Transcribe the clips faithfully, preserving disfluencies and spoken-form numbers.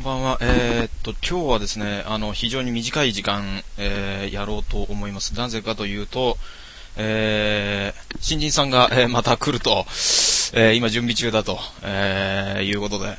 んばんは。えー、っと、今日はですね、あの、非常に短い時間、えー、やろうと思います。なぜかというと、えー、新人さんが、えー、また来ると、えー、今準備中だと、えー、いうことで、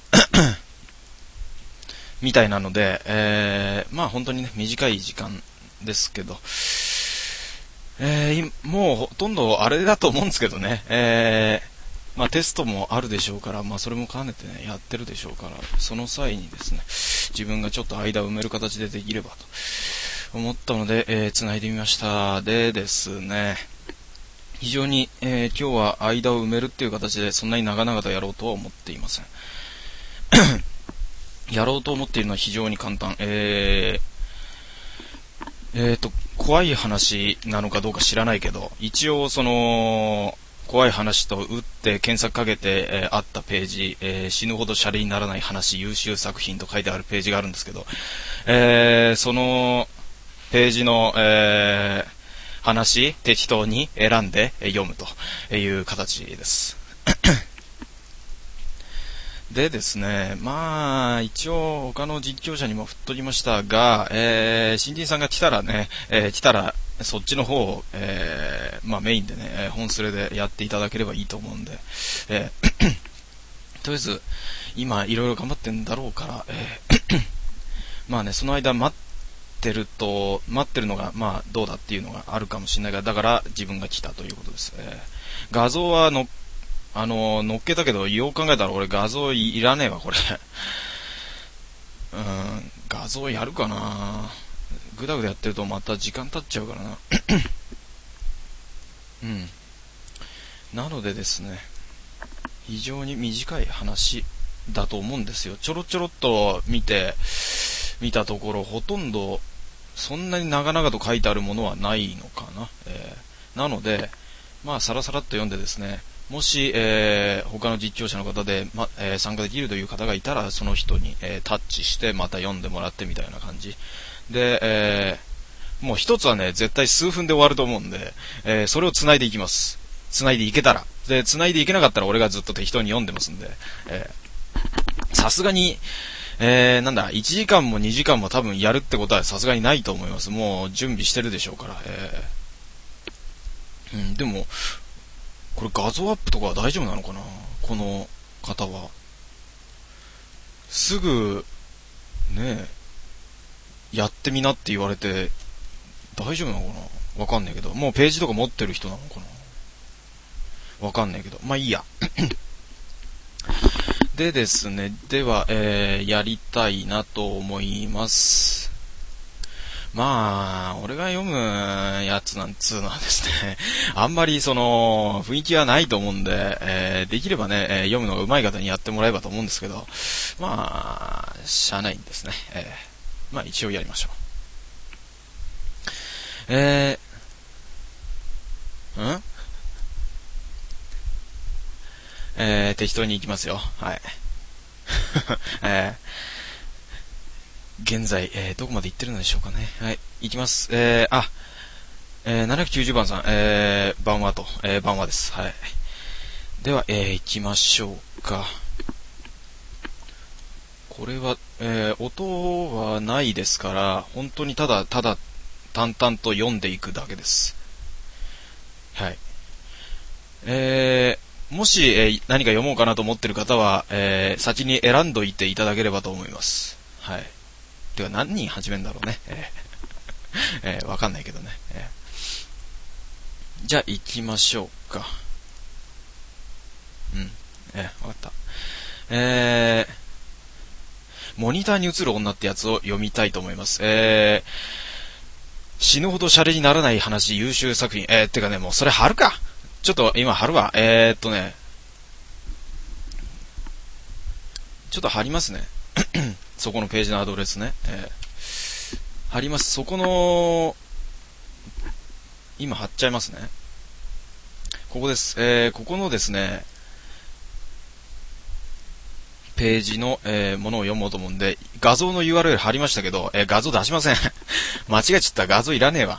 みたいなので、えー、まあ本当にね、短い時間ですけど、えー、もうほとんどあれだと思うんですけどね、えー、まあテストもあるでしょうから、まあそれも兼ねてね、やってるでしょうから、その際にですね、自分がちょっと間を埋める形でできればと思ったので、えー、繋いでみました。でですね、非常に、えー、今日は間を埋めるっていう形で、そんなに長々とやろうとは思っていません。やろうと思っているのは非常に簡単。えー、えーと、怖い話なのかどうか知らないけど、一応その、怖い話と打って検索かけて、えー、あったページ、えー、死ぬほどシャレにならない話優秀作品と書いてあるページがあるんですけど、えー、そのページの、えー、話適当に選んで読むという形です。でですね、まあ一応他の実況者にも振っとりましたが、えー、新人さんが来たらね、えー、来たらそっちの方を、えー、まあメインでね、本スレでやっていただければいいと思うんで、えー、とりあえず今いろいろ頑張ってんだろうから、えー、まあね、その間待ってると、待ってるのがまあどうだっていうのがあるかもしれないから、だから自分が来たということです。えー、画像はのあの乗っけたけど、よう考えたら俺画像 い, いらねえわこれ。うーん、画像やるかな。ぐだぐだやってるとまた時間経っちゃうからな。うん。なのでですね、非常に短い話だと思うんですよ。ちょろちょろっと見て見たところ、ほとんどそんなに長々と書いてあるものはないのかな。えー、なので、まあさらさらっと読んでですね、もし、えー、他の実況者の方で、まえー、参加できるという方がいたら、その人に、えー、タッチしてまた読んでもらってみたいな感じで、えー、もう一つはね、絶対数分で終わると思うんで、えー、それを繋いでいきます。繋いでいけたら。で、繋いでいけなかったら俺がずっと適当に読んでますんで、えー、さすがに、えー、なんだ、いちじかんもにじかんも多分やるってことはさすがにないと思います。もう準備してるでしょうから、えー、うん、でも、これ画像アップとかは大丈夫なのかな、この方は。すぐ、ねえ、やってみなって言われて、大丈夫なのかな、わかんないけど。もうページとか持ってる人なのかな、わかんないけど。まあいいや。でですね、では、えー、やりたいなと思います。まあ、俺が読むやつなんつうのはですね、あんまりその、雰囲気はないと思うんで、えー、できればね、えー、読むのが上手い方にやってもらえばと思うんですけど、まあ、しゃあないんですね。えー、まあ一応やりましょう。えー、んえー、適当に行きますよ。はい。えー現在、えー、どこまで行ってるのでしょうかね。はい、行きます。えー、あ、えー、ななひゃくきゅうじゅうばんさん、えー、番話と、えー、番話です。はい。では、えー、行きましょうか。これは、えー、音はないですから、本当にただ、ただ、淡々と読んでいくだけです。はい。えー、もし、えー、何か読もうかなと思っている方は、えー、先に選んどいていただければと思います。はい。てか何人始めんだろうね。えーえー、わかんないけどね。えー、じゃあ行きましょうか。うん。えー、わかった。えー、モニターに映る女ってやつを読みたいと思います。えー、死ぬほどシャレにならない話優秀作品。えー、てかね、もうそれ貼るか。ちょっと今貼るわ。えーっとね、ちょっと貼りますね。そこのページのアドレスね。えー、貼ります。そこの、今貼っちゃいますね。ここです。えー、ここのですね、ページの、えー、ものを読もうと思うんで、画像の ユーアールエル 貼りましたけど、えー、画像出しません。間違えちゃった。画像いらねえわ。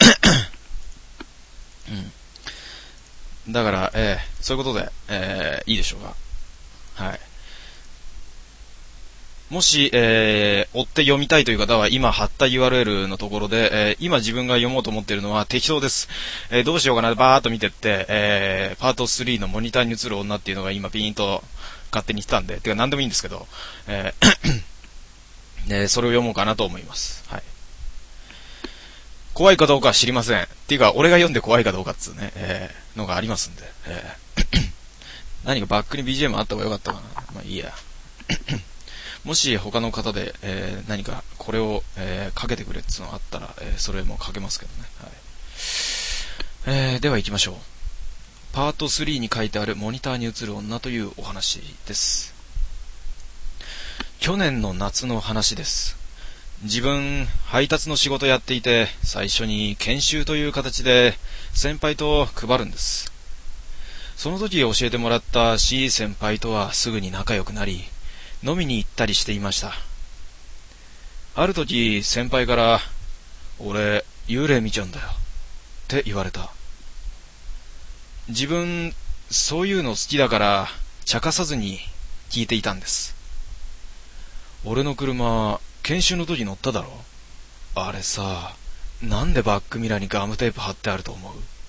うん。だから、えー、そういうことで、えー、いいでしょうか。はい。 もし、えー、追って読みたいという方は今貼った ユーアールエル のところで、えー、今自分が読もうと思っているのは適当です。えー、どうしようかな、バーっと見てって、えー、パートスリーのモニターに映る女っていうのが今ピーンと勝手に来たんで、てか何でもいいんですけど、えーえー、それを読もうかなと思います。はい。怖いかどうかは知りません。っていうか、俺が読んで怖いかどうかっつうね、えー、のがありますんで、えー、何かバックに ビージーエム あった方がよかったかな。まあいいや。もし他の方で、えー、何かこれを、えー、かけてくれっていうのがあったら、えー、それもかけますけどね。はい。えー、では行きましょう。パートスリーに書いてあるモニターに映る女というお話です。去年の夏の話です。自分、配達の仕事やっていて、最初に研修という形で先輩と配るんです。その時教えてもらった C 先輩とはすぐに仲良くなり、飲みに行ったりしていました。ある時先輩から、俺幽霊見ちゃうんだよって言われた。自分そういうの好きだから茶化さずに聞いていたんです。俺の車研修の時乗っただろ。あれさ、なんでバックミラーにガムテープ貼ってあると思う？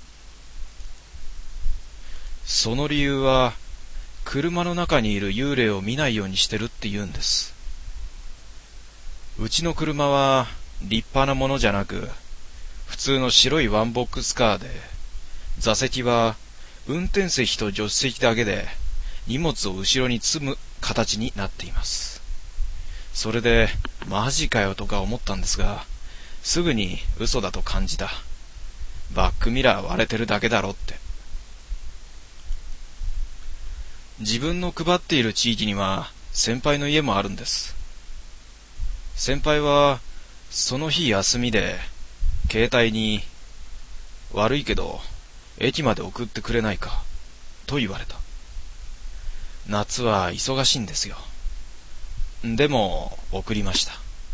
その理由は車の中にいる幽霊を見ないようにしてるって言うんです。うちの車は立派なものじゃなく、普通の白いワンボックスカーで、座席は運転席と助手席だけで荷物を後ろに積む形になっています。それでマジかよとか思ったんですが、すぐに嘘だと感じた。バックミラー割れてるだけだろって。自分の配っている地域には先輩の家もあるんです。先輩はその日休みで携帯に、悪いけど駅まで送ってくれないかと言われた。夏は忙しいんですよ。でも送りました。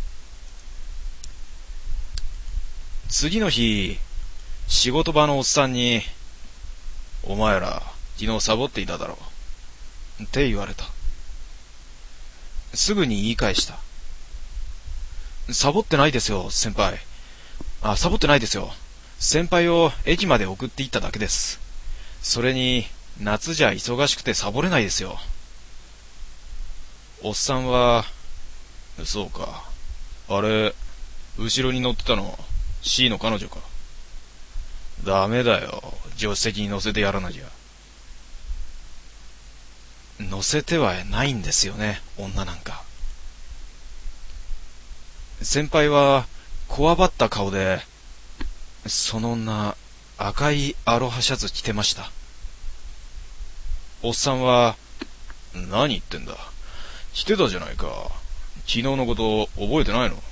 次の日、仕事場のおっさんに、お前ら昨日サボっていただろうって言われた。すぐに言い返した。サボってないですよ、先輩。あ、サボってないですよ。先輩を駅まで送って行っただけです。それに、夏じゃ忙しくてサボれないですよ。おっさんは、そうか。あれ、後ろに乗ってたの、C の彼女か。ダメだよ。助手席に乗せてやらなきゃ。乗せてはないんですよね、女なんか。先輩は、こわばった顔で、その女、赤いアロハシャツ着てました。おっさんは、何言ってんだ。着てたじゃないか。昨日のこと覚えてないの？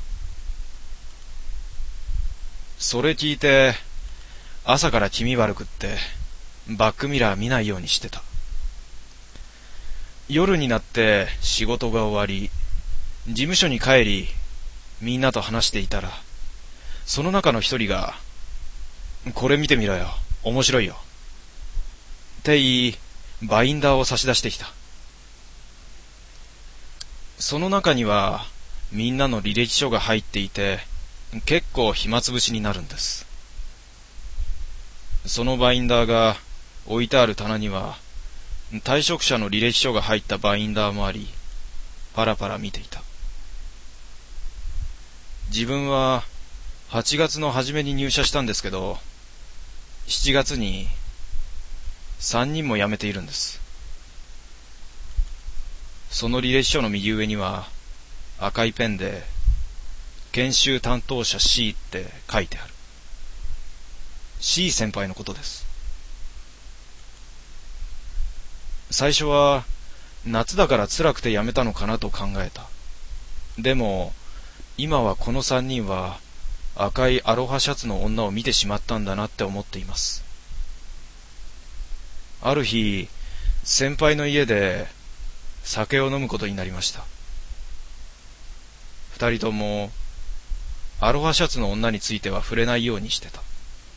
それ聞いて、朝から気味悪くって、バックミラー見ないようにしてた。夜になって仕事が終わり、事務所に帰り、みんなと話していたら、その中の一人が、これ見てみろよ、面白いよ。って言い、バインダーを差し出してきた。その中には、みんなの履歴書が入っていて、結構暇つぶしになるんです。そのバインダーが置いてある棚には、退職者の履歴書が入ったバインダーもあり、パラパラ見ていた。自分ははちがつの初めに入社したんですけど、しちがつにさんにんも辞めているんです。その履歴書の右上には赤いペンで研修担当者 C って書いてある。 C 先輩のことです。最初は夏だから辛くて辞めたのかなと考えた。でも今はこのさんにんは赤いアロハシャツの女を見てしまったんだなって思っています。ある日、先輩の家で酒を飲むことになりました。二人ともアロハシャツの女については触れないようにしてた。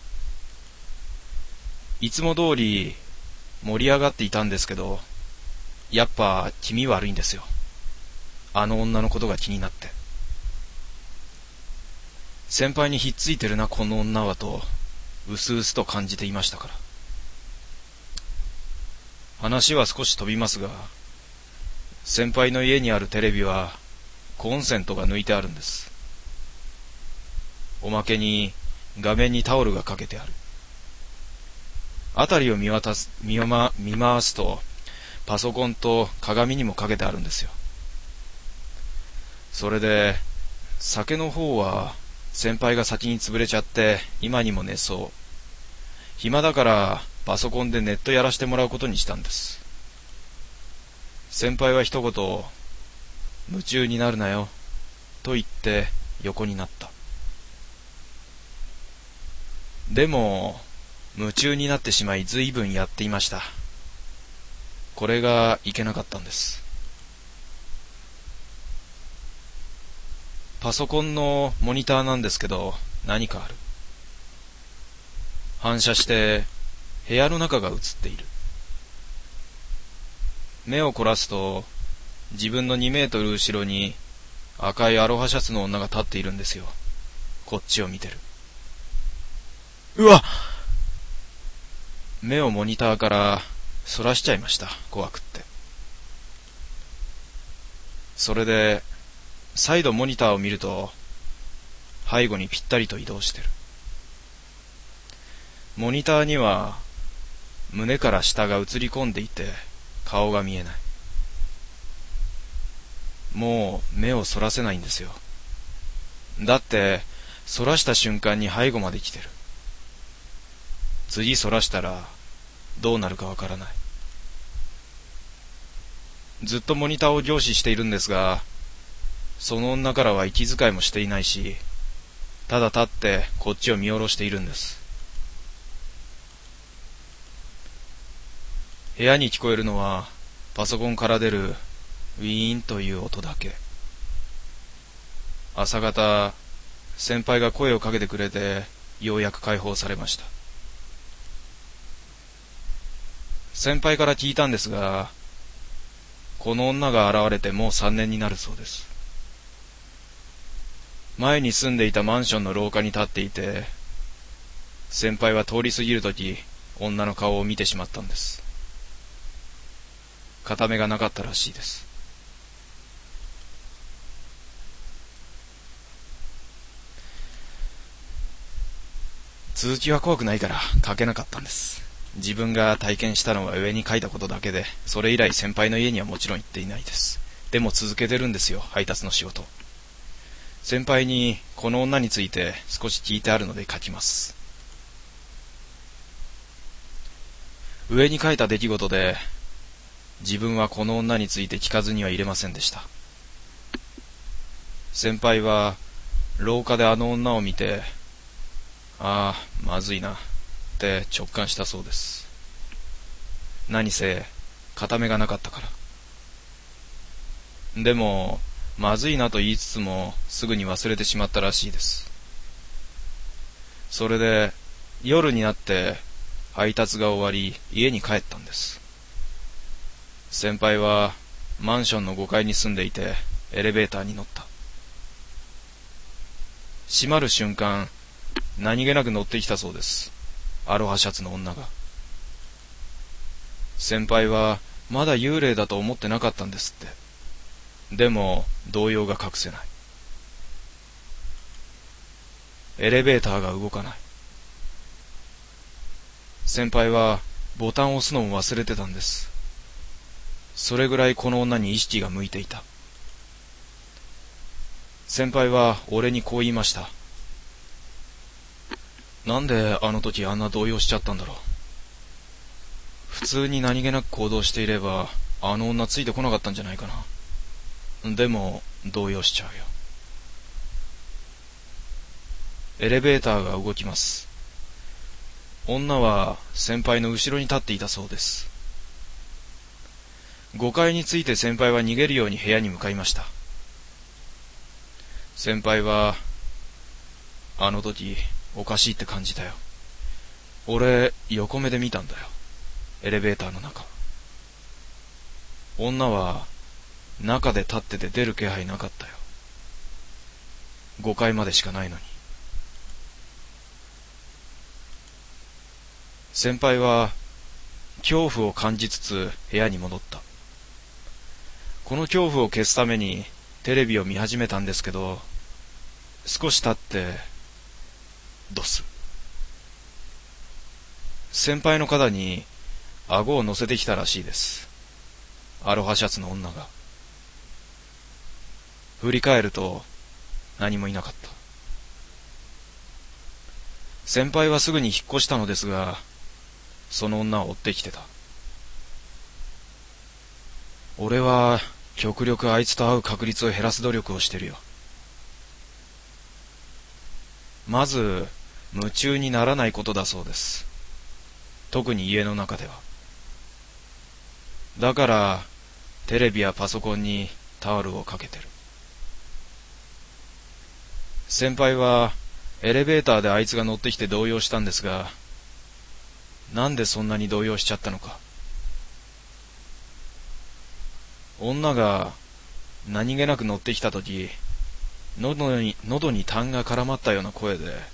いつも通り盛り上がっていたんですけど、やっぱ気味悪いんですよ。 あの女のことが気になって。先輩にひっついてるなこの女はと、うすうすと感じていましたから。話は少し飛びますが、先輩の家にあるテレビはコンセントが抜いてあるんです。おまけに画面にタオルがかけてある。あたりを見渡す、見ま、見回すと、パソコンと鏡にもかけてあるんですよ。それで、酒の方は先輩が先に潰れちゃって今にも寝そう。暇だからパソコンでネットやらしてもらうことにしたんです。先輩は一言、夢中になるなよ、と言って横になった。でも、夢中になってしまい随分やっていました。これがいけなかったんです。パソコンのモニターなんですけど、何かある。反射して部屋の中が映っている。目を凝らすと自分のにメートル後ろに赤いアロハシャツの女が立っているんですよ。こっちを見てる。うわっ！目をモニターからそらしちゃいました。怖くって。それで再度モニターを見ると背後にぴったりと移動してる。モニターには胸から下が映り込んでいて顔が見えない。もう目をそらせないんですよ。だってそらした瞬間に背後まで来てる。次そらしたらどうなるかわからない。ずっとモニターを凝視しているんですが、その女からは息遣いもしていないし、ただ立ってこっちを見下ろしているんです。部屋に聞こえるのはパソコンから出るウィーンという音だけ。朝方、先輩が声をかけてくれてようやく解放されました。先輩から聞いたんですが、この女が現れてもうさんねんになるそうです。前に住んでいたマンションの廊下に立っていて、先輩は通り過ぎるとき女の顔を見てしまったんです。片目がなかったらしいです。続きは怖くないから書けなかったんです。自分が体験したのは上に書いたことだけで、それ以来先輩の家にはもちろん行っていないです。でも続けてるんですよ、配達の仕事。先輩にこの女について少し聞いてあるので書きます。上に書いた出来事で、自分はこの女について聞かずにはいれませんでした。先輩は廊下であの女を見て、ああ、まずいなって直感したそうです。何せ片目がなかったから。でもまずいなと言いつつもすぐに忘れてしまったらしいです。それで夜になって配達が終わり家に帰ったんです。先輩はマンションのごかいに住んでいてエレベーターに乗った。閉まる瞬間、何気なく乗ってきたそうです。アロハシャツの女が。先輩はまだ幽霊だと思ってなかったんですって。でも動揺が隠せない。エレベーターが動かない。先輩はボタンを押すのも忘れてたんです。それぐらいこの女に意識が向いていた。先輩は俺にこう言いました。なんであの時あんな動揺しちゃったんだろう。普通に何気なく行動していればあの女ついてこなかったんじゃないかな。でも動揺しちゃうよ。エレベーターが動きます。女は先輩の後ろに立っていたそうです。ごかいに着いて先輩は逃げるように部屋に向かいました。先輩はあの時おかしいって感じたよ。俺横目で見たんだよ、エレベーターの中。女は中で立ってて出る気配なかったよ。ごかいまでしかないのに。先輩は恐怖を感じつつ部屋に戻った。この恐怖を消すためにテレビを見始めたんですけど、少し経ってドス。先輩の肩に顎を乗せてきたらしいです。アロハシャツの女が。振り返ると何もいなかった。先輩はすぐに引っ越したのですが、その女を追ってきてた。俺は極力あいつと会う確率を減らす努力をしてるよ。まず夢中にならないことだそうです。特に家の中では。だからテレビやパソコンにタオルをかけてる。先輩はエレベーターであいつが乗ってきて動揺したんですが、なんでそんなに動揺しちゃったのか。女が何気なく乗ってきたとき、喉に、喉に痰が絡まったような声で、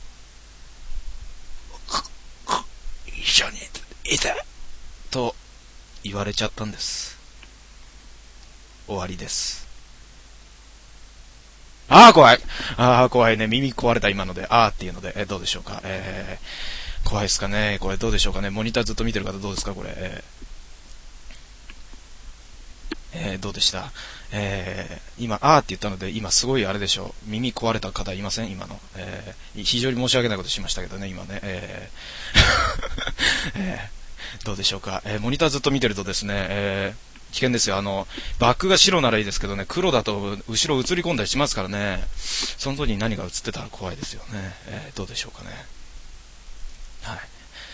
一緒にいてと言われちゃったんです。終わりです。ああ怖い。ああ怖いね。耳壊れた今ので、ああっていうので、えどうでしょうか。えー、怖いですかね。これどうでしょうかね。モニターずっと見てる方どうですかこれ。えーえー、どうでした、えー、今、あーって言ったので、今すごいあれでしょう。耳壊れた方いません今の、えー。非常に申し訳ないことしましたけどね、今ね。えーえー、どうでしょうか、えー。モニターずっと見てるとですね、えー危険ですよ。あの、バックが白ならいいですけどね、黒だと後ろ映り込んだりしますからね、その時に何が映ってたら怖いですよね。えー、どうでしょうかね。はい。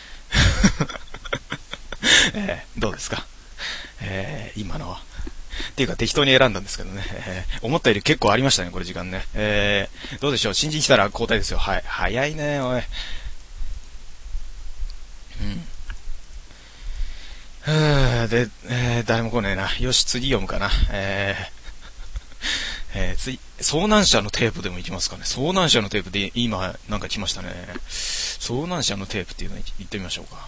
えー、どうですか。えー、今のは。っていうか適当に選んだんですけどね。えー、思ったより結構ありましたね、これ時間ね。えー、どうでしょう。新人来たら交代ですよ。はい。早いね、おい。うん。で、えー、誰も来ねえな。よし、次読むかな。えー、えー、次、遭難者のテープでもいきますかね。遭難者のテープで、今、なんか来ましたね。遭難者のテープっていうのに言ってみましょうか。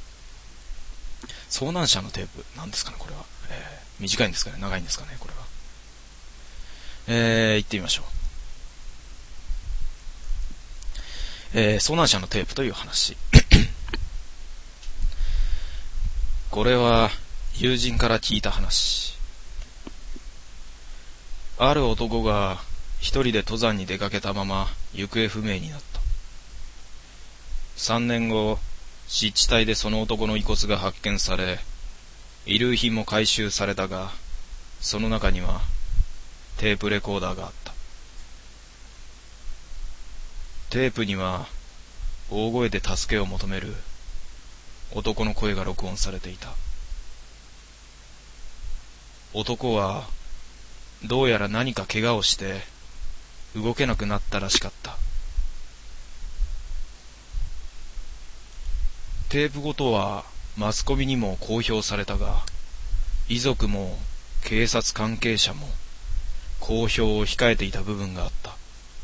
遭難者のテープ、なんですかね、これは。えー、短いんですかね、長いんですかね、これは。えー、言ってみましょう。えー、遭難者のテープという話。これは友人から聞いた話。ある男が一人で登山に出かけたまま行方不明になった。三年後、湿地帯でその男の遺骨が発見され、遺留品も回収されたが、その中にはテープレコーダーがあった。テープには大声で助けを求める男の声が録音されていた。男はどうやら何か怪我をして動けなくなったらしかった。テープごとはマスコミにも公表されたが、遺族も警察関係者も公表を控えていた部分があった。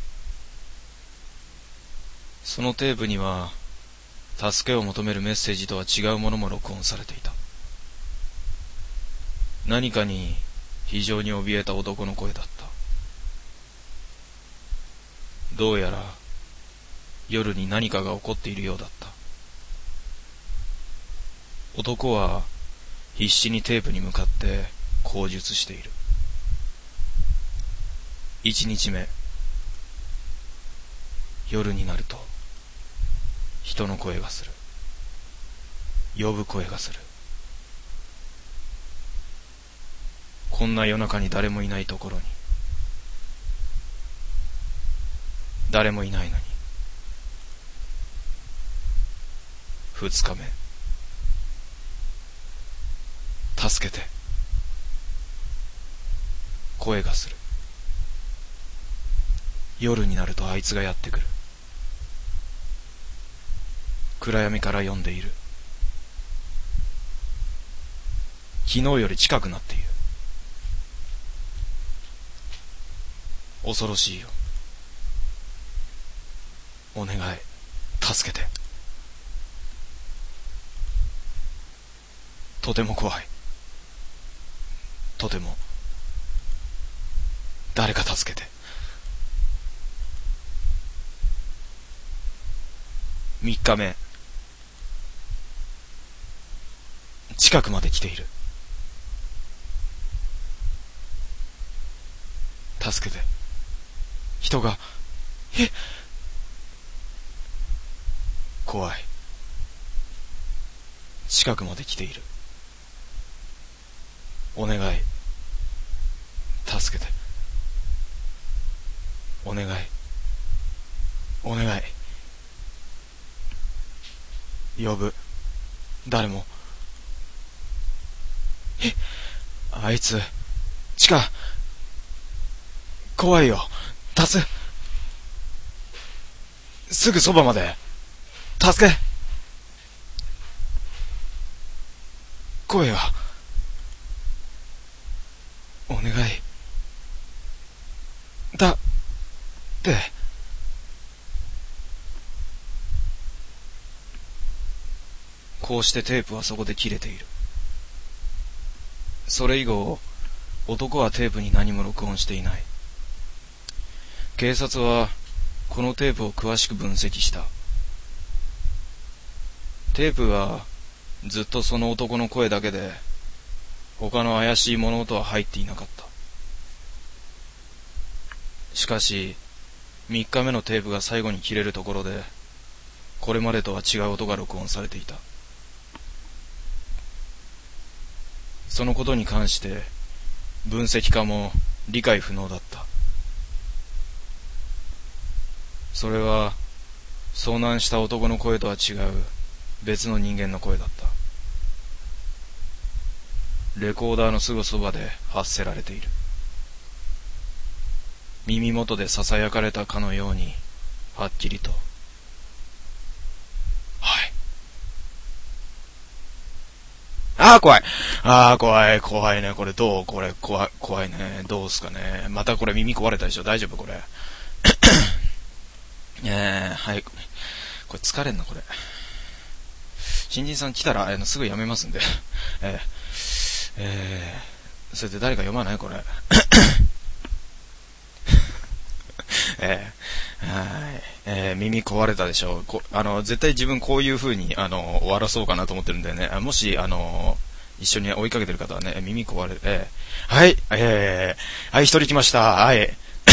そのテープには助けを求めるメッセージとは違うものも録音されていた。何かに非常に怯えた男の声だった。どうやら夜に何かが起こっているようだった。男は必死にテープに向かって口述している。一日目、夜になると人の声がする。呼ぶ声がする。こんな夜中に誰もいないところに、誰もいないのに。二日目、助けて。声がする。夜になるとあいつがやってくる。暗闇から呼んでいる。昨日より近くなっている。 恐ろしいよ。お願い、助けて。とても怖い。とても。誰か助けて。三日目。近くまで来ている。助けて。人が、え、怖い。近くまで来ている。お願い。助けて。お願い。お願い。呼ぶ。誰も。え、あいつ、チカ、怖いよ。助け、すぐそばまで。助け。声は。お願い。だ、って。こうしてテープはそこで切れている。それ以後、男はテープに何も録音していない。警察は、このテープを詳しく分析した。テープは、ずっとその男の声だけで、他の怪しい物音は入っていなかった。しかし、三日目のテープが最後に切れるところで、これまでとは違う音が録音されていた。そのことに関して、分析家も理解不能だった。それは、遭難した男の声とは違う別の人間の声だった。レコーダーのすぐそばで発せられている。耳元で囁かれたかのように、はっきりと。はい。ああ、怖い。ああ、怖い、怖いね。これどうこれ、怖い、怖いね。どうすかね。またこれ耳壊れたでしょ。大丈夫これ。えー、はい。これ疲れんな、これ。新人さん来たら、あの、すぐやめますんで。えー、えー、それで誰か読まないこれ。えー、はい。えー、耳壊れたでしょ。こあの、絶対自分こういう風に、あの、終わらそうかなと思ってるんでね。もし、あの、一緒に追いかけてる方はね、耳壊れる。えー、はい、えー、はい、一人来ました。はい。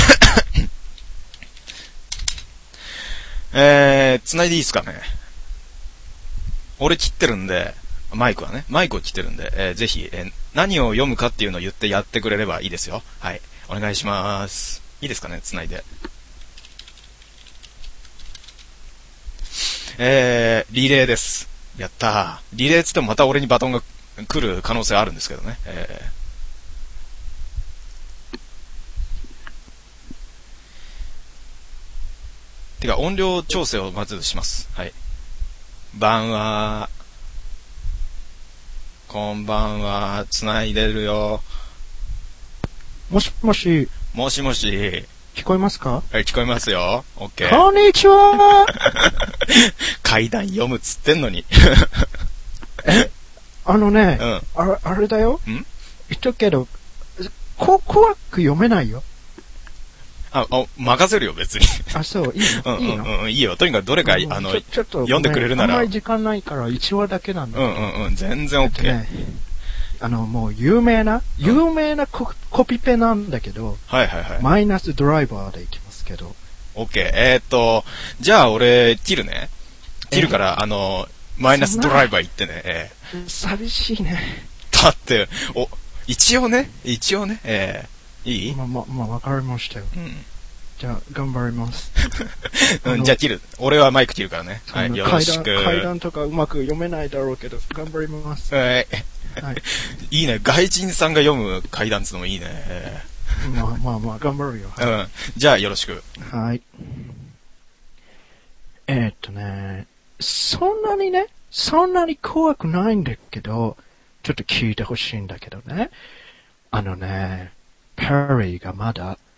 えー、繋いでいいですかね。俺切ってるんで、マイクはね、マイクを切ってるんで、えー、ぜひ、えー、何を読むかっていうのを言ってやってくれればいいですよ。はい。お願いします。いいですかね、繋いで。えー、リレーです。やったー。リレーつってもまた俺にバトンが来る可能性あるんですけどね。えー、てか音量調整をまずします。はい。ばんは。こんばんは。繋いでるよ。 もしもし。 もしもし。 聞こえますか？ はい、聞こえますよ。オッケー。 こんにちは。 階段読むっつってんのに。 え、あのね、 うん、 あれ、あれだよ。 ん？ 言っとくけど、こ、怖く読めないよ。 あ、あ、任せるよ、別に。 あ、そう、いいの、 うん、 いいの、 うん、うん、いいよ。とにかくどれか、 うん、 あの、 ちょ、ちょっと読んでくれるなら。 あんまり時間ないからいちわだけなんだ。 うん、うん、うん、全然オッケー。 ね、あの、もう有名な、有名な コ, コピペなんだけど、 はいはいはい。 マイナスドライバーでいきますけど。 オッケー。えー、っと、じゃあ俺、切るね。切るから、あの、マイナスドライバー行ってね。えー、寂しいね。 だって、お、一応ね、一応ね、えー、いい？ まあまあ、まあ、わかりましたよ。 うん。 じゃあ、頑張ります。 うん、じゃあ切る。俺はマイク切るからね。はい、よろしく。 階段、階段とかうまく読めないだろうけど、頑張ります。 はい。 はい。 いいね。外人さんが読む階段つのもいいね。 まあまあまあ、頑張るよ。 うん。じゃあよろしく。 はい。えー、っとね、そんなにね、そんなに怖くないんだけど、ちょっと聞いてほしいんだけどね。あのね、ペリーがまだ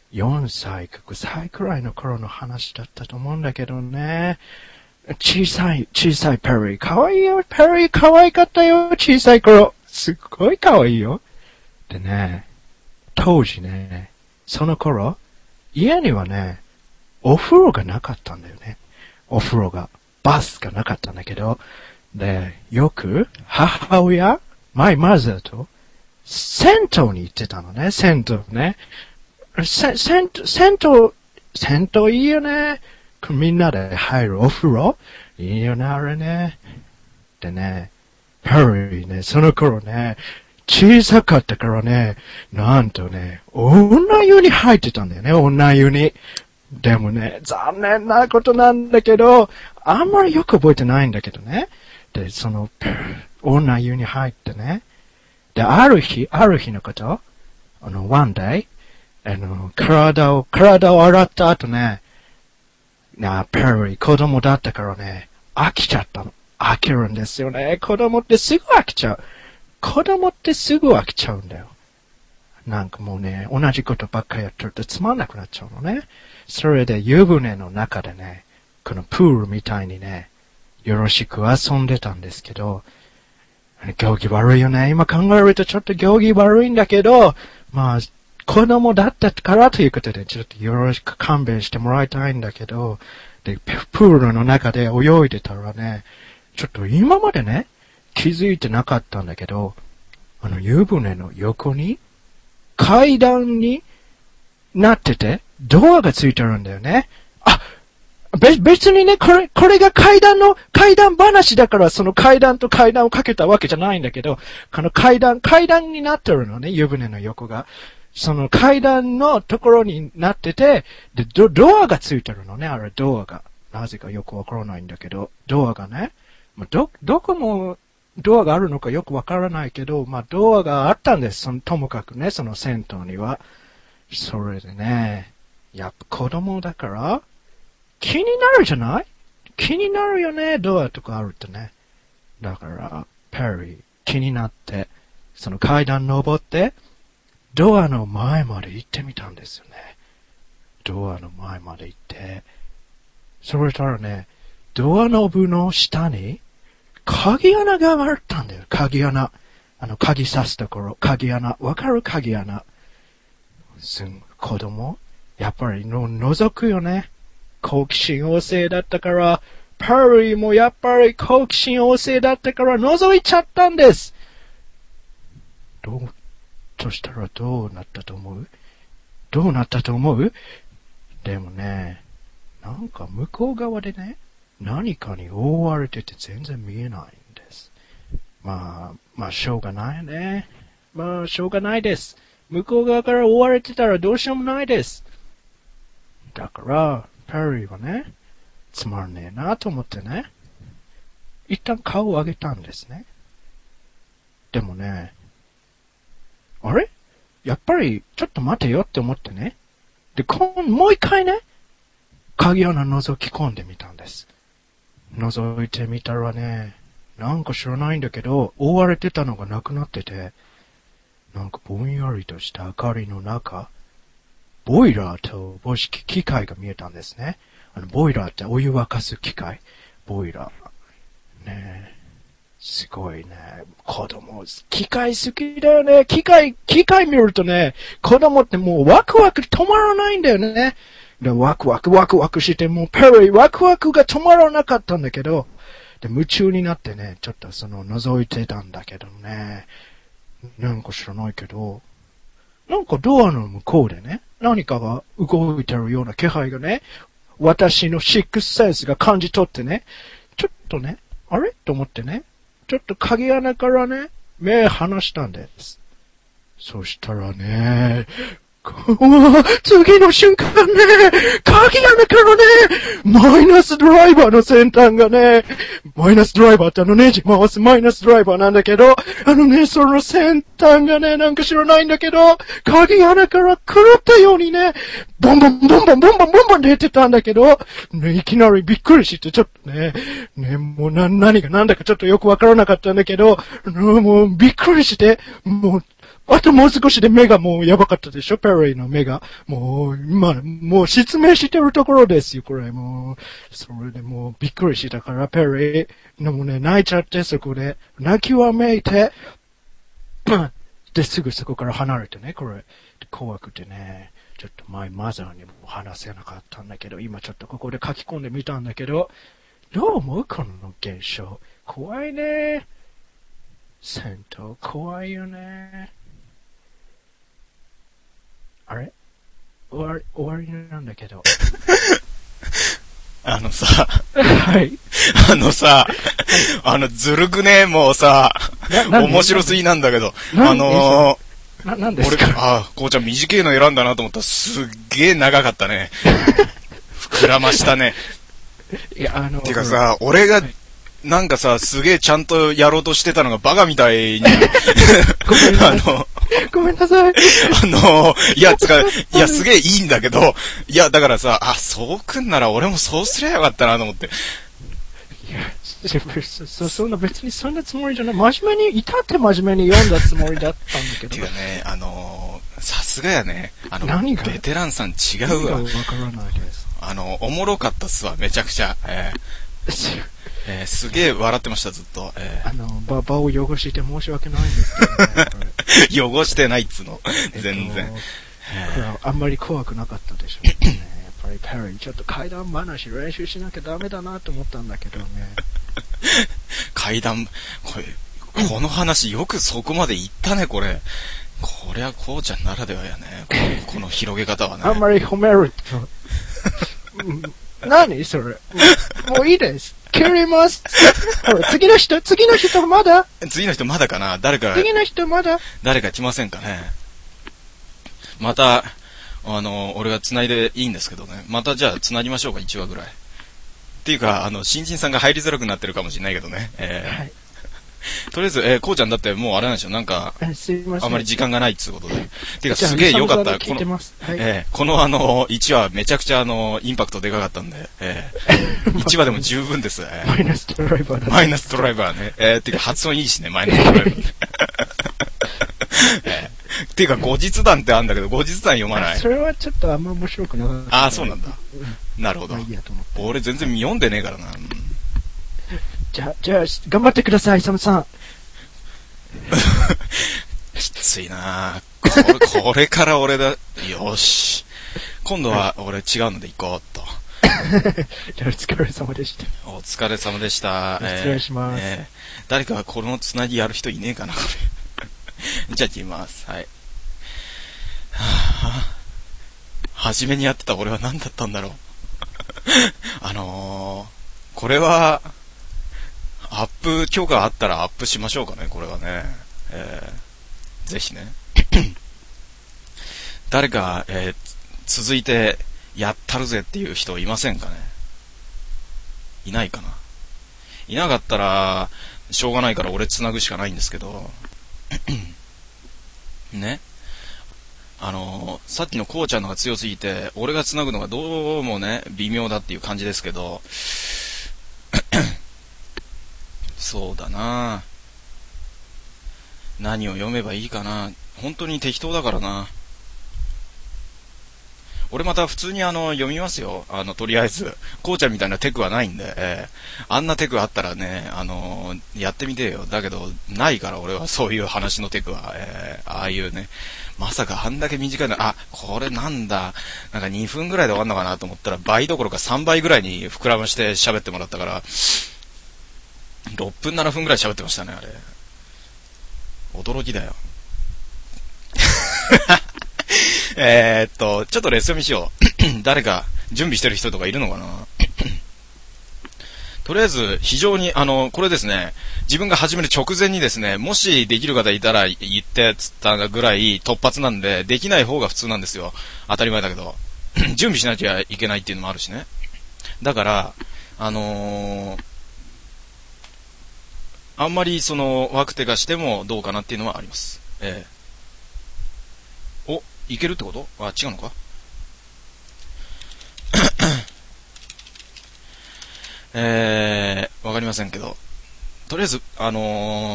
よんさいかごさいくらいの頃の話だったと思うんだけどね。小さい、小さいペリー。かわいいよ、ペリー。かわいかったよ、小さい頃。すっごいかわいいよ。でね、当時ね、その頃、家にはね、お風呂がなかったんだよね。お風呂が。バスがなかったんだけど、で、よく、母親、マイマザーと、銭湯に行ってたのね、銭湯ね。せ、銭湯、銭湯、銭湯いいよね。みんなで入るお風呂いいよね、あれね。でね、ペリーね、その頃ね、小さかったからね、なんとね、女湯に入ってたんだよね、女湯に。でもね、残念なことなんだけど、あんまりよく覚えてないんだけどね。で、その、女湯に入ってね。で、ある日、ある日のこと、あの、one day、あの、体を、体を洗った後ね、なあ、ペリー、子供だったからね、飽きちゃったの。飽きるんですよね。子供ってすぐ飽きちゃう。子供ってすぐ飽きちゃうんだよ。なんかもうね、同じことばっかりやってるとつまんなくなっちゃうのね。それで湯船の中でね、このプールみたいにね、よろしく遊んでたんですけど、行儀悪いよね。今考えるとちょっと行儀悪いんだけど、まあ、子供だったからということで、ちょっとよろしく勘弁してもらいたいんだけど、で、プールの中で泳いでたらね、ちょっと今までね、気づいてなかったんだけど、あの湯船の横に、階段になってて、ドアがついてるんだよね。あ、べ、別にね、これ、これが階段の、階段話だから、その階段と階段をかけたわけじゃないんだけど、この階段、階段になってるのね、湯船の横が。その階段のところになってて、で、ド、ドアがついてるのね、あれ、ドアが。なぜかよくわからないんだけど、ドアがね。ど、どこも、ドアがあるのかよくわからないけど、まあ、ドアがあったんです。その、ともかくね、その銭湯には。それでね、やっぱ子供だから、気になるじゃない？気になるよね、ドアとかあるとね。だから、ペリー、気になって、その階段登って、ドアの前まで行ってみたんですよね。ドアの前まで行って、それからね、ドアノブの下に、鍵穴があったんだよ。鍵穴。あの、鍵刺すところ。鍵穴。わかる？鍵穴。すん、子供やっぱりの、覗くよね。好奇心旺盛だったから、ペリーもやっぱり好奇心旺盛だったから覗いちゃったんです。どう、そしたらどうなったと思う？どうなったと思う？でもね、なんか向こう側でね、何かに覆われてて全然見えないんです。まあ、まあしょうがないね。まあしょうがないです。向こう側から覆われてたらどうしようもないです。だから、ペリーはね、つまんねえなと思ってね、一旦顔を上げたんですね。でもね、あれ？やっぱり、ちょっと待てよって思ってね。で、こん、もう一回ね、鍵穴覗き込んでみたんです。覗いてみたらね、なんか知らないんだけど、覆われてたのがなくなってて、なんかぼんやりとした明かりの中、ボイラーと防止機械が見えたんですね。あの、ボイラーってお湯沸かす機械。ボイラー。ねえ。すごいね。子供、機械好きだよね。機械、機械見るとね、子供ってもうワクワク止まらないんだよね。で、ワクワクワクワクして、もうペリーワクワクが止まらなかったんだけど、で、夢中になってね、ちょっとその覗いてたんだけどね、なんか知らないけど、なんかドアの向こうでね、何かが動いてるような気配がね、私のシックスセンスが感じ取ってね、ちょっとね、あれと思ってね、ちょっと鍵穴からね、目離したんです。そしたらね、次の瞬間ね、鍵穴からね、マイナスドライバーの先端がね、マイナスドライバーってあのネジ回すマイナスドライバーなんだけど、あのね、その先端がね、なんか知らないんだけど、鍵穴から狂ったようにね、ボンボンボンボンボンボンボンボン出てたんだけど、ね、いきなりびっくりしてちょっとね、ね、もうな、何が何だかちょっとよくわからなかったんだけど、もうびっくりして、もう、 あともう少しで目がもうやばかったでしょペリーの目が。もう、今、もう失明してるところですよ、これ。もう、それでもうびっくりしたから、ペリー。でもね、泣いちゃって、そこで。泣きわめいて、で、すぐそこから離れてね、これ。怖くてね、ちょっとマイマザーにも話せなかったんだけど、今ちょっとここで書き込んでみたんだけど、どう思うこの現象。怖いね。戦闘怖いよね。あれ終わり、終わりなんだけど。 あのさ、 はい。 あのさ、あの、ずるくね、もうさ、面白すぎなんだけど、あのー、な、なんですか俺、あ、こうちゃん短いの選んだなと思ったらすっげえ長かったね。膨らましたね。 いや、あの、 てかさ、俺が、なんかさ、すげえちゃんとやろうとしてたのがバカみたいに。あの、 ごめんなさい。 あの、いや、つか、いや、すげえいいんだけど、いや、だからさ、あ、そうくんなら俺もそうすりゃよかったなと思って。 いや、そ、そんな別にそんなつもりじゃない。真面目に、至って真面目に読んだつもりだったんだけど。 てかね、あの、さすがやね。あの、 何がベテランさん違うわ。 わからないです。 あの、おもろかったっすわ、めちゃくちゃ。えーえー、すげえ笑ってました、ずっと。えー、 あの、場、場を汚して申し訳ないんですけどね。 汚してないっつの。全然。 えっと、これはあんまり怖くなかったでしょうね。やっぱりペリー、ちょっと階段話練習しなきゃダメだなと思ったんだけどね。 階段、これ、この話よくそこまで言ったね、これ。こりゃこうちゃんならではやね。この、この広げ方はね。 あんまり褒めると。何それ。もういいです。切ります。ほら、次の人、次の人まだ次の人まだかな誰か。 次の人まだ誰か来ませんかねまた、あの、俺が繋いでいいんですけどね。またじゃあ繋ぎましょうか、いちわぐらい。っていうか、あの、新人さんが入りづらくなってるかもしれないけどね。えー、はい。とりあえず、えー、こうちゃんだってもうあれなんでしょなんか、 すいません。 あまり時間がないっつうことで。ていうか、すげえ良かった。この、はい、えー、このあの、いちわめちゃくちゃあの、インパクトでかかったんで、えー、いちわでも十分です。えー、 マイナスドライバーだ。 マイナスドライバーね。えー、ていうか発音いいしね、マイナスドライバー、ね。えー、ていうか、後日談ってあるんだけど、後日談読まない。 それはちょっとあんま面白くなかった。 ああ、そうなんだ。うん、なるほど。俺全然読んでねえからな。うん、 じゃあ、じゃあ、頑張ってください、サムさん。 きついなぁ。これ、これから俺だ。よし。今度は俺違うので行こうっと。 じゃあお疲れ様でした。 お疲れ様でした。 失礼します。 えー、誰かこのつなぎやる人いねえかな、これ。じゃあ行きます。はい。はぁ、初めにやってた俺は何だったんだろう。あのー、これは、アップ許可あったらアップしましょうかね、これはね。えー、ぜひね。誰か、えー、続いてやったるぜっていう人いませんかね。いないかな。いなかったらしょうがないから俺繋ぐしかないんですけどね。あのー、さっきのこうちゃんのが強すぎて俺が繋ぐのがどうもね微妙だっていう感じですけどそうだな、何を読めばいいかな。本当に適当だからな。俺また普通にあの読みますよ。あのとりあえずこうちゃんみたいなテクはないんで、えー、あんなテクあったらね、あのー、やってみてよ。だけどないから俺はそういう話のテクは、えー、ああいうね、まさかあんだけ短いの、あ、これなんだ、なんかにふんぐらいで終わるのかなと思ったら倍どころかさんばいぐらいに膨らまして喋ってもらったからろっぷんななふんぐらい喋ってましたね、あれ。驚きだよ。えっと、ちょっとレッスン読みしよう。誰か準備してる人とかいるのかな。とりあえず、非常に、あの、これですね、自分が始める直前にですね、もしできる方いたら言ってつったぐらい突発なんで、できない方が普通なんですよ。当たり前だけど。準備しなきゃいけないっていうのもあるしね。だから、あのー、あんまりその、ワクテがしてもどうかなっていうのはあります。ええ。お、いけるってこと？あ、違うのかえー、わかりませんけど。とりあえず、あのー、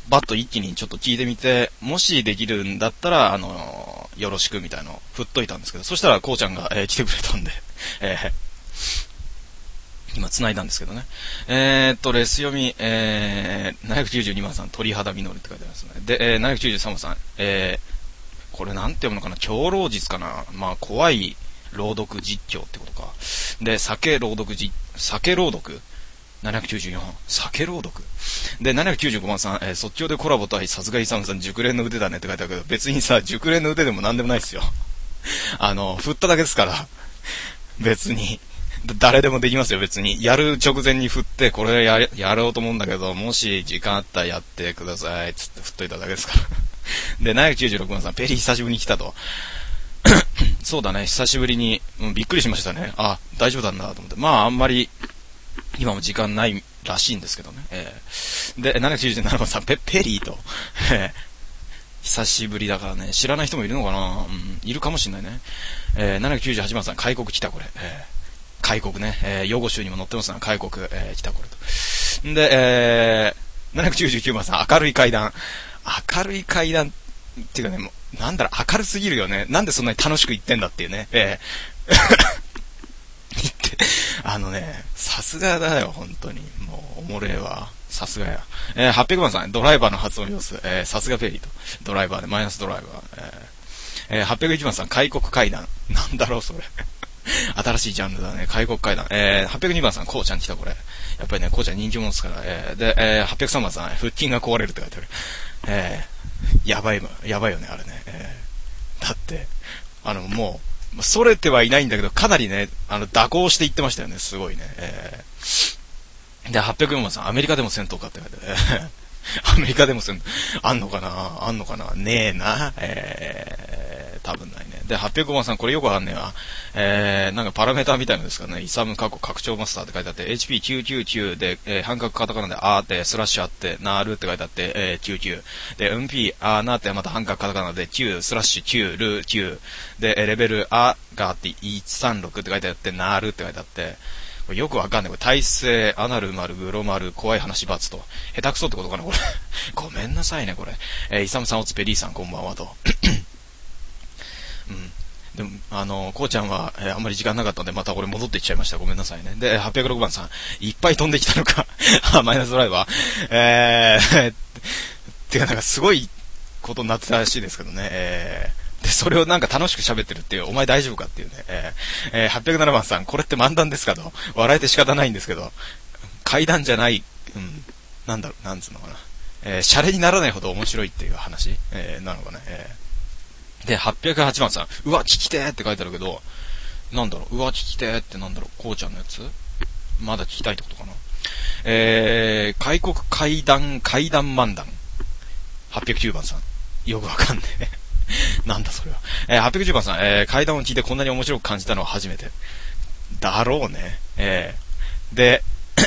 バッと一気にちょっと聞いてみて、もしできるんだったら、あのー、よろしくみたいなのを振っといたんですけど、そしたらこうちゃんが、えー、来てくれたんで、えー、今繋いだんですけどね。えー、っと、レス読み、えー、ななひゃくきゅうじゅうにばんさん、鳥肌実るって書いてありますね。で、えー、ななひゃくきゅうじゅうさんばんさん、えー、これなんて読むのかな、狂浪実かな、まあ、怖い朗読実況ってことか。で、酒朗読実、酒朗読ななひゃくきゅうじゅうよん、酒朗読で、ななひゃくきゅうじゅうごばんさん、えー、即興でコラボ対さすがイサムさん、熟練の腕だねって書いてあるけど、別にさ、熟練の腕でもなんでもないですよ。あの、振っただけですから、別に。誰でもできますよ、別に。やる直前に振って、これや、やろうと思うんだけど、もし時間あったらやってください、つって振っといただけですから。で、ななひゃくきゅうじゅうろくばんさん、ペリー久しぶりに来たと。そうだね、久しぶりに、うん、びっくりしましたね。あ、大丈夫だなと思って。まあ、あんまり、今も時間ないらしいんですけどね。えー、で、ななひゃくきゅうじゅうななばんさん、ペ、ペリーと。えー久しぶりだからね、知らない人もいるのかな、うん、いるかもしれないね。えー、ななひゃくきゅうじゅうはちばんさん、開国来たこれ。えー、開国ね、えー、用語集にも載ってますが、開国、えー、来たこれと。で、えー、ななひゃくきゅうじゅうきゅうばんさん、明るい階段。明るい階段っていうかね、もう、なんだろう、明るすぎるよね。なんでそんなに楽しく言ってんだっていうね。えー、言って、あのね、さすがだよ、本当に。もう、おもれえわ。さすがや。えー、はっぴゃくばんさん、ドライバーの発音様子。えー、さすがペリーと。ドライバーで、マイナスドライバー。えー、えー、はっぴゃくいちばんさん、開国階段。なんだろう、それ。新しいジャンルだね。開国階段。えー、はっぴゃくにばんさん、こうちゃん来た、これ。やっぱりね、こうちゃん人気者ですから。えー、で、えー、はっぴゃくさんばんさん、腹筋が壊れるって書いてある。えー、やばい、やばいよね、あれね。えー、だって、あの、もう、それてはいないんだけど、かなりね、あの、蛇行していってましたよね、すごいね。えーで、はっぴゃくよんばんさん、アメリカでも戦闘かって書いてある。アメリカでも戦闘、あんのかなあんのかなねえな。えー、多分ないね。で、はっぴゃくごばんさん、これよくわかんねえわ。えー、なんかパラメーターみたいなんですかね。イサム過去拡張マスターって書いてあって、エイチピーきゅうひゃくきゅうじゅうきゅう で、えー、半角カタカナであーって、スラッシュあって、なーるって書いてあって、えー、きゅうじゅうきゅう。で、うんぴー、あーなーってまた半角カタカナで、きゅう、スラッシュきゅう、る、きゅう。で、レベルあがあって、いちさんろくって書いてあって、なーるって書いてあって、よくわかんない。これ、体勢、アナル丸、グロ丸、怖い話罰と。下手くそってことかな、これ。ごめんなさいね、これ。えー、イサムさん、おつペリーさん、こんばんはと。うん。でも、あの、こうちゃんは、えー、あんまり時間なかったんで、また俺戻ってきちゃいました。ごめんなさいね。で、はっぴゃくろくばんさん、いっぱい飛んできたのか。あ、マイナスドライバー。えー、てかなんかすごいことになってたらしいですけどね。えーで、それをなんか楽しく喋ってるっていう、お前大丈夫かっていうね。えーえー、はっぴゃくななばんさん、これって漫談ですかと。笑えて仕方ないんですけど、怪談じゃない、うん、なんだろう、なんつうのかな。えー、シャレにならないほど面白いっていう話、えー、なのかね。えー、で、はっぴゃくはちばんさん、うわ、聞きてーって書いてあるけど、なんだろう、うわ、聞きてーってなんだろう、こうちゃんのやつまだ聞きたいってことかな。えー、開国怪談、怪談漫談。はっぴゃくきゅうばんさん、よくわかんねえ。なんだそれは。えー、はっぴゃくじゅうばんさん、えー、階段を聞いてこんなに面白く感じたのは初めて。だろうね。えー、で、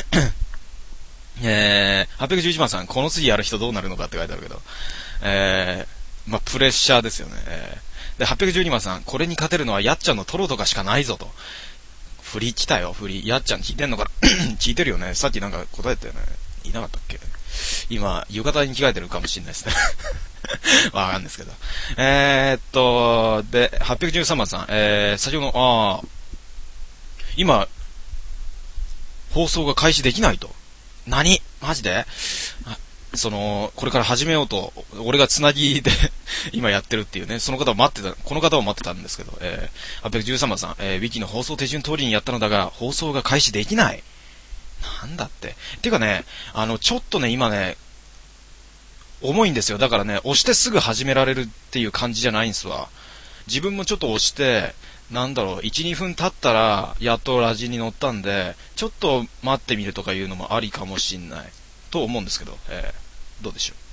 えー、はっぴゃくじゅういちばんさん、この次やる人どうなるのかって書いてあるけど、えー、まあ、プレッシャーですよね。えー、で、はっぴゃくじゅうにばんさん、これに勝てるのはやっちゃんのトロとかしかないぞと。振り来たよ、振り。やっちゃん聞いてんのかな聞いてるよね。さっきなんか答えたよね。いなかったっけ今、浴衣に着替えてるかもしれないですね。わかんないですけど。えー、っと、で、はっぴゃくじゅうさんばんさん、えー、先ほど、あー、今、放送が開始できないと。何マジでその、これから始めようと、俺がつなぎで、今やってるっていうね、その方を待ってた、この方を待ってたんですけど、えー、はっぴゃくじゅうさんばんさん、えー、ウィキの放送手順通りにやったのだが、放送が開始できない。なんだって。てかね、あの、ちょっとね、今ね、重いんですよ。だからね、押してすぐ始められるっていう感じじゃないんすわ。自分もちょっと押して、なんだろう、いち、にふん経ったら、やっとラジに乗ったんで、ちょっと待ってみるとかいうのもありかもしんない。と思うんですけど、えー、どうでしょ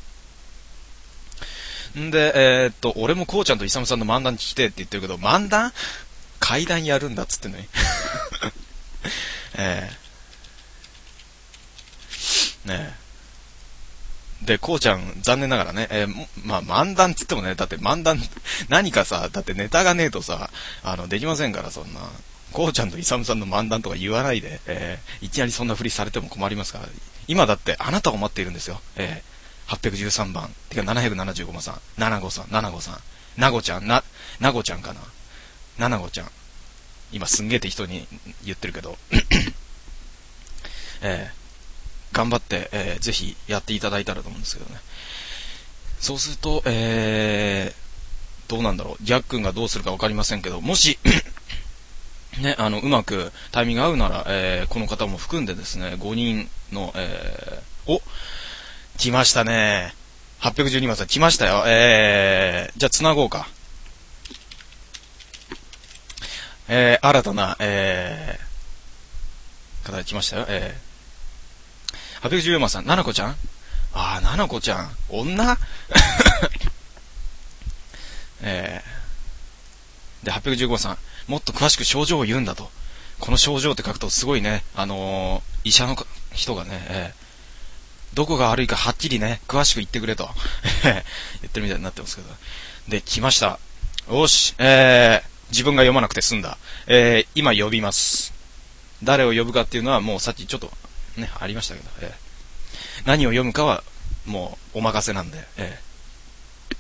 う。んで、えー、っと、俺もこうちゃんとイサムさんの漫談聞きてって言ってるけど、漫談怪談やるんだっつってんのに。えー、ねえ。で、こうちゃん、残念ながらね、えー、まあ、漫談つってもね、だって漫談、何かさ、だってネタがねえとさ、あの、できませんから、そんな。こうちゃんとイサムさんの漫談とか言わないで、えー、いきなりそんなふりされても困りますから。今だって、あなたを待っているんですよ。えー、 はっぴゃくじゅうさんばん。てかななひゃくななじゅうごばんさん。ななごさん、ななごさん。なごちゃん、な、なごちゃんかな。ななごちゃん。今すんげえ適当に言ってるけど。えー、頑張って、えー、ぜひやっていただいたらと思うんですけどね。そうすると、えー、どうなんだろう。ジャックンがどうするかわかりませんけど、もし、ね、あの、うまくタイミング合うなら、えー、この方も含んでですね、ごにんの、えー、お、来ましたね。はっぴゃくじゅうにばんさん来ましたよ。えー、じゃあ繋ごうか。えー、新たな、えー、方が来ましたよ。えー、はっぴゃくじゅうよんばんさん、ななこちゃんあー、ななこちゃん。女えー、で、はっぴゃくじゅうごばんさん、もっと詳しく症状を言うんだと。この症状って書くとすごいね、あのー、医者の人がね、えー、どこが悪いかはっきりね、詳しく言ってくれと言ってるみたいになってますけど。で、来ました。よし、えー、自分が読まなくて済んだ。えー、今呼びます。誰を呼ぶかっていうのはもうさっきちょっとね、ありましたけど、えー、何を読むかはもうお任せなんで、えー、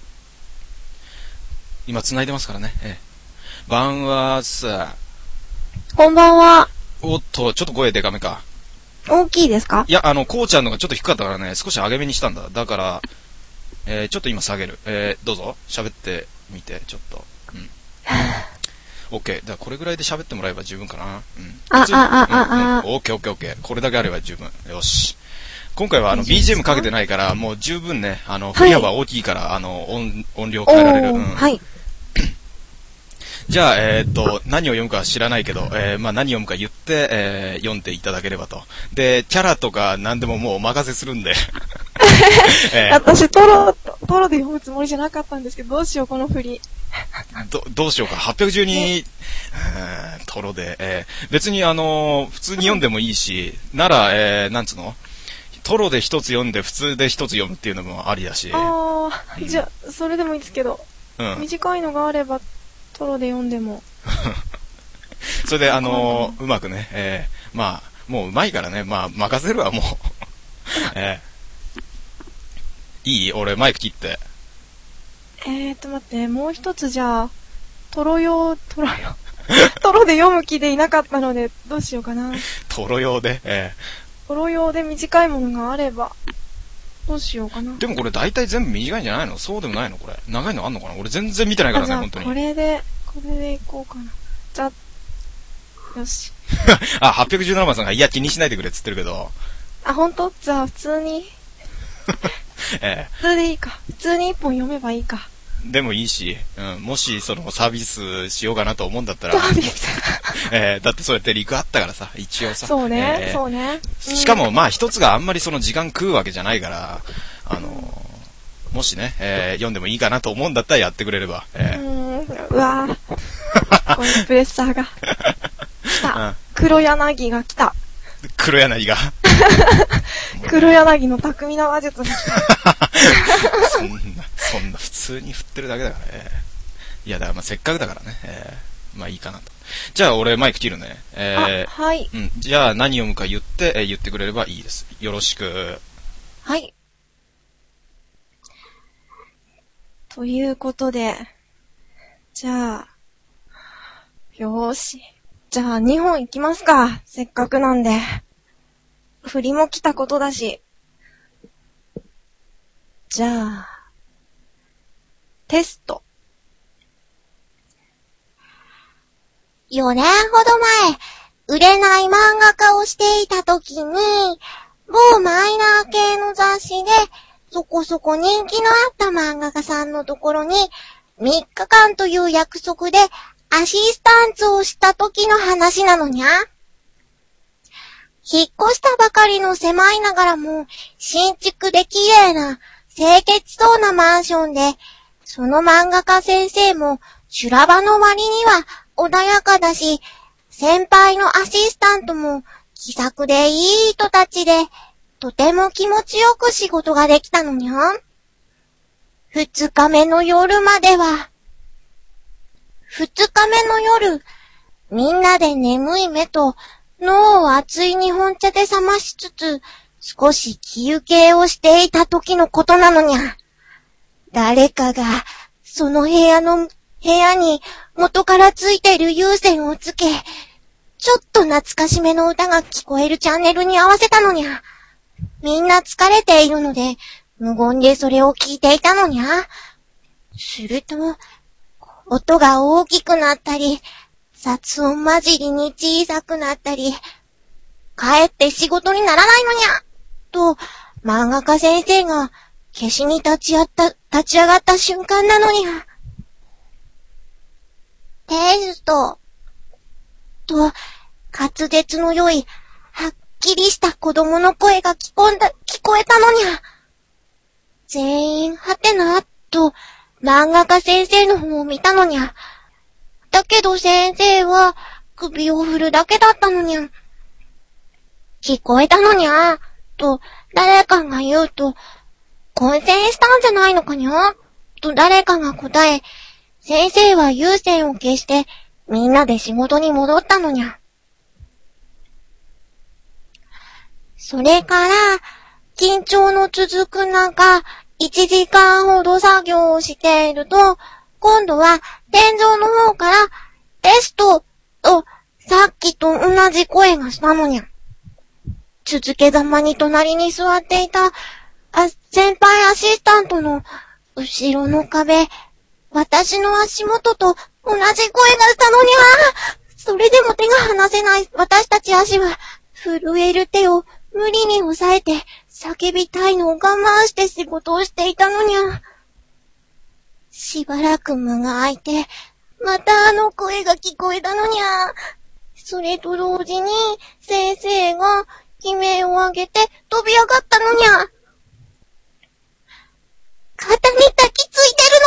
今繋いでますからね、えー、バンワース。 こんばんは。 おっと、ちょっと声でかめか。 大きいですか？ いや、あの、こうちゃんのがちょっと低かったからね、少し上げ目にしたんだ。だから、えー、ちょっと今下げる。えー、どうぞ、喋ってみて、ちょっと。うん。オッケー。だからこれぐらいで喋ってもらえば十分かな。うん。 あ、あ、あ、あ、あ。 オッケーオッケーオッケー。これだけあれば十分。よし。今回はあの ビージーエム かけてないから、もう十分ね、あの、振り幅大きいから、あの、音、音量変えられる。うん。 はい。 じゃあ、えー、っと、何を読むか知らないけど、えー、まあ何読むか言って、えー、読んでいただければと。で、キャラとか何でももうお任せするんで。 えー、私、トロ、トロで読むつもりじゃなかったんですけど、どうしよう、この振り。 ど、どうしようか。はっぴゃくじゅうに、ね、トロで、えー、別にあのー、普通に読んでもいいし、なら、えー、なんつうのトロで一つ読んで普通で一つ読むっていうのもありだし。 ああ、うん、じゃあ、それでもいいですけど、うん、短いのがあれば、トロで読んでも。 それで、あのー、うまくね、えー、まあ、もううまいからね、まあ、任せるわ、もう。えー、いい？俺、マイク切って。 えーと、待って、もう一つじゃあ、トロ用、トロ用。トロで読む気でいなかったので、どうしようかな。 トロ用で、えー、トロ用で短いものがあれば、どうしようかな。 でもこれ大体全部短いんじゃないの？そうでもないのこれ。長いのあんのかな？俺全然見てないからね、本当に。 これで、これでいこうかな。じゃあ、よし。 あ、はっぴゃくじゅうななばんさんが、いや、気にしないでくれって言ってるけど。 あ、ほんと？じゃあ、普通に。ええ。普通でいいか。普通に一本読めばいいか。 でもいいし、うん、もし、その、サービスしようかなと思うんだったら。 サービスえー、だってそうやってリクあったからさ、一応さ。 そうね、 えー、 そうね。 しかも、まあ、一つがあんまりその時間食うわけじゃないから、あのー、もしね、えー、読んでもいいかなと思うんだったらやってくれれば。えー、 うーん、うわぁ。このプレッシャーが。来た。うん、黒柳が来た。 黒柳が黒柳の巧みな話術が来た。 そんな、そんな普通に振ってるだけだからね。いや、だからまあせっかくだからね。えー、まあいいかなと。じゃあ俺マイク切るね。えー、 はい。 うん。じゃあ何読むか言って、えー、言ってくれればいいです。よろしく。 はい。ということで、じゃあ、よーし。じゃあにほんいきますか。せっかくなんで。振りも来たことだし。じゃあ、テスト。 よねんほど前、売れない漫画家をしていた時に、某マイナー系の雑誌で、そこそこ人気のあった漫画家さんのところに、みっかかんという約束で、アシスタントをした時の話なのにゃ。引っ越したばかりの狭いながらも、新築で綺麗な、清潔そうなマンションで、その漫画家先生も、修羅場の割には穏やかだし、先輩のアシスタントも気さくでいい人たちで、とても気持ちよく仕事ができたのにゃ。二日目の夜までは、二日目の夜、みんなで眠い目と脳を熱い日本茶で冷ましつつ、 少し気受けをしていた時のことなのにゃ。誰かが、その部屋の、部屋に元からついている有線をつけ、ちょっと懐かしめの歌が聞こえるチャンネルに合わせたのにゃ。みんな疲れているので、無言でそれを聞いていたのにゃ。すると、音が大きくなったり、雑音混じりに小さくなったり、帰って仕事にならないのにゃと、漫画家先生が消しに立ち会った、立ち上がった瞬間なのにゃ。テスト、と、滑舌の良い、はっきりした子供の声が聞こえた、聞こえたのにゃ。全員、はてな、と、漫画家先生の方を見たのにゃ。だけど先生は、首を振るだけだったのにゃ。聞こえたのにゃ、と、誰かが言うと、混戦したんじゃないのかにゃ、と誰かが答え、先生は有線を消して、みんなで仕事に戻ったのにゃ。それから、緊張の続く中、一時間ほど作業をしていると、今度は天井の方から、テストと、さっきと同じ声がしたのにゃ。続けざまに隣に座っていた、あ、先輩アシスタントの、後ろの壁、私の足元と同じ声がしたのにゃ。それでも手が離せない私たち足は、震える手を無理に抑えて、叫びたいのを我慢して仕事をしていたのにゃ。しばらく間が空いて、またあの声が聞こえたのにゃ。それと同時に、先生が悲鳴を上げて飛び上がったのにゃ。肩に抱きついてる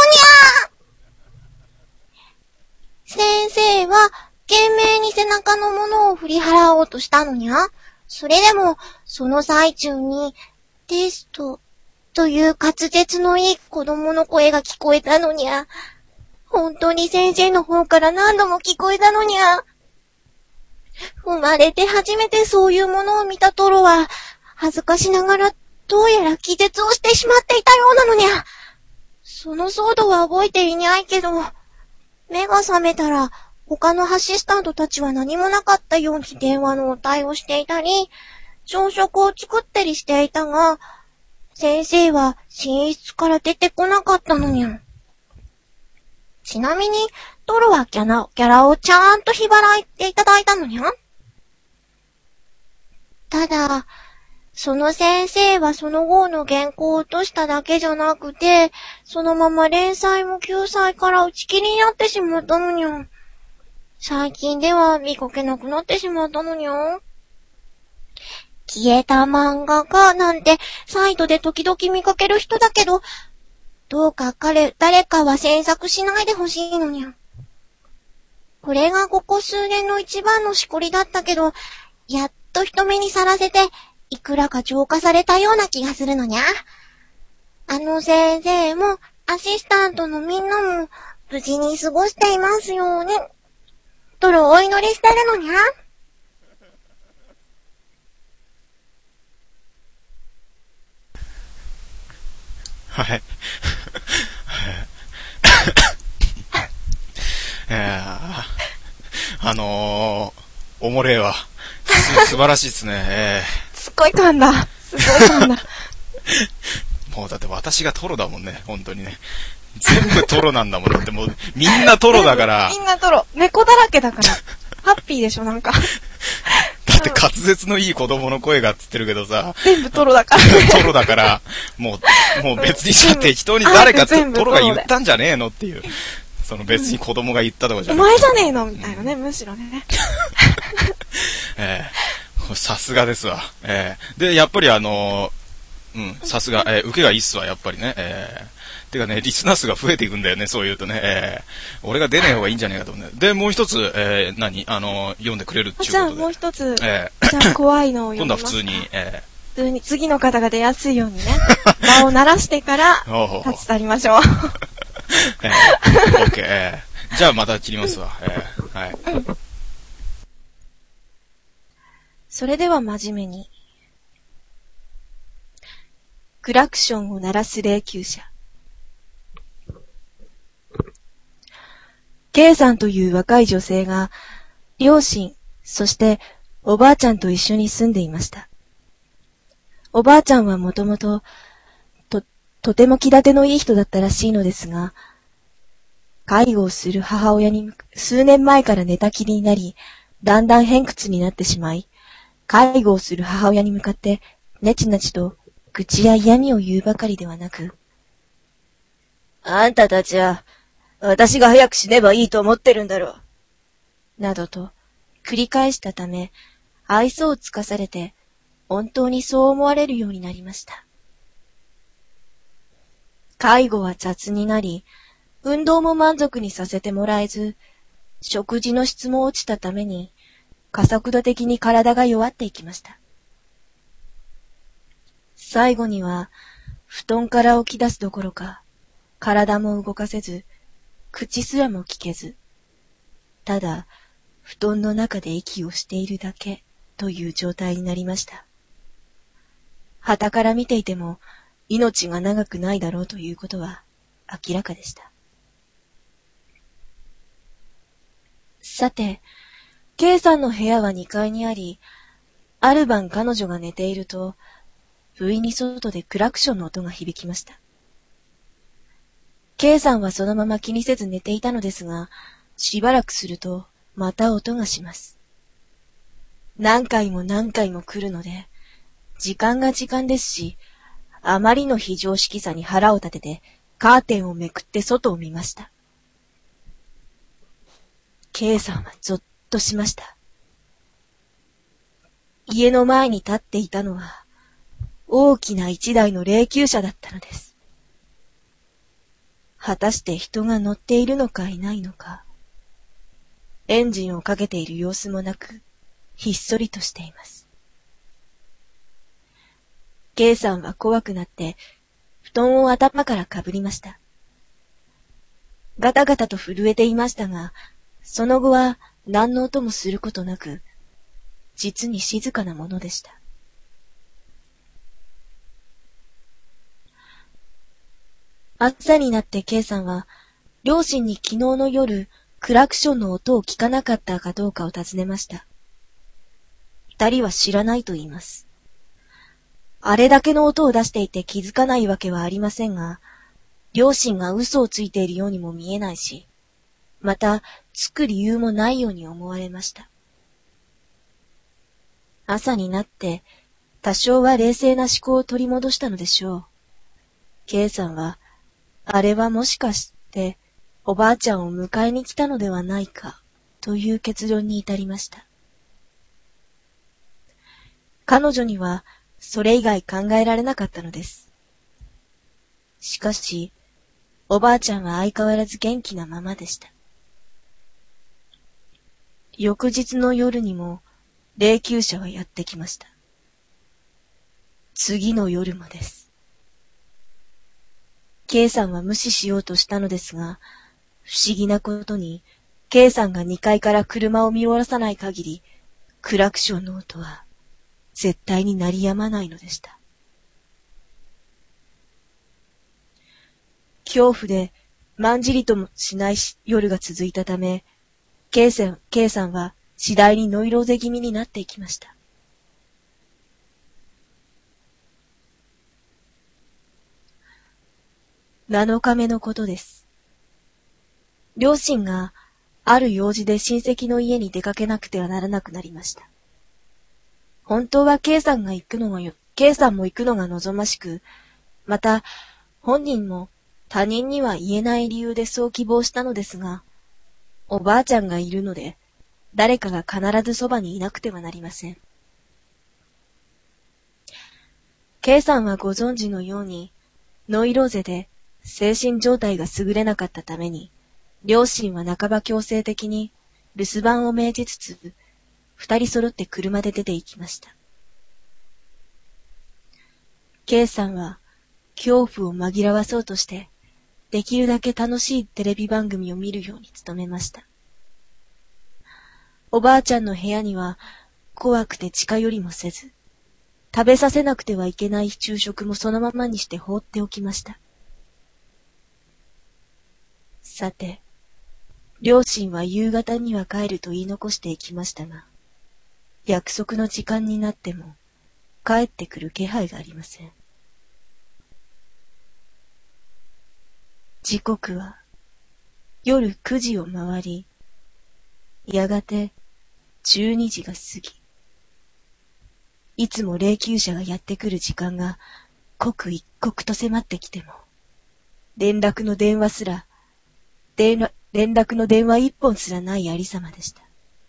のにゃ。先生は懸命に背中のものを振り払おうとしたのにゃ。それでも、その最中に、テストという滑舌のいい子供の声が聞こえたのにゃ。本当に先生の方から何度も聞こえたのにゃ。生まれて初めてそういうものを見たトロは、恥ずかしながらどうやら気絶をしてしまっていたようなのにゃ。その騒動は覚えていないけど、目が覚めたら、他のアシスタントたちは何もなかったように電話の応対をしていたり、朝食を作ったりしていたが、先生は寝室から出てこなかったのにゃ。ちなみに、トロはギャラ、ギャラをちゃんと日払っていただいたのにゃ。ただ、その先生はその後の原稿を落としただけじゃなくて、そのまま連載も救済から打ち切りになってしまったのにゃ。最近では見かけなくなってしまったのにゃ。消えた漫画家なんてサイトで時々見かける人だけど、どうか彼、誰かは詮索しないでほしいのにゃ。これがここ数年の一番のしこりだったけど、やっと人目にさらせて、いくらか浄化されたような気がするのにゃ。あの先生も、アシスタントのみんなも、無事に過ごしていますように。とるお祈りしてるのにゃ。 はい。えー、あのー、おもれえわ。す、素晴らしいですね。えー、すっごい噛んだ。すごい噛んだ。 もうだって私がトロだもんね、本当にね。全部トロなんだもん。だってもう、みんなトロだから。 みんなトロ。猫だらけだから。ハッピーでしょ、なんか。 だって滑舌のいい子供の声がって言ってるけどさ。 全部トロだから。 トロだから、もう、もう別にさ、適当に誰かトロが言ったんじゃねえのっていう。その別に子供が言ったとかじゃなくて。 お前じゃねえのみたいなね、むしろね。 えー、さすがですわ。えー、で、やっぱりあのー、うん、さすが、えー、受けがいいっすわ、やっぱりね。えー、てかね、リスナー数が増えていくんだよね、そう言うとね。えー、俺が出ねえ方がいいんじゃねえかと思うね。で、もう一つ、えー、何あのー、読んでくれるっていうことで。 じゃあもう一つ、 えー、 じゃあ怖いのを読みます。 今度は普通に、えー、普通に次の方が出やすいようにね、場を鳴らしてから、立ち去りましょう。 えー、オッケー、えー。じゃあまた切りますわ。えー、はい。うん、 それでは真面目に。 クラクションを鳴らす霊柩車。K さんという若い女性が、両親、そしておばあちゃんと一緒に住んでいました。おばあちゃんはもともと、と、とても気立てのいい人だったらしいのですが、介護をする母親に数年前から寝たきりになり、だんだん偏屈になってしまい、介護をする母親に向かってネチネチと愚痴や嫌味を言うばかりではなく、あんたたちは、私が早く死ねばいいと思ってるんだろう。などと繰り返したため、愛想をつかされて、本当にそう思われるようになりました。介護は雑になり、運動も満足にさせてもらえず、食事の質も落ちたために、加速度的に体が弱っていきました。最後には、布団から起き出すどころか、体も動かせず、口すらも聞けず、ただ、布団の中で息をしているだけという状態になりました。傍から見ていても、命が長くないだろうということは明らかでした。さて、K さんの部屋はにかいにあり、ある晩彼女が寝ていると、不意に外でクラクションの音が響きました。K さんはそのまま気にせず寝ていたのですが、しばらくすると、また音がします。何回も何回も来るので、時間が時間ですし、あまりの非常識さに腹を立てて、カーテンをめくって外を見ました。K さんはぞっとしました。家の前に立っていたのは、大きな一台の霊柩車だったのです。果たして人が乗っているのかいないのか、エンジンをかけている様子もなく、ひっそりとしています。K さんは怖くなって、布団を頭からかぶりました。ガタガタと震えていましたが、その後は何の音もすることなく、実に静かなものでした。朝になって K さんは、両親に昨日の夜、クラクションの音を聞かなかったかどうかを尋ねました。二人は知らないと言います。あれだけの音を出していて気づかないわけはありませんが、両親が嘘をついているようにも見えないし、また、つく理由もないように思われました。朝になって、多少は冷静な思考を取り戻したのでしょう。K さんは、あれはもしかして、おばあちゃんを迎えに来たのではないか、という結論に至りました。彼女には、それ以外考えられなかったのです。しかし、おばあちゃんは相変わらず元気なままでした。翌日の夜にも、霊柩車はやってきました。次の夜もです。K さんは無視しようとしたのですが、不思議なことに、K さんがにかいから車を見下ろさない限り、クラクションの音は、絶対に鳴り止まないのでした。恐怖で、まんじりともしない夜が続いたため、K さん、K さんは次第にノイローゼ気味になっていきました。なのかめのことです。両親がある用事で親戚の家に出かけなくてはならなくなりました。本当は K さんが行くのがよ、K さんも行くのが望ましく、また本人も他人には言えない理由でそう希望したのですが、おばあちゃんがいるので、誰かが必ずそばにいなくてはなりません。K さんはご存知のように、ノイローゼで精神状態が優れなかったために、両親は半ば強制的に留守番を命じつつ、二人揃って車で出て行きました。K さんは恐怖を紛らわそうとして、できるだけ楽しいテレビ番組を見るように努めました。おばあちゃんの部屋には怖くて近寄りもせず、 食べさせなくてはいけない昼食もそのままにして放っておきました。さて、両親は夕方には帰ると言い残していきましたが、約束の時間になっても帰ってくる気配がありません。時刻は夜くじを回り、やがてじゅうにじが過ぎ、いつも霊柩車がやってくる時間が刻一刻と迫ってきても、連絡の電話すら、連絡連絡の電話一本すらないありさまでした。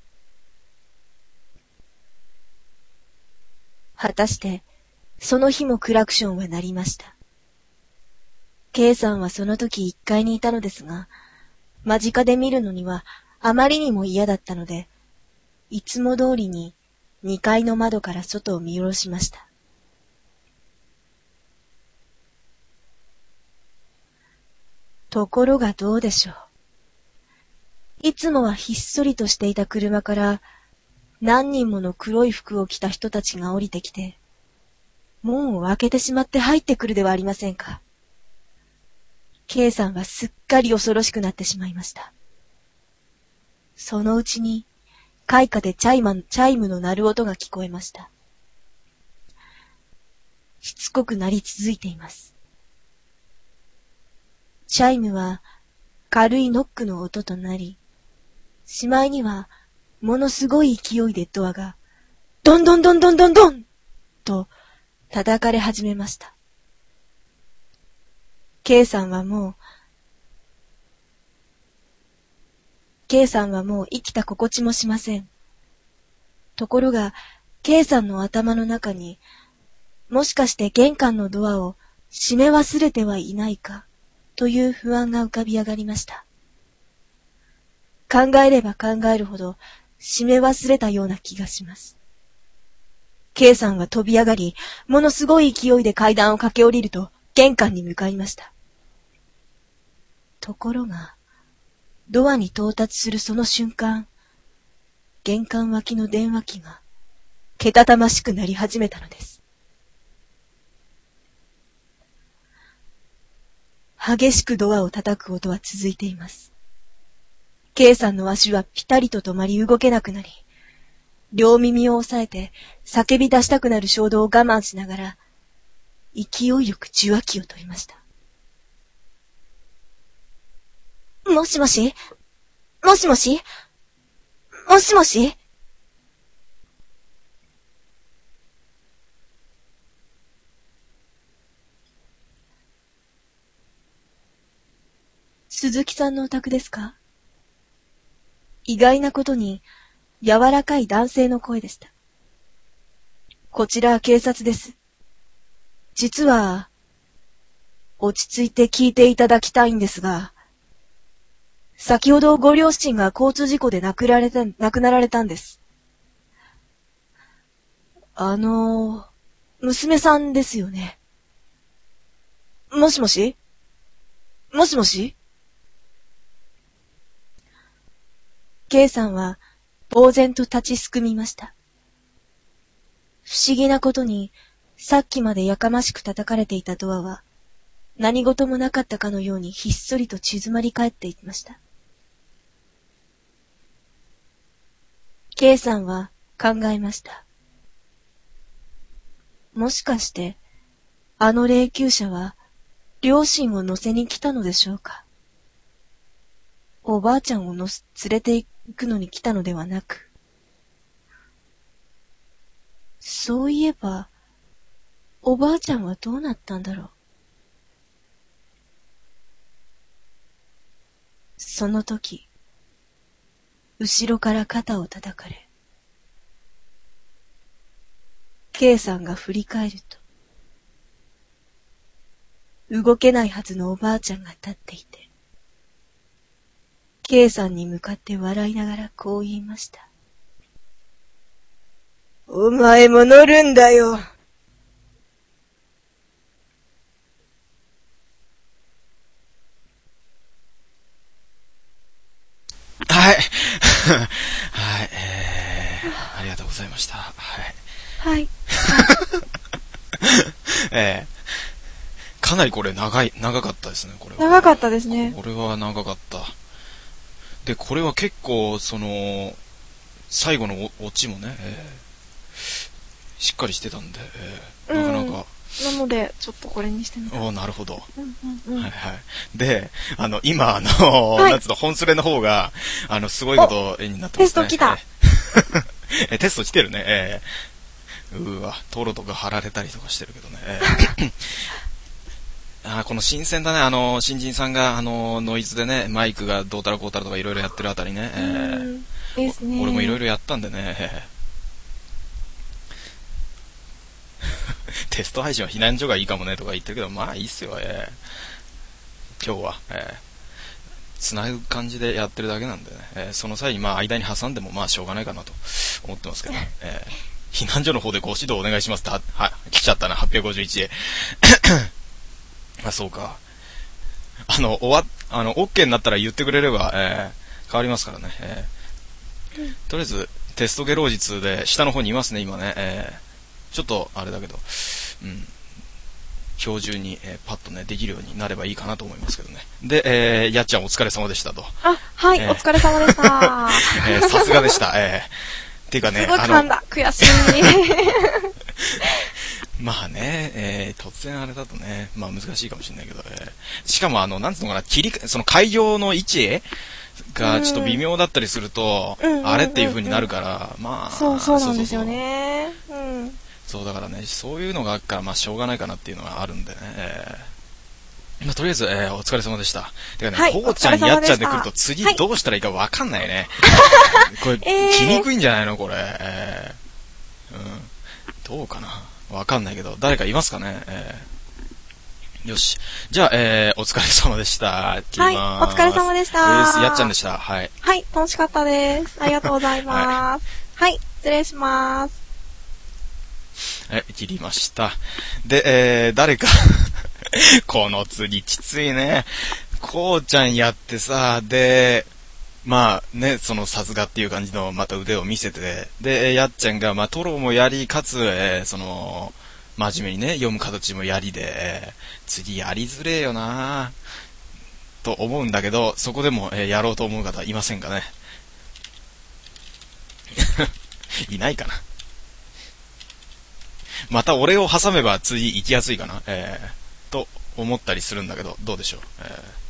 果たして、その日もクラクションは鳴りました。K さんはその時一階にいたのですが、間近で見るのにはあまりにも嫌だったので、いつも通りに二階の窓から外を見下ろしました。ところがどうでしょう。いつもはひっそりとしていた車から何人もの黒い服を着た人たちが降りてきて、門を開けてしまって入ってくるではありませんか。K さんはすっかり恐ろしくなってしまいました。そのうちに階下でチャイマン、チャイムの鳴る音が聞こえました。しつこく鳴り続いています。チャイムは軽いノックの音となり、しまいにはものすごい勢いでドアがドンドンドンドンドンドンと叩かれ始めました。K さんはもう、K さんはもう生きた心地もしません。ところが、K さんの頭の中に、もしかして玄関のドアを閉め忘れてはいないか、という不安が浮かび上がりました。考えれば考えるほど、閉め忘れたような気がします。K さんは飛び上がり、ものすごい勢いで階段を駆け下りると、玄関に向かいました。ところが、ドアに到達するその瞬間、玄関脇の電話機が、けたたましく鳴り始めたのです。激しくドアを叩く音は続いています。K さんの足はピタリと止まり動けなくなり、両耳を押さえて叫び出したくなる衝動を我慢しながら、勢いよく受話器を取りました。もしもしもしもしもしもし鈴木さんのお宅ですか？意外なことに柔らかい男性の声でした。こちらは警察です。実は、落ち着いて聞いていただきたいんですが、先ほどご両親が交通事故で亡くなられた、亡くなられたんです。あの、娘さんですよね。もしもし？もしもし？ K さんは呆然と立ちすくみました。不思議なことに、さっきまでやかましく叩かれていたドアは、何事もなかったかのようにひっそりと静まり返っていました。K さんは考えました。もしかして、あの霊柩車は、両親を乗せに来たのでしょうか。おばあちゃんをのす連れて行くのに来たのではなく。そういえば、おばあちゃんはどうなったんだろう。その時、後ろから肩を叩かれ、K さんが振り返ると、動けないはずのおばあちゃんが立っていて、K さんに向かって笑いながらこう言いました。お前も乗るんだよ。 はい。はい、えー、ありがとうございました。はい。 はい。 えーかなりこれ長い、長かったですね、これは。 長かったですね。 これは長かった。で、これは結構、その、最後のオチもね、えー、しっかりしてたんで、えー、なかなか、 うん。なので、ちょっとこれにしてみた。 おー、なるほど。 うんうんうん。 はいはい。で、あの、今、あの、 はい、 なんつうの、本スレの方が、あの、すごいことになってますね。 テスト来た。 え、テスト来てるね。えー、うーわ、トロとか貼られたりとかしてるけどね。えーあこの新鮮だね、あの、新人さんが、あの、ノイズでね、マイクがどうたらこうたらとかいろいろやってるあたりね。えー、 ですね。 俺もいろいろやったんでね。テスト配信は避難所がいいかもねとか言ってるけど、まあいいっすよ、えー、今日は、えー、つなぐ感じでやってるだけなんでね、えー、その際にまあ間に挟んでもまあしょうがないかなと思ってますけど、えー、避難所の方でご指導お願いしますっては、は、来ちゃったな、はっぴゃくごじゅういち。あ、そうか。あの、終わっ、あの、OK になったら言ってくれれば、えー、変わりますからね。えーうん、とりあえず、テストゲロー術で下の方にいますね、今ね。えー、ちょっと、あれだけど、うん。今日中に、えー、パッとね、できるようになればいいかなと思いますけどね。で、えー、やっちゃんお疲れ様でしたと。 あ、はい、えー、お疲れ様でした。 えー、さすがでした。えー、っていうかね、 すごい噛んだ。悔しい。 まあね、えー、突然あれだとね、まあ難しいかもしれないけど、えー、しかもあの、なんつうのかな、切り、その開業の位置がちょっと微妙だったりすると、うん、あれっていう風になるから、うん、まあ、 そう、そうなんですよね。うん。 そうだからね、そういうのがあるから、まあしょうがないかなっていうのがあるんでね、えー、まあとりあえず、えー、お疲れ様でした。てかね、はい、こうちゃん、やっちゃんで来ると次どうしたらいいかわかんないね。はい、これ、えー、来にくいんじゃないのこれ、えー、うん。どうかなわかんないけど、誰かいますかね、えー、よし。じゃあ、えー、お疲れ様でした。切りまーす。 はい、お疲れ様でした。 えー、やっちゃんでした。はい。 はい、楽しかったです。ありがとうございます。はい、はい、失礼します。 はい、切りました。で、えー、誰か、この次きついね。こうちゃんやってさ、で、まあね、そのさすがっていう感じのまた腕を見せて、で、やっちゃんが、まあトロもやり、かつ、えー、その、真面目にね、読む形もやりで、えー、次やりづれえよなぁ、と思うんだけど、そこでも、えー、やろうと思う方いませんかね。いないかな。また俺を挟めば次行きやすいかな、えー、と思ったりするんだけど、どうでしょう。えー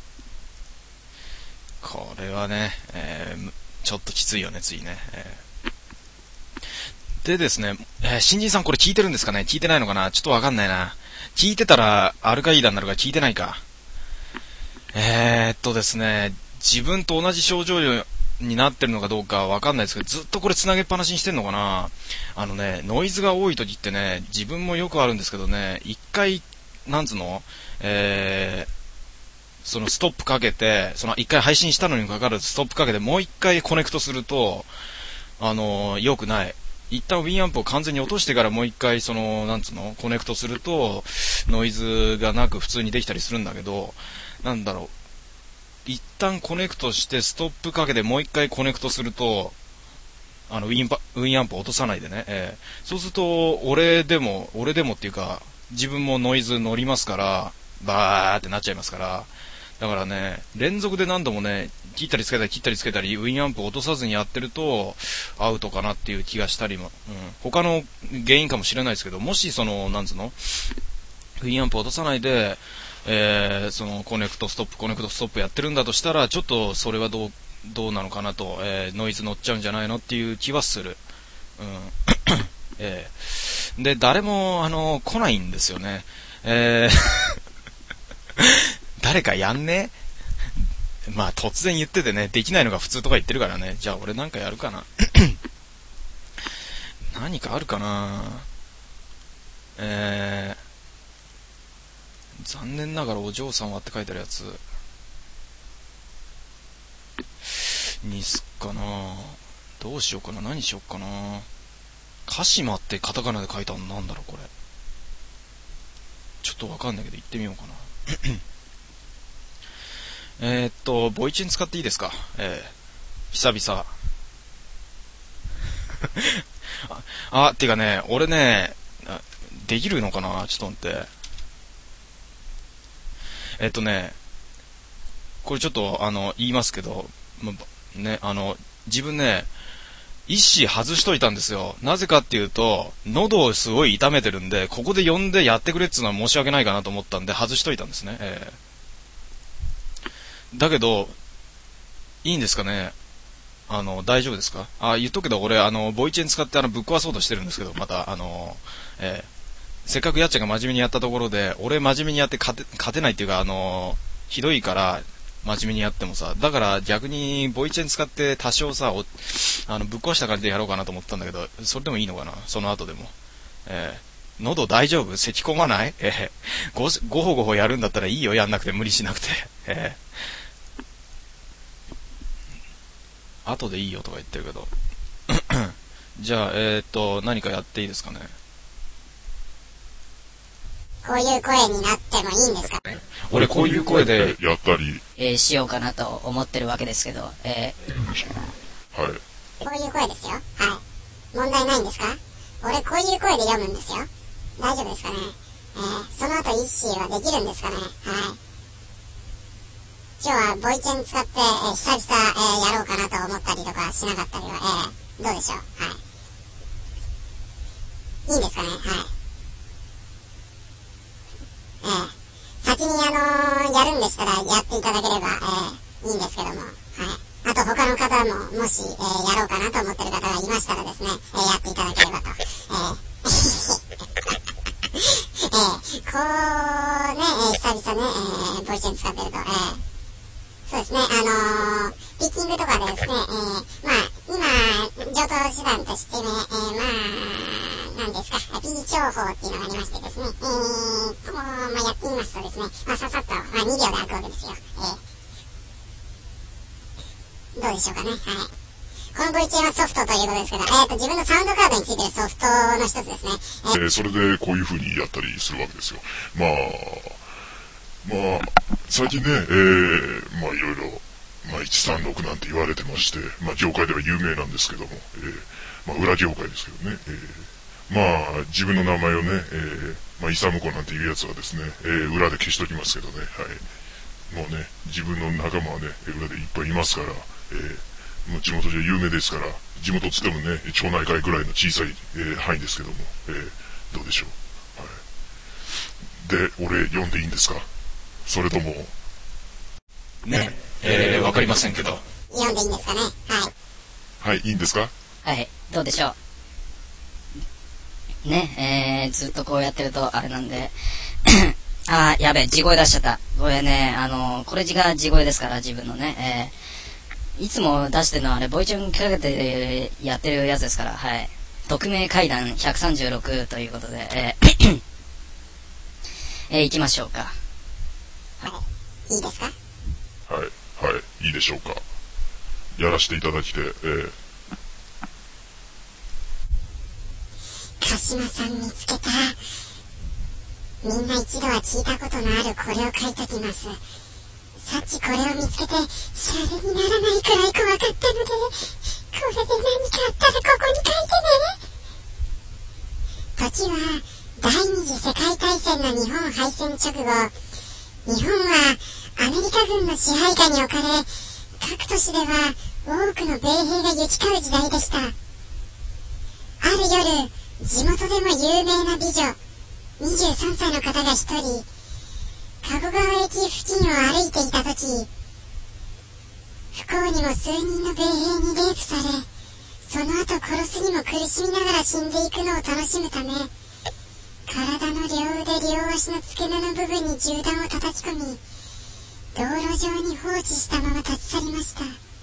これはね、えー、ちょっときついよね、ついね。えー、でですね、えー、新人さんこれ聞いてるんですかね？聞いてないのかな？ちょっとわかんないな。聞いてたら、アルカイダになるから聞いてないか。えー、っとですね、自分と同じ症状になってるのかどうかわかんないですけど、ずっとこれ繋げっぱなしにしてんのかな？あのね、ノイズが多い時ってね、自分もよくあるんですけどね、一回、なんつうの？えー、そのストップかけて、その一回配信したのにもかかわらずストップかけてもう一回コネクトすると、あのー、良くない。一旦ウィンアンプを完全に落としてからもう一回その、なんつうの、コネクトすると、ノイズがなく普通にできたりするんだけど、なんだろう。一旦コネクトしてストップかけてもう一回コネクトすると、あの、ウィンパ、ウィンアンプ落とさないでね。えー、そうすると、俺でも、俺でもっていうか、自分もノイズ乗りますから、バーってなっちゃいますから、だからね、連続で何度もね、切ったりつけたり切ったりつけたり、ウィンアンプを落とさずにやってると、アウトかなっていう気がしたりも、うん、他の原因かもしれないですけど、もしその、なんつうの、ウィンアンプを落とさないで、えー、その、コネクトストップ、コネクトストップやってるんだとしたら、ちょっとそれはどう、どうなのかなと、えー、ノイズ乗っちゃうんじゃないのっていう気はする。うん。えー、で、誰も、あの、来ないんですよね。えー誰かやんね？まあ突然言っててね、できないのが普通とか言ってるからね。じゃあ俺なんかやるかな。何かあるかな。えー、残念ながらお嬢さんはって書いてあるやつにすっかな。どうしようかな。何しようかな。鹿島ってカタカナで書いたのなんだろうこれ。ちょっとわかんないけど言ってみようかな。えーっと、ボイチェン使っていいですか？えー、久々。 あ、あ、っていうかね、俺ね、できるのかな、ちょっと待って。えっとね、これちょっと、あの、言いますけど、ま、ね、あの、自分ね、一子外しといたんですよ。なぜかっていうと、喉をすごい痛めてるんで、ここで呼んでやってくれっていうのは申し訳ないかなと思ったんで、外しといたんですね。えー、だけど、いいんですかね、あの、大丈夫ですか？あ、言っとくけど、俺、あの、ボイチェン使ってあの、ぶっ壊そうとしてるんですけど、また、あの、えー、せっかくやっちゃんが真面目にやったところで、俺真面目にやって勝て、勝てないっていうか、あの、ひどいから、真面目にやってもさ、だから逆にボイチェン使って多少さ、おあのぶっ壊した感じでやろうかなと思ったんだけど、それでもいいのかな、その後でも。えー、喉大丈夫？咳込まない？えー、ご、ごほごほやるんだったらいいよ、やんなくて、無理しなくて。えー、後でいいよとか言ってるけど。じゃあ、えーっと、何かやっていいですかね。 こういう声になってもいいんですか？ 俺こういう声でやったり、 えー、しようかなと思ってるわけですけど、えー、はい。 こういう声ですよ。はい。問題ないんですか？俺こういう声で読むんですよ。大丈夫ですかね？えー、その後一子はできるんですかね？はい。今日はボイチェン使って、えー、久々、えー、やろうかなと思ったりとかしなかったりは、えー、どうでしょう？はい。いいんですかね？はい。えー、先にあのー、やるんでしたらやっていただければ、えー、いいんですけども、はい。あと他の方ももし、えー、やろうかなと思ってる方がいましたらですね、えー、やっていただければと。えーえー、こうね、えー、久々ね、えー、ボイチェン使ってると、えー、そうですね、あのー、ピッキングとかでですね、えー、まあ、今、上等手段としてね、えー、まあ、なんですか、P 情報っていうのがありましてですね、えー、こう、まあ、やってみますとですね、まあ、ささっと、まあ、にびょうで開くわけですよ。えー、どうでしょうかね、はい。このボイチェンはソフトということですけど、えーと、自分のサウンドカードについてるソフトの一つですね。 えー、えー、それでこういう風にやったりするわけですよ。まあ、まあ、最近ね、えー、まあいろいろ、まあいちさんろくなんて言われてまして、まあ業界では有名なんですけども、えー、まあ裏業界ですけどね、えー、まあ自分の名前をね、えー、まあイサムコなんていうやつはですね、えー、裏で消しときますけどね、はい。もうね、自分の仲間はね、裏でいっぱいいますから、えー、もう地元じゃ有名ですから、地元つってもね、町内会ぐらいの小さい、えー、範囲ですけども、えー、どうでしょう。はい。で、俺読んでいいんですか？それともね、えー、わかりませんけど。 読んでいいんですかね？はい。 はい、いいんですか？ ー、はい、どうでしょう。ね、えー、ずっとこうやってるとあれなんで、あー、やべえ、地声出しちゃった。これね、あのー、これが地声ですから、自分のね、えー、いつも出してるのはあれ、ボイチェンかけてやってるやつですから、はい。匿名階段ひゃくさんじゅうろくということで、えー、えー、行きましょうか。 はい。いいですか？ はい、はい、いいでしょうか。やらせていただきて、えー、 鹿島さん見つけた。みんな一度は聞いたことのあるこれを書いときます。さっきこれを見つけて、シャレにならないくらい怖かったので、これで何かあったらここに書いてね。時は、第二次世界大戦の日本敗戦直後、日本はアメリカ軍の支配下に置かれ、各都市では多くの米兵が行き交う時代でした。ある夜、地元でも有名な美女、にじゅうさんさいの方が一人、加古川駅付近を歩いていたとき、不幸にも数人の米兵にレイプされ、その後殺すにも苦しみながら死んでいくのを楽しむため、体の両腕両足の付け根の部分に銃弾を叩き込み、道路上に放置したまま立ち去りました。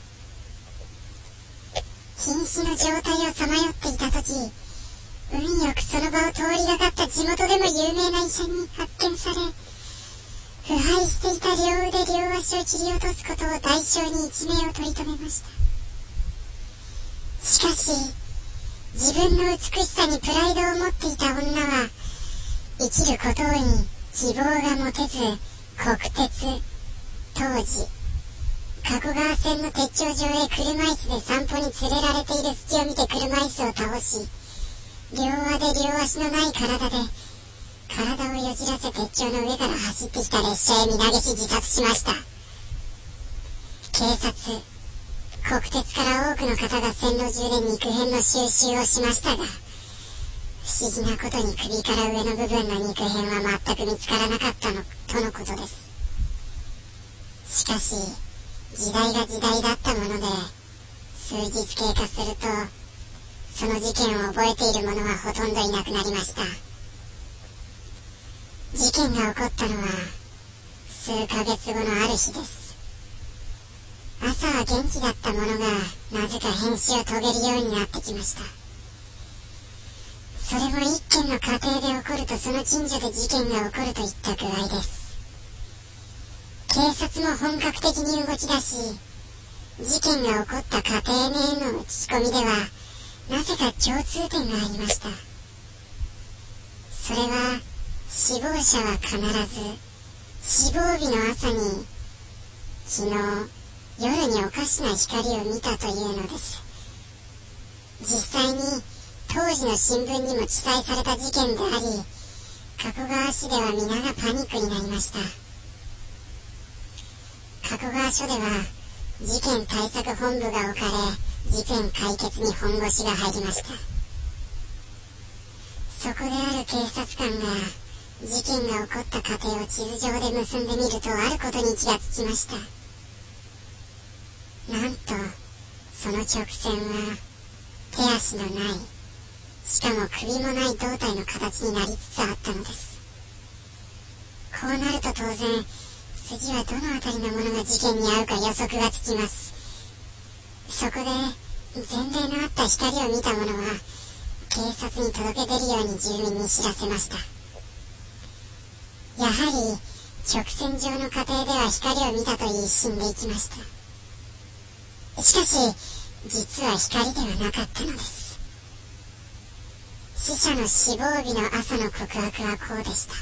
瀕死の状態をさまよっていたとき、運よくその場を通りがかった地元でも有名な医者に発見され、腐敗していた両腕両足を切り落とすことを代償に一命を取り留めました。しかし、自分の美しさにプライドを持っていた女は、生きることに希望が持てず、国鉄、当時、加古川線の鉄橋上へ車椅子で散歩に連れられている隙を見て車椅子を倒し、 両腕両足のない体で体をよじらせ鉄橋の上から走ってきた列車へ身投げし自殺しました。警察、国鉄から多くの方が線路中で肉片の収集をしましたが、不思議なことに首から上の部分の肉片は全く見つからなかったのとのことです。しかし時代が時代だったもので、数日経過するとその事件を覚えている者はほとんどいなくなりました。事件が起こったのは数ヶ月後のある日です。朝は元気だった者がなぜか変死を遂げるようになってきました。それも一軒の家庭で起こるとその近所で事件が起こるといった具合です。警察も本格的に動き出し、事件が起こった家庭への聞き込みではなぜか共通点がありました。それは死亡者は必ず死亡日の朝に昨日夜におかしな光を見たというのです。実際に当時の新聞にも記載された事件であり、加古川市では皆がパニックになりました。加古川署では事件対策本部が置かれ、事件解決に本腰が入りました。そこである警察官が事件が起こった過程を地図上で結んでみると、あることに気がつきました。なんとその直線は手足のない、しかも首もない胴体の形になりつつあったのです。こうなると当然次はどのあたりのものが事件に遭うか予測がつきます。そこで前例のあった光を見た者は警察に届け出るように住民に知らせました。やはり直線上の過程では光を見たと言い死んでいきました。しかし実は光ではなかったのです。死者の死亡日の朝の告白はこうでした。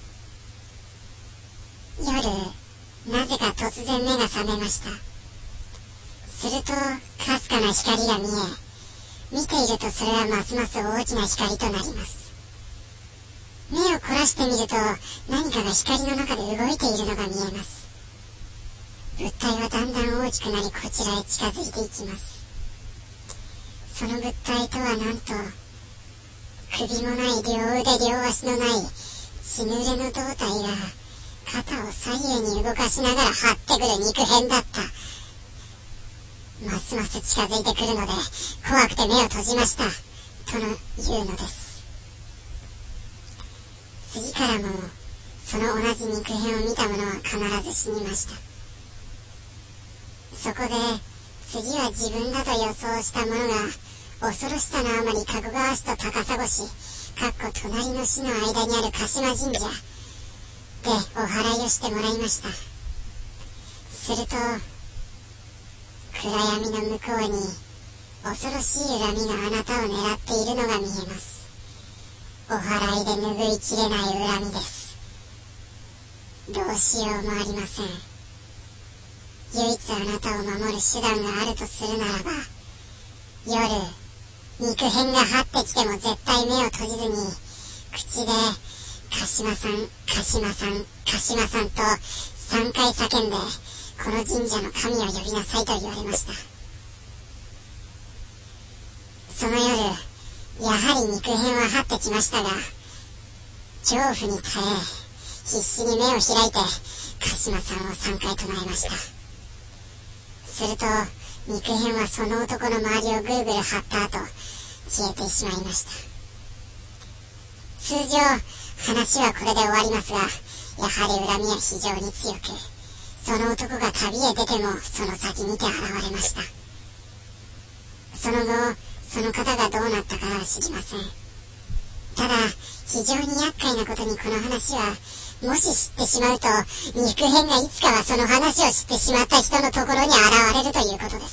夜、なぜか突然目が覚めました。するとかすかな光が見え、見ているとそれはますます大きな光となります。目を凝らしてみると何かが光の中で動いているのが見えます。物体はだんだん大きくなりこちらへ近づいていきます。その物体とはなんと首もない両腕両足のない血濡れの胴体が肩を左右に動かしながら張ってくる肉片だった。ますます近づいてくるので怖くて目を閉じましたとの言うのです。次からもその同じ肉片を見た者は必ず死にました。そこで次は自分だと予想した者が恐ろしさのあまり加古川市と高砂市かっこ隣の市の間にある鹿島神社でお祓いをしてもらいました。すると暗闇の向こうに恐ろしい恨みがあなたを狙っているのが見えます。お祓いで拭いきれない恨みです。どうしようもありません。唯一あなたを守る手段があるとするならば、夜肉片が張ってきても絶対目を閉じずに口で鹿島さん、鹿島さん、鹿島さんとさんかい叫んでこの神社の神を呼びなさいと言われました。その夜やはり肉片は張ってきましたが、恐怖に耐え必死に目を開いて鹿島さんをさんかい唱えました。すると肉片はその男の周りをぐるぐる張った後消えてしまいました。通常話はこれで終わりますが、やはり恨みは非常に強く、その男が旅へ出てもその先にて現れました。その後その方がどうなったかは知りません。ただ非常に厄介なことにこの話はもし知ってしまうと肉片がいつかはその話を知ってしまった人のところに現れるということです。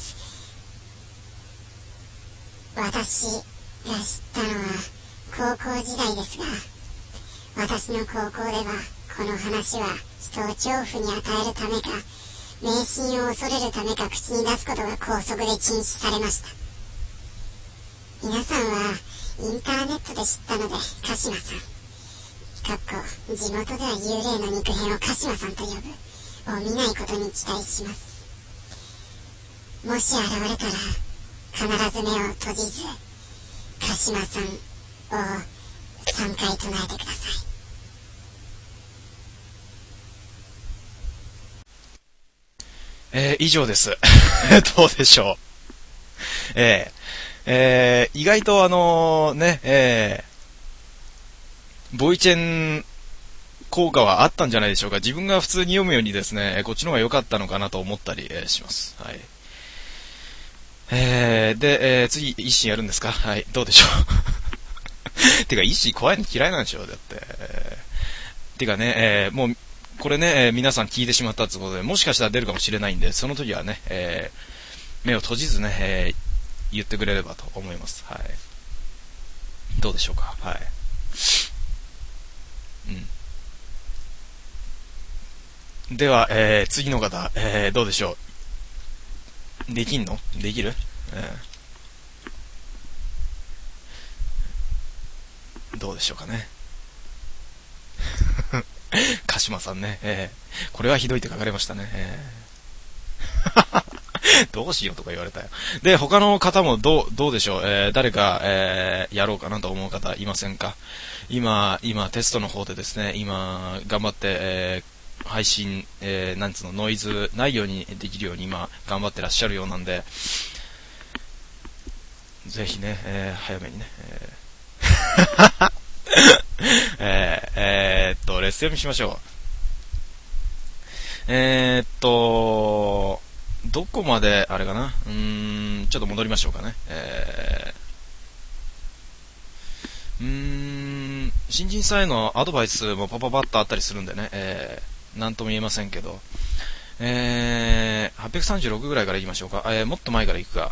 私が知ったのは高校時代ですが、私の高校ではこの話は人を恐怖に与えるためか迷信を恐れるためか口に出すことが校則で禁止されました。皆さんはインターネットで知ったので鹿島さんかっこ地元では幽霊の肉片を鹿島さんと呼ぶを見ないことに期待します。もし現れたら必ず目を閉じず鹿島さんをさんかい唱えてください。 えー、以上です。どうでしょう。えー、えー、意外とあのね、えー、ボイチェン効果はあったんじゃないでしょうか。自分が普通に読むようにですね、こっちの方が良かったのかなと思ったり、えー、します。はい。えー、で、えー、次、一心やるんですか？はい、どうでしょう。てか、一心怖いの嫌いなんでしょだって。えー、てかね、えー、もう、これね、えー、皆さん聞いてしまったってことで、もしかしたら出るかもしれないんで、その時はね、えー、目を閉じずね、えー、言ってくれればと思います。はい。どうでしょうか。はい。うん。では、えー、次の方、えー、どうでしょう。できんの？できる？えー、どうでしょうかね。鹿島さんね、えー、これはひどいって書かれましたね。えー、どうしようとか言われたよ。で、他の方もどう、どうでしょう。えー、誰か、えー、やろうかなと思う方いませんか？今、今、テストの方でですね、今、頑張って、えー配信、えー、なんつうの、ノイズないようにできるように今頑張ってらっしゃるようなんで、ぜひね、えー、早めにね、えーえー、えー、っとレッスン読みしましょう。えー、っとどこまであれかな、うーんちょっと戻りましょうかね。えー、うーん新人さんへのアドバイスもパパパッとあったりするんでね、えーなんとも言えませんけど、えー、はっぴゃくさんじゅうろくぐらいからいきましょうか。えー、もっと前からいくか。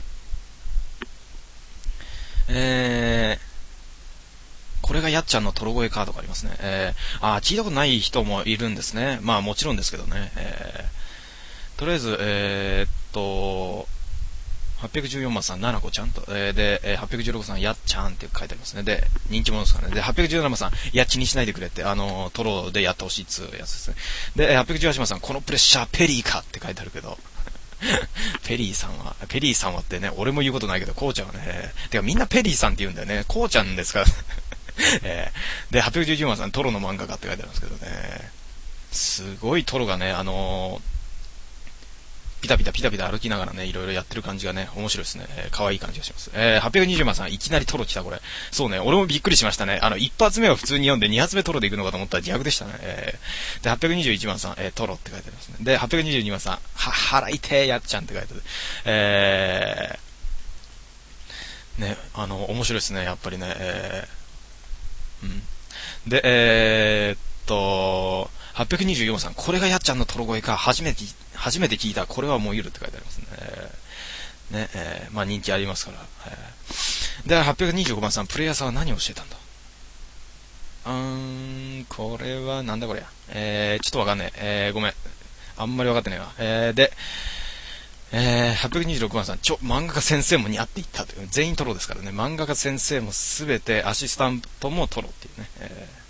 えー、これがやっちゃんのトロ声カードがありますね。えー、あー、聞いたことない人もいるんですね。まあもちろんですけどね。えー、とりあえず、えー、っと、はっぴゃくじゅうよんばんさん、ななこちゃんと、えー、で、えー、はっぴゃくじゅうろくさん、やっちゃんって書いてありますね。で、人気者ですからね。で、はっぴゃくじゅうななばんさん、やっちにしないでくれって、あの、トロでやってほしいっつうやつですね。で、はっぴゃくじゅうはちばんさん、このプレッシャー、ペリーかって書いてあるけど、ペリーさんは、ペリーさんはってね、俺も言うことないけど、こうちゃんはね、てかみんなペリーさんって言うんだよね。こうちゃんですから、えー、で、はっぴゃくじゅうきゅうばんさん、トロの漫画家って書いてあるんですけどね、すごいトロがね、あのー、ピタピタピタピタ歩きながらね、いろいろやってる感じがね、面白いですね。えー、可愛い感じがします。えー、はっぴゃくにじゅうばんさん、いきなりトロ来た、これ。そうね、俺もびっくりしましたね。あの、一発目は普通に読んで、二発目トロで行くのかと思ったら逆でしたね。えー、で、はっぴゃくにじゅういちばんさん、えー、トロって書いてありますね。で、はっぴゃくにじゅうにばんさん、は、腹痛えやっちゃんって書いてある。えー、ね、あの、面白いですね、やっぱりね。えー、うん。で、えー、っと、はっぴゃくにじゅうよんばんさん、これがやっちゃんのトロ声か、初めて、初めて聞いた、これはもうゆるって書いてありますね。えー、ね、えー、まあ人気ありますから。えー、で、はっぴゃくにじゅうごばんさん、プレイヤーさんは何を教えたんだ？うーん、これはなんだこれや。えー、ちょっとわかんねえ。えー、ごめん。あんまりわかってないわ。えー、で、えー、はっぴゃくにじゅうろくばんさん、ちょ、漫画家先生も似合っていったという。全員トロですからね。漫画家先生もすべてアシスタントもトロっていうね。えー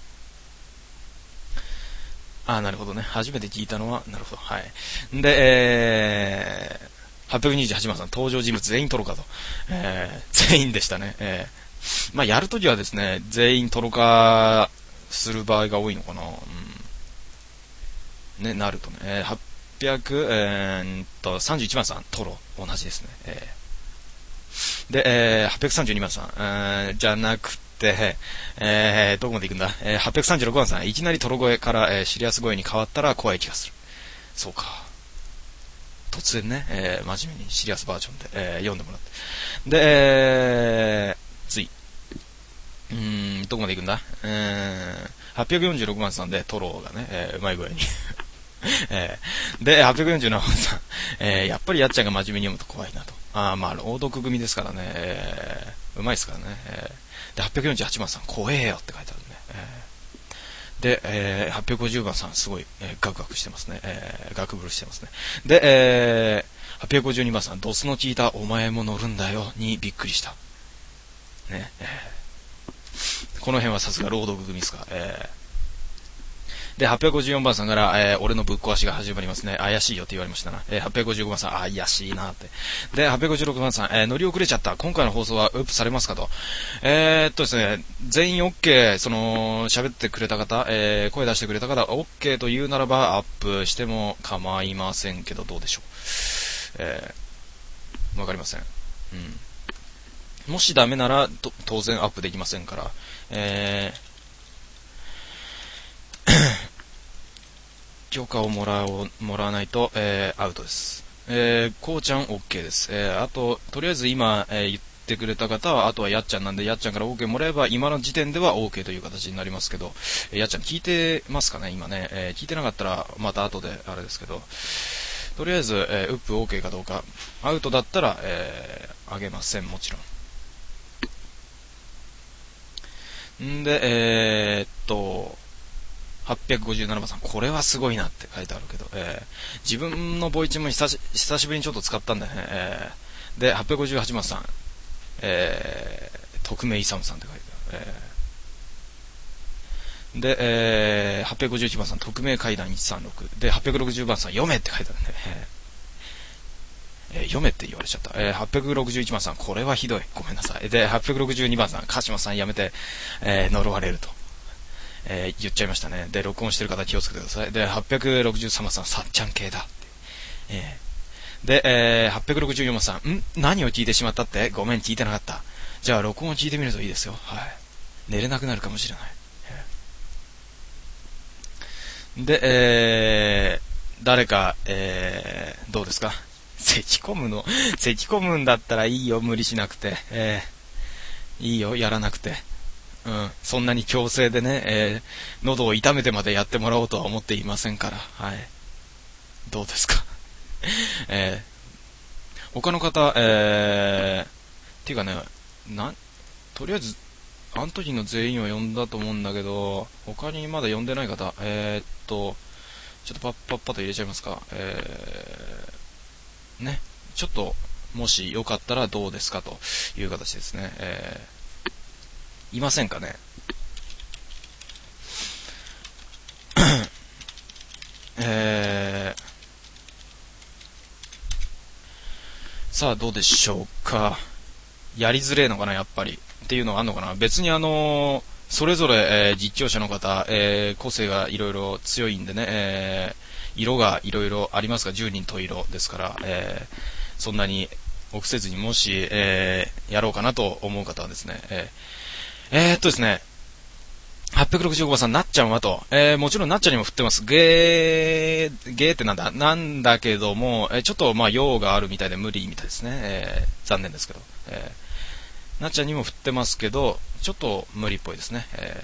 ああ、なるほどね。初めて聞いたのは、なるほど。はい。で、えー、はっぴゃくにじゅうはちばんさん、登場人物全員トロかと。えー、全員でしたね。えー、まあ、やるときはですね、全員トロ化する場合が多いのかな。うん。ね、なるとね。えー、はっぴゃく、えー、っと、さんじゅういちばんさん、トロ。同じですね。えー、で、えー、はっぴゃくさんじゅうにばんさん、えー、じゃなくて、で、えー、どこまで行くんだ、えー、はっぴゃくさんじゅうろくばんさん、いきなりトロ声から、えー、シリアス声に変わったら怖い気がする。そうか。突然ね、えー、真面目にシリアスバージョンで、えー、読んでもらって。で、えー、次。うーん、どこまで行くんだ、えー、はっぴゃくよんじゅうろくばんさんでトロがね、えー、うまい具合に。えー、で、はっぴゃくよんじゅうななばんさん、えー、やっぱりやっちゃんが真面目に読むと怖いなと。あー、まあ、朗読組ですからね、えー、うまいですからね。えーで、はっぴゃくよんじゅうはちばんさん、怖えよって書いてあるね。えー、で、えー、はっぴゃくごじゅうばんさん、すごい、えー、ガクガクしてますね。えー、ガクブルしてますね。で、えー、はっぴゃくごじゅうにばんさん、ドスの効いたお前も乗るんだよにびっくりした。 ね、えー、この辺はさすが朗読組ですか。えーで、はっぴゃくごじゅうよんばんさんから、えー、俺のぶっ壊しが始まりますね。怪しいよって言われましたな。えー、はっぴゃくごじゅうごばんさん、あ、怪しいなって。で、はっぴゃくごじゅうろくばんさん、えー、乗り遅れちゃった。今回の放送はウップされますかと。えー、っとですね、全員 OK、その、喋ってくれた方、えー、声出してくれた方、OK と言うならばアップしても構いませんけど、どうでしょう。えー、わかりません。うん。もしダメなら、と当然アップできませんから、えー、許可をもらおう、もらわないと、えー、アウトです。えー、こうちゃん OK です。えー、あと、とりあえず今、えー、言ってくれた方は、あとはやっちゃんなんで、やっちゃんから OK もらえば、今の時点では OK という形になりますけど、えー、やっちゃん聞いてますかね、今ね。えー、聞いてなかったら、また後であれですけど、とりあえず、えー、ウップ OK かどうか、アウトだったら、えー、あげません、もちろん。んで、えー、っと、はっぴゃくごじゅうななばんさん、これはすごいなって書いてあるけど、えー、自分のボイチも久し、久しぶりにちょっと使ったんだよね。えー、で、はっぴゃくごじゅうはちばんさん、えー、匿名イサムさんって書いてある。えー、で、えー、はっぴゃくごじゅういちばんさん、匿名階段いちさんろく。で、はっぴゃくろくじゅうばんさん、読めって書いてあるんで、えーえー、読めって言われちゃった。えー、はっぴゃくろくじゅういちばんさん、これはひどい。ごめんなさい。で、はっぴゃくろくじゅうにばんさん、鹿島さんやめて、えー、呪われると。えー、言っちゃいましたね。で、録音してる方気をつけてください。で、はっぴゃくろくじゅうさんばんさん、さっちゃん系だ。えー、で、えー、はっぴゃくろくじゅうよんばんさん、ん何を聞いてしまったって？ごめん、聞いてなかった。じゃあ、録音を聞いてみるといいですよ。はい。寝れなくなるかもしれない。えー、で、えー、誰か、えー、どうですか？咳込むの？咳込むんだったらいいよ、無理しなくて。えー、いいよ、やらなくて。うん、そんなに強制でね、えー、喉を痛めてまでやってもらおうとは思っていませんから、はい。どうですか。えー、他の方、えー、っていうかね、な、とりあえず、あの時の全員を呼んだと思うんだけど、他にまだ呼んでない方、えー、っと、ちょっとパッパッパと入れちゃいますか。えー、ね、ちょっと、もしよかったらどうですかという形ですね。えーいませんかね。えー、さあどうでしょうか。やりづれえのかなやっぱりっていうのはあんのかな。別にあのー、それぞれ、えー、実況者の方、えー、個性がいろいろ強いんでね、えー、色がいろいろありますがじゅうにん十色ですから、えー、そんなに臆せずにもし、えー、やろうかなと思う方はですね、えーえーっとですね、はっぴゃくろくじゅうごばんさん、なっちゃんはと、えー、もちろんなっちゃんにも振ってます。ゲー、ゲーってなんだなんだけども、えー、ちょっとまあ用があるみたいで無理みたいですね。えー、残念ですけど、えー。なっちゃんにも振ってますけど、ちょっと無理っぽいですね。え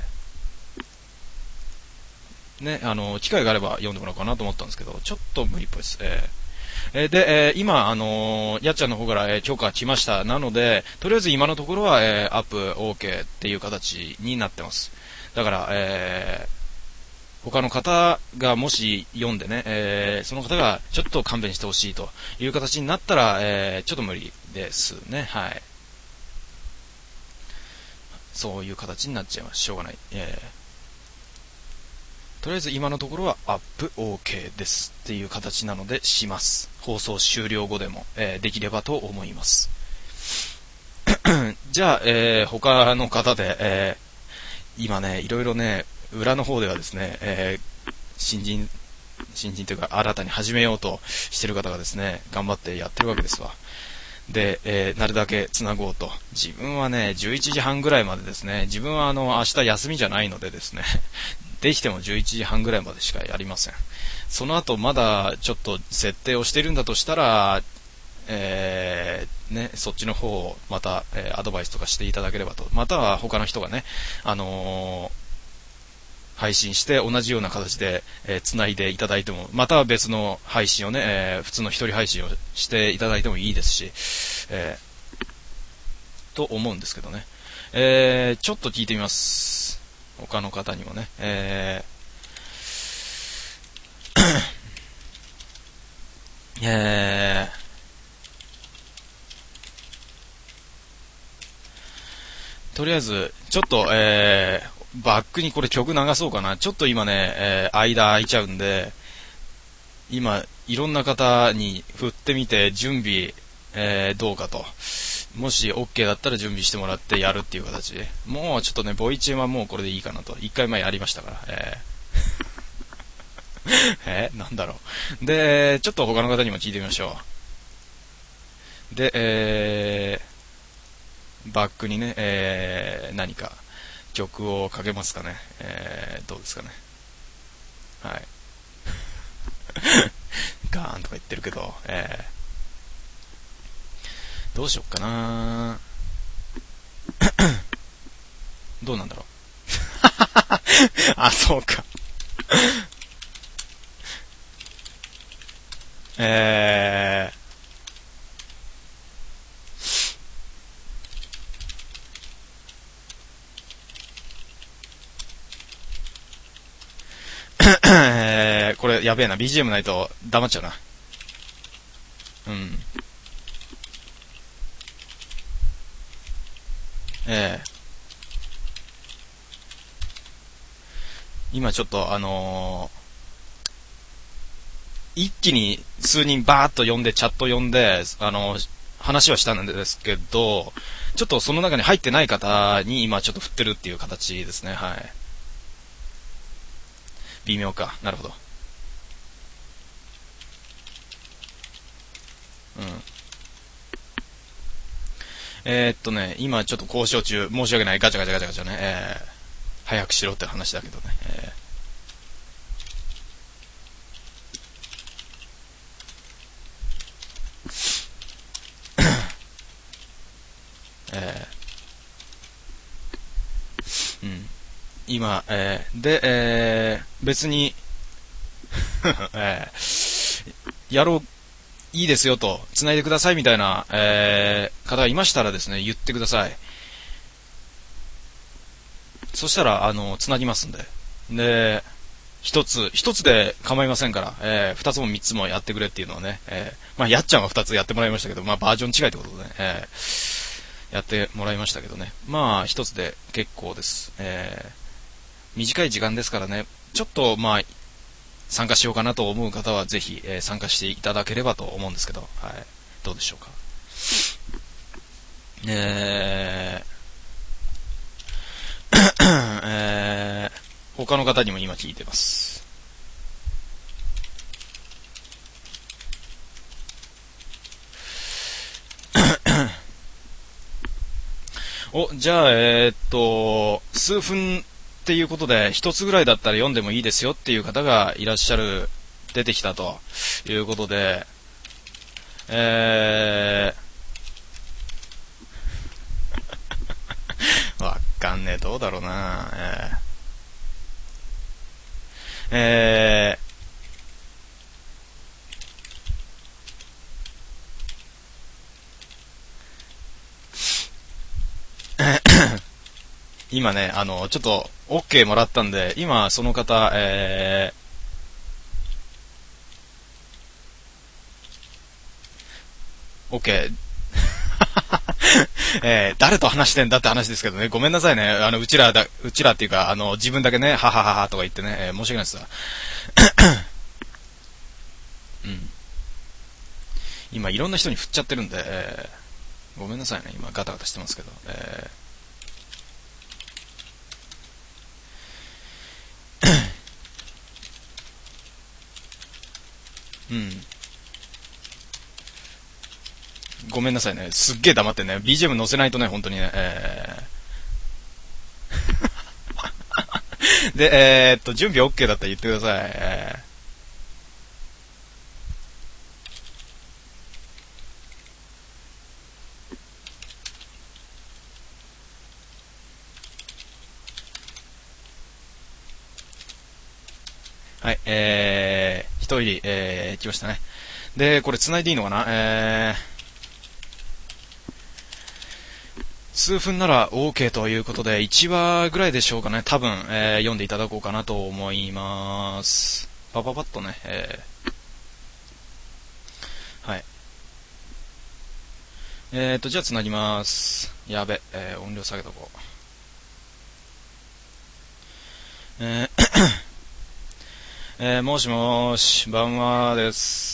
ー、ね、あの、機会があれば読んでもらおうかなと思ったんですけど、ちょっと無理っぽいです。えーえで、えー、今、あのー、やっちゃんの方から、えー、許可来ました。なので、とりあえず今のところは、えー、アップ OK っていう形になってます。だから、えー、他の方がもし読んでね、えー、その方がちょっと勘弁してほしいという形になったら、えー、ちょっと無理ですね。はい。そういう形になっちゃいます。しょうがない。えーとりあえず今のところはアップ OK ですっていう形なのでします。放送終了後でも、えー、できればと思います。じゃあ、えー、他の方で、えー、今ね、いろいろね、裏の方ではですね、えー、新人、新人というか新たに始めようとしてる方がですね、頑張ってやってるわけですわ。で、えー、なるだけつなごうと。自分はね、じゅういちじはんぐらいまでですね、自分はあの、明日休みじゃないのでですね、できてもじゅういちじはんぐらいまでしかやりません。その後まだちょっと設定をしているんだとしたら、えー、ね、そっちの方をまた、えー、アドバイスとかしていただければと。または他の人がね、あのー、配信して同じような形で、えー、繋いでいただいても、または別の配信をね、えー、普通の一人配信をしていただいてもいいですし、えー、と思うんですけどね。えー、ちょっと聞いてみます。他の方にもね、えー、えとりあえず、ちょっと、えー、バックにこれ曲流そうかな。ちょっと今ね、えー、間空いちゃうんで、今、いろんな方に振ってみて、準備、えー、どうかと。もし OK だったら準備してもらってやるっていう形で。もうちょっとね、ボイチェンはもうこれでいいかなと。一回前やりましたから。えー、えー、なんだろう。で、ちょっと他の方にも聞いてみましょう。で、えー、バックにね、えー、何か曲をかけますかね。えー、どうですかね。はい。ガーンとか言ってるけど、えー、どうしよっかな。どうなんだろう。あ、そうか。えー、えー、これやべえな。ビージーエム ないと黙っちゃうな。うん。えー、今ちょっとあのー、一気に数人バーッと呼んで、チャット呼んで、あのー、話はしたんですけど、ちょっとその中に入ってない方に今ちょっと振ってるっていう形ですね。はい。微妙か。なるほど。うん。えー、っとね、今ちょっと交渉中、申し訳ない、ガチャガチャガチャガチャね、えー、早くしろって話だけどね、えー、えー、うん。今、えー、で、えー、別に、えー、やろう、いいですよと、繋いでくださいみたいな、えー、方がいましたらですね、言ってください。そしたら、あの、繋ぎますんで。で、一つ、一つで構いませんから、えー、二つも三つもやってくれっていうのはね、えー、まあ、やっちゃんは二つやってもらいましたけど、まあ、バージョン違いってことでね、えー、やってもらいましたけどね。まあ、一つで結構です。えー、短い時間ですからね、ちょっとまあ参加しようかなと思う方はぜひ、えー、参加していただければと思うんですけど、はい、どうでしょうか。えーえー、他の方にも今聞いてます。お、じゃあえー、っと数分っていうことで、一つぐらいだったら読んでもいいですよっていう方がいらっしゃる、出てきたということで、えー、わかんねえ、どうだろうな、えー、えー、今ね、あの、ちょっと、OK もらったんで、今、その方、えー、OK。えー、誰と話してんだって話ですけどね、ごめんなさいね。あの、うちらだ、うちらっていうか、あの、自分だけね、ははははとか言ってね、えー、申し訳ないですわ。うん。今、いろんな人に振っちゃってるんで、えー、ごめんなさいね、今、ガタガタしてますけど、えーうん。ごめんなさいね。すっげえ黙ってね。ビージーエム 載せないとね、本当にね。えー、で、えー、っと、準備 OK だったら言ってください。えー、はい、えー、一人、えー、来ましたね。で、これ繋いでいいのかな、えー、数分なら OK ということで、いちわぐらいでしょうかね。多分、えー、読んでいただこうかなと思います。パパパッとね、えー、はい。 えーと、じゃあ繋ぎます。やべ、えー、音量下げとこう。えー、えー、もしもーし、晩はです。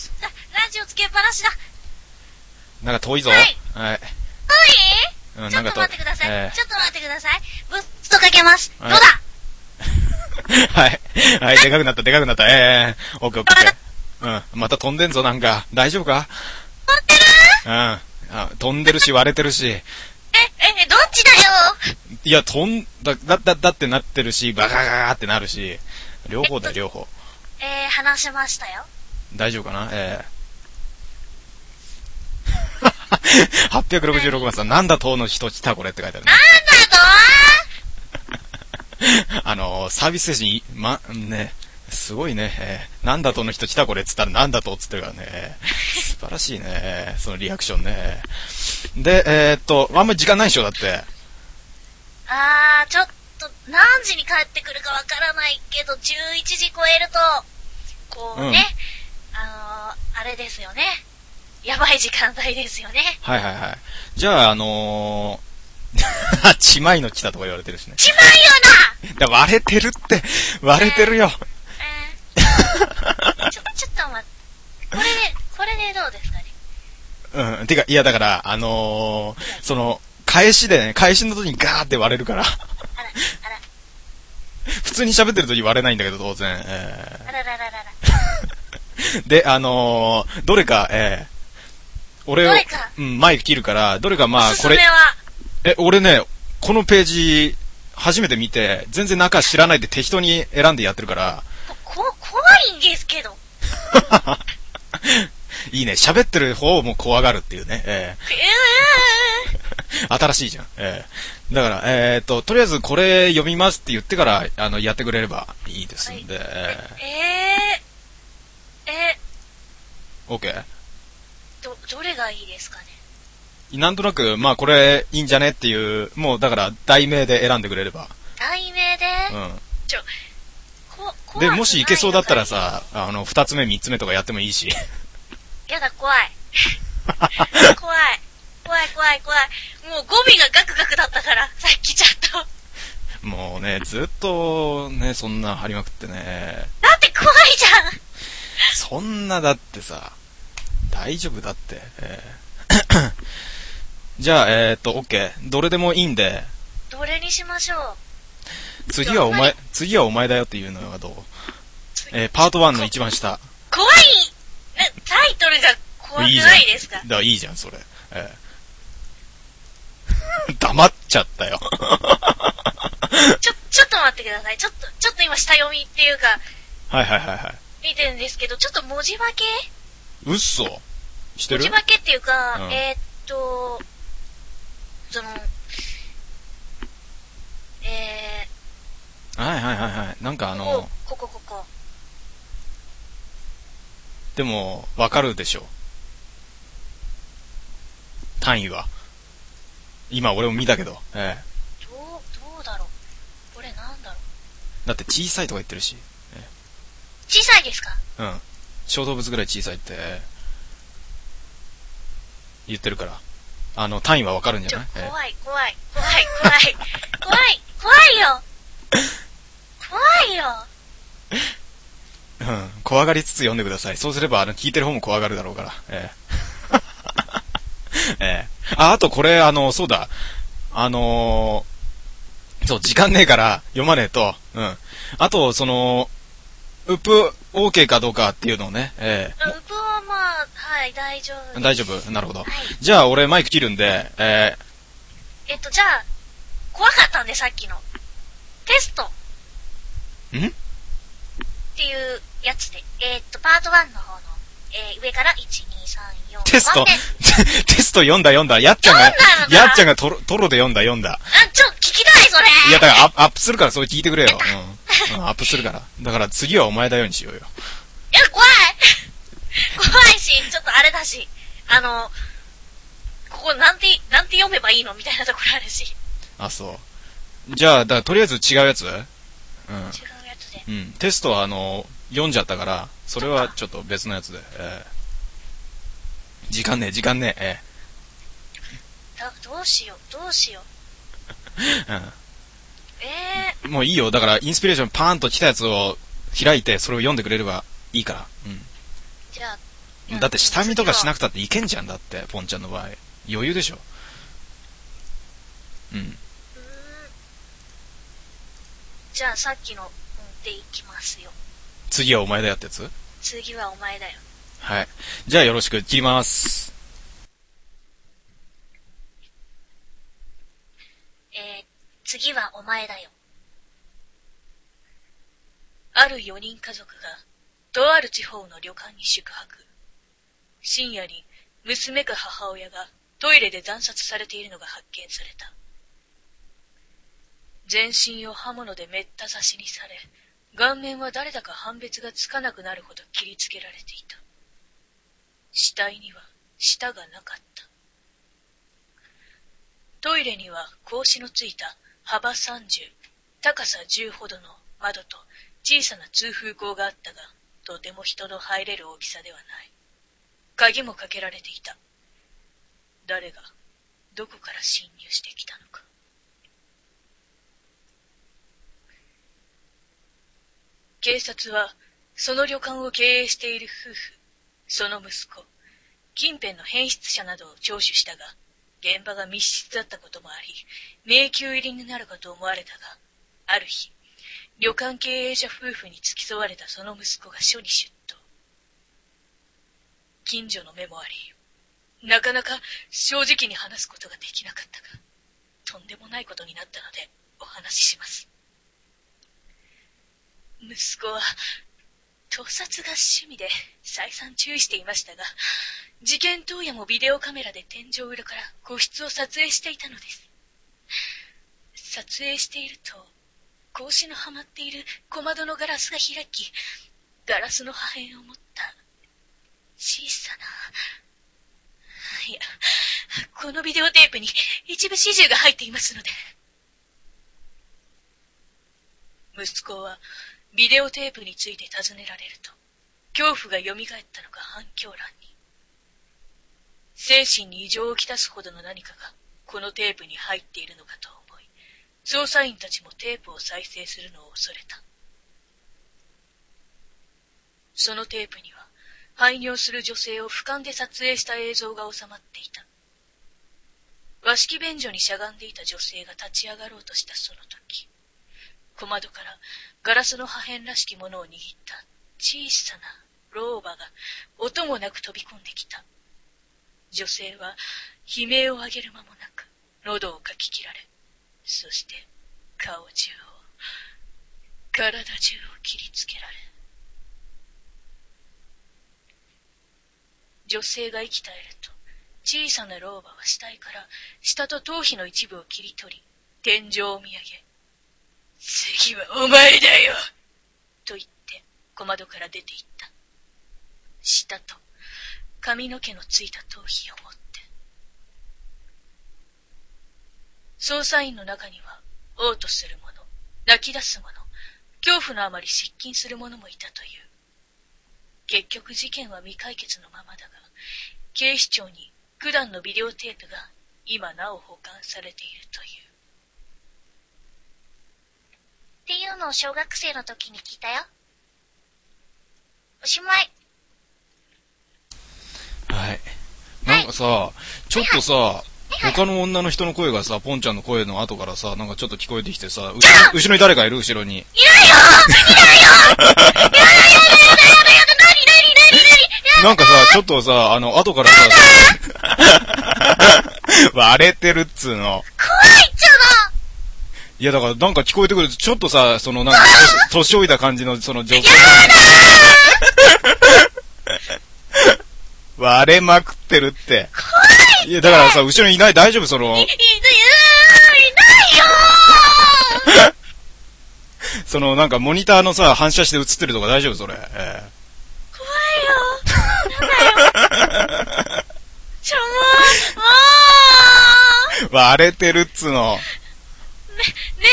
ラジオつけっぱなしだ。 なんか遠いぞ。 はい。 はい。 おい、 うん、 ちょっと待ってください。 えー、 ちょっと待ってください。ブッとかけます。 はい、 どうだはい。はい、でかくなった、でかくなった。えー、オッケーオッケー。うん、また飛んでんぞ、なんか。大丈夫か？ 飛んでる？ うん。あ、飛んでるし、割れてるし。 え、え、どっちだよ？ いや、飛んだ、だ、だ、だってなってるし、バカガガーってなるし。両方だよ、両方。 えー、話しましたよ。 大丈夫かな？えー。はっぴゃくろくじゅうろくばんさん、なんだとの人来たこれって書いてあるね。 なんだとあのー、サービス精神、ま、ね、すごいね、えー、なんだとの人来たこれっつったらなんだとっつってるからね、素晴らしいね、そのリアクションね。で、えー、っと、あんまり時間ないでしょ、だって。 あー、ちょっと、何時に帰ってくるかわからないけど、じゅういちじ超えると、こうね、うん、あのー、あれですよね。やばい時間帯ですよね。 はいはいはい。じゃあ、あのー、ちまいの来たとか言われてるしね。 ちまいよな！だ割れてるって、割れてるよ。 えー、ちょ、ちょっと待って。これで、これでどうですかね。 うん。てか、いやだから、あのー、その、返しでね、返しの時にガーって割れるから。あら、あら。普通に喋ってる時割れないんだけど、当然。えー、あららららら。で、あのー、どれか、えー、俺を、うん、マイク切るから、どれかまあ、これ、え、俺ね、このページ、初めて見て、全然中知らないで適当に選んでやってるから。 こ、怖いんですけど。 いいね、喋ってる方も怖がるっていうね、えー、新しいじゃん、えー、だから、えーっと、とりあえずこれ読みますって言ってから、あの、やってくれればいいですんで。はい、 えー、えー、OK？ ど、どれがいいですかね。 なんとなく、まあこれいいんじゃねっていう、もうだから題名で選んでくれれば。 題名で？ うん。 ちょ、こ、 で、もしいけそうだったらさ、あの、二つ目、三つ目とかやってもいいし。 やだ、怖い。怖い。怖い、怖い、怖い。もう語尾がガクガクだったから、さっきちょっと。もうね、ずっとね、そんな張りまくってね。 だって怖いじゃん。 そんなだってさ、大丈夫だって。えー、じゃあ、えーっと、OK。どれでもいいんで。 どれにしましょう。 次はお前、次はお前だよっていうのがどう？えー、パートワンの一番下。 怖い！タイトルが怖くないですか？ いいじゃん。だからいいじゃん、それ。えー、黙っちゃったよ。 ちょ、ちょっと待ってください。ちょっと、ちょっと今下読みっていうか。 はいはいはいはい。 見てるんですけど、ちょっと文字化け？ うっそしてる？ 文字化けっていうか、 うん、 えー、っと、その、えー、はいはいはいはい。なんかあの、 こここここ。 でも、わかるでしょ。単位は。今俺も見たけど。ええ。 どう、どうだろう。これなんだろう。 だって小さいとか言ってるし。ええ、 小さいですか？ うん。小動物ぐらい小さいって、言ってるから。あの、単位はわかるんじゃない？ ちょ、怖い、怖い、怖い、怖い、怖い、怖いよ。怖いよ。 うん。怖がりつつ読んでください。そうすれば、あの、聞いてる方も怖がるだろうから。ええ。ええ。あ、あとこれ、あの、そうだ。あのー、そう、時間ねえから読まねえと。うん。あと、その、ウップ OK かどうかっていうのをね。ええ。 ウップはまあ、はい、大丈夫。 大丈夫。なるほど。はい、 じゃあ、俺マイク切るんで、えー、えっと、じゃあ、怖かったんで、さっきの。テスト。 ん？ っていうやつで、えー、っと、パートワンの方の、えー、上からいち、に、さん、よん、 テストテスト読んだ読んだ。やっちゃんが、やっちゃんがトロ、トロで読んだ読んだ。 あ、ちょ、聞きたいそれ。 いや、だからアップ、アップするからそれ聞いてくれよ。うん。うん、アップするから。だから次はお前だよにしようよ。 いや、怖い怖いし、ちょっとあれだし、あの、ここなんて、なんて読めばいいのみたいなところあるし。 あ、そう。じゃあ、だからとりあえず違うやつ？うん。違うやつで。 うん。テストはあの、読んじゃったから、それはちょっと別のやつで。えー、時間ねえ、時間ねえ。えー、 だ、どうしよう、どうしよう。うん。えー。もういいよ。だから、インスピレーションパーンと来たやつを開いて、それを読んでくれればいいから。うん。 じゃあ、だって下見とかしなくたっていけんじゃん、だって、ポンちゃんの場合。余裕でしょ。うん。うーん。 じゃあ、さっきの、でいきますよ。 次はお前だよってやつ？ 次はお前だよ。 はい。じゃあよろしく、切ります。 えー、次はお前だよ。ある四人家族が、とある地方の旅館に宿泊。深夜に、娘か母親がトイレで惨殺されているのが発見された。全身を刃物でめった刺しにされ、顔面は誰だか判別がつかなくなるほど切りつけられていた。死体には舌がなかった。トイレには格子のついた幅さんじゅう、高さじゅうほどの窓と小さな通風口があったが、とても人の入れる大きさではない。鍵もかけられていた。誰がどこから侵入してきたのか。警察は、その旅館を経営している夫婦、その息子、近辺の変質者などを聴取したが、現場が密室だったこともあり、迷宮入りになるかと思われたが、ある日、旅館経営者夫婦に付き添われたその息子が署に出頭。近所の目もあり、なかなか正直に話すことができなかったが、とんでもないことになったのでお話しします。息子は、盗撮が趣味で再三注意していましたが、事件当夜もビデオカメラで天井裏から個室を撮影していたのです。撮影していると、格子のはまっている小窓のガラスが開き、ガラスの破片を持った小さな、いや、このビデオテープに一部始終が入っていますので。息子は、ビデオテープについて尋ねられると、恐怖が蘇ったのか反響欄に。精神に異常をきたすほどの何かがこのテープに入っているのかと思い、捜査員たちもテープを再生するのを恐れた。そのテープには、排尿する女性を俯瞰で撮影した映像が収まっていた。和式便所にしゃがんでいた女性が立ち上がろうとしたその時、小窓からガラスの破片らしきものを握った小さな老婆が音もなく飛び込んできた。女性は悲鳴を上げる間もなく喉をかき切られ、そして顔中を、体中を切りつけられ、女性が息絶えると、小さな老婆は死体から下と頭皮の一部を切り取り、天井を見上げ、次はお前だよと言って小窓から出て行った。舌と髪の毛のついた頭皮を持って。捜査員の中には嘔吐する者、泣き出す者、恐怖のあまり失禁する者もいたという。結局事件は未解決のままだが、警視庁に九段のビデオテープが今なお保管されているという。 っていうのを小学生の時に聞いたよ。おしまい。 はい。なんかさ、はい、ちょっとさ、はい、他の女の人の声がさ、ポンちゃんの声の後からさ、なんかちょっと聞こえてきてさ、後ろ後ろに誰かいる後ろに。いないよいないよやだやだやだやだやだやだなになになになになんかさ、ちょっとさ、あの、後からさ、割れてるっつうの。 怖いっちゃな。 いやだからなんか聞こえてくると、ちょっとさ、そのなんか、年老いた感じのその女性。やだー割れまくってるって。怖い。いやだからさ、後ろにいない、大丈夫その。い、い、い、いないよーそのなんかモニターのさ、反射して映ってるとか大丈夫それ。えー、怖いよ。なんだよ。ちょもー。 割れてるっつうの。 ね、寝れ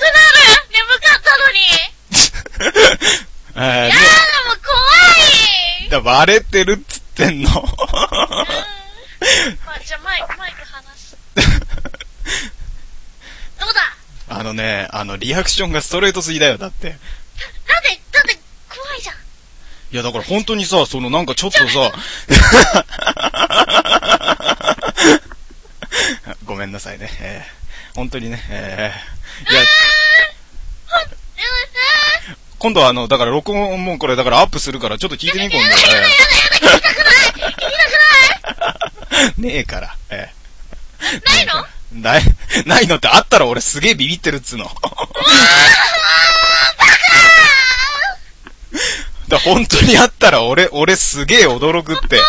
なくなる。眠かったのに。えー、やだ、もう怖い。 だ割れてるっつってんの。 まあ、じゃあマイク、マイク離す。 どうだ？ あのね、あの、リアクションがストレートすぎだよ、だって。 なんで、だって怖いじゃん。 いや、だから本当にさ、そのなんかちょっとさ、ごめんなさいね。えー、本当にね、えー、いや、今度はあの、だから録音もこれだからアップするからちょっと聞いてみ、今度。 やだやだやだ、聞きたくない聞きたくないねえから、えー、ないのない、ないのってあったら俺すげえビビってるっつうの。だ本当にあったら俺、俺すげえ驚くって。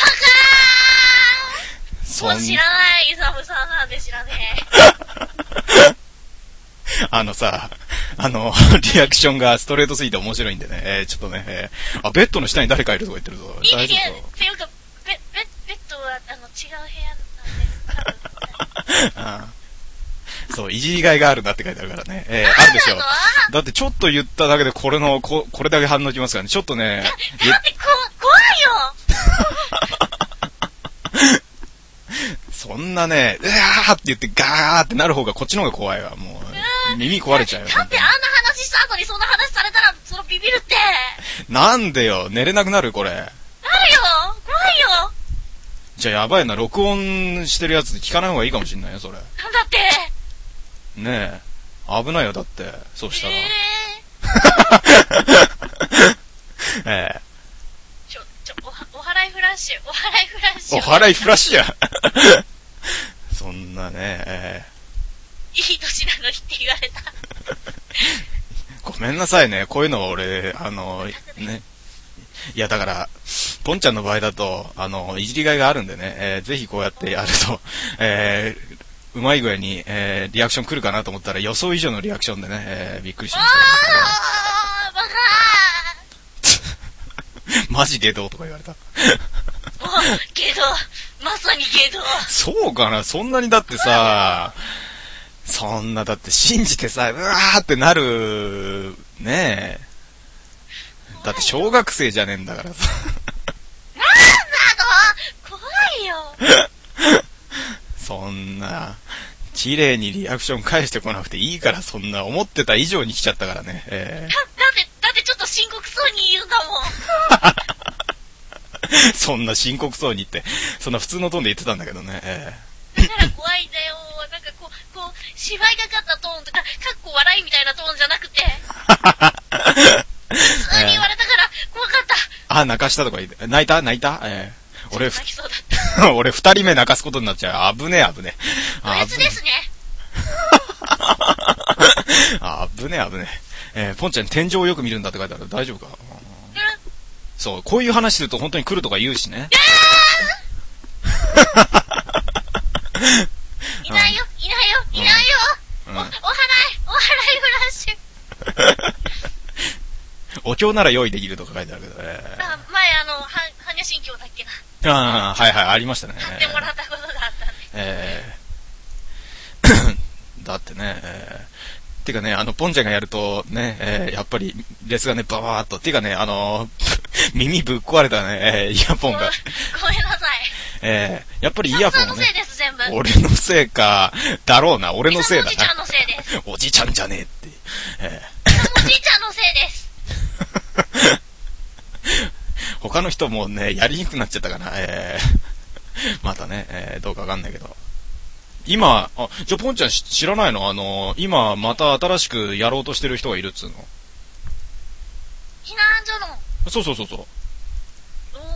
もう知らない、イサムさんなんで知らねえ。 あのさ、あの、リアクションがストレートすぎて面白いんでね、えー、ちょっとね、えー、あ、ベッドの下に誰かいるとか言ってるぞ。大丈夫か？ いや、っていうか、ベ、ベ、ベッドは、あの、違う部屋なんで、多分。 ああ、そう、いじりがいがあるなって書いてあるからね。えー、あるでしょ。だってちょっと言っただけでこれの、こ、これだけ反応きますからね。ちょっとね。 だってこ、怖いよそんなね、うわーって言ってガーってなる方がこっちの方が怖いわ。もう、耳壊れちゃうよ。 だってあんな話した後にそんな話されたら、そのビビるって。 なんでよ、寝れなくなるこれ。なるよ、 怖いよ。 じゃあやばいな、録音してるやつ聞かない方がいいかもしんないよ、それ。 なんだって。 ねえ、危ないよ、だって、そうしたら。えー、ええ。 ちょ、ちょ、お、お払いフラッシュ、お払いフラッシュ。 お払いフラッシュや。そんなね、えー、いい年なのにって言われた。 ごめんなさいね、こういうのは俺、あの、ね。いや、だから、ポンちゃんの場合だと、あの、いじりがいがあるんでね、えー、ぜひこうやってやると、えー、うまい具合に、えー、リアクション来るかなと思ったら予想以上のリアクションでね、えー、びっくりしました。 あー、バカーマジゲドとか言われた。 ゲド、まさにゲド。 そうかな、そんなにだってさ、そんなだって信じてさ、うわーってなる、ねえ。だって小学生じゃねえんだからさ。 なんなの？怖いよ。 そんな、綺麗にリアクション返してこなくていいから、そんな思ってた以上に来ちゃったからね。えー、 だ、だって、だってちょっと深刻そうに言うんだもん。 そんな深刻そうにって、そんな普通のトーンで言ってたんだけどね。えー、だから怖いんだよ。なんかこう、こう、芝居がかったトーンとか、かっこ笑いみたいなトーンじゃなくて。普通に言われたから怖かった。 あ、泣かしたとか言って、泣いた泣いたえー、俺、 泣きそうだった。 俺二人目泣かすことになっちゃう。危ねえ危ねえ。 ド S ですね。 あ、危ねえ危ねえ。えー、ポンちゃん天井をよく見るんだって書いてある。大丈夫か？うん、そう、こういう話すると本当に来るとか言うしね。 いないよ、いないよ、いないよ。うん、お、お払い、お払いフラッシュ。 お経なら用意できるとか書いてあるけどね。 あ、前あの、は、般若心経だっけな。 ああ、はいはい、ありましたね。 買ってもらったことがあったんで。 えー、だってね、えー、てかね、あの、ポンちゃんがやるとね、えー、やっぱり、列がね、ババーっと、てかね、あのー、耳ぶっ壊れたね、えー、イヤホンが。 ごめんなさい。 えー、やっぱりイヤホンね。のせいです、全部。 俺のせいか、だろうな、俺のせいだな。 おじちゃんのせいです。 おじちゃんじゃねえって。 えー、おじいちゃんのせいです。 他の人もね、やりにくくなっちゃったかな。えー、またね、えー、どうかわかんないけど。今、あ、じゃあポンちゃん知らないの？あの、今また新しくやろうとしてる人がいるっつうの。 避難所の。 そうそうそうそう。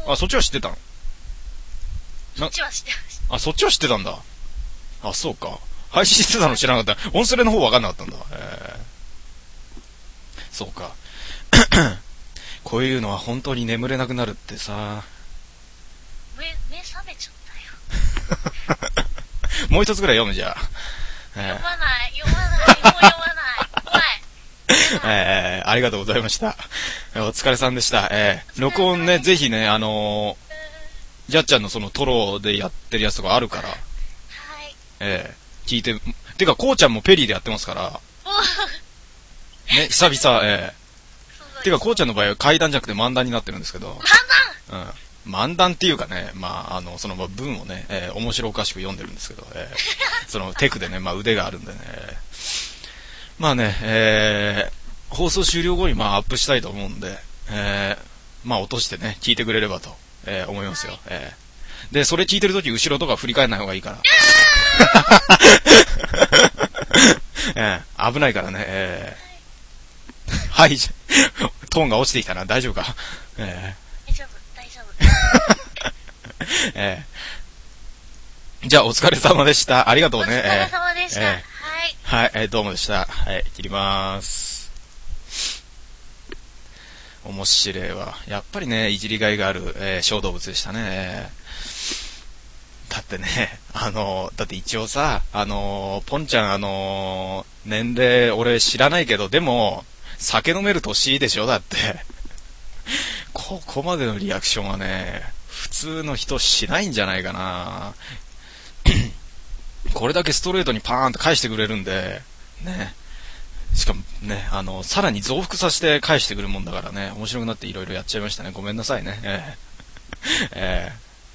あ、そっちは知ってたの？ そっちは知ってました。 あ、そっちは知ってたんだ。あ、そうか。配信してたの知らなかった。オンスレの方わかんなかったんだ。えー、そうか。こういうのは本当に眠れなくなるってさ。 目、目覚めちゃったよ。 もう一つぐらい読むじゃあ。 読まない、読まない、もう読まない。怖い。 えー、ありがとうございました。お疲れさんでした。えー、録音ね、ぜひね、あのー、ジャッちゃんのそのトロでやってるやつとかあるから。はい。えー、聞いて、てか、こうちゃんもペリーでやってますから。ね、久々、えー。てか、こうちゃんの場合は階段じゃなくて漫談になってるんですけど。 漫談？ うん。 漫談っていうかね、まあ、あの、その文をね、えー、面白おかしく読んでるんですけど、えー、そのテクでね、まあ腕があるんでね、まあね、えー、放送終了後にまあアップしたいと思うんで、えー、まあ落としてね、聞いてくれればと、えー、思いますよ。えー、で、それ聞いてるとき後ろとか振り返らない方がいいから。えー、危ないからね、えー、はい、トーンが落ちてきたな、大丈夫か。えー大丈夫、大丈夫。 えー、じゃあ、お疲れ様でした。ありがとうね。 お疲れ様でした。 えー、 はい。 はい、えー、どうもでした。はい、切りまーす。面白いわ。やっぱりね、いじりがいがある、えー、小動物でしたね。だってね、あの、だって一応さ、あの、ポンちゃん、あの、年齢、俺知らないけど、でも、酒飲める年でしょだって。ここまでのリアクションはね、普通の人しないんじゃないかな。これだけストレートにパーンと返してくれるんで、ね。しかもね、あの、さらに増幅させて返してくるもんだからね、面白くなっていろいろやっちゃいましたね。ごめんなさいね。えー、え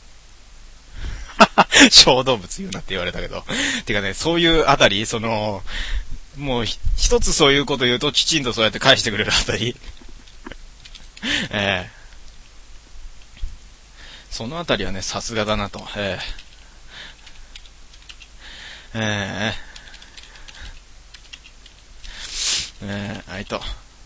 ー、小動物言うなって言われたけど。てかね、そういうあたり、その、もう一つそういうこと言うときちんとそうやって返してくれるあたり。えー、そのあたりはね、さすがだなと。えー、えー、えー、あいと。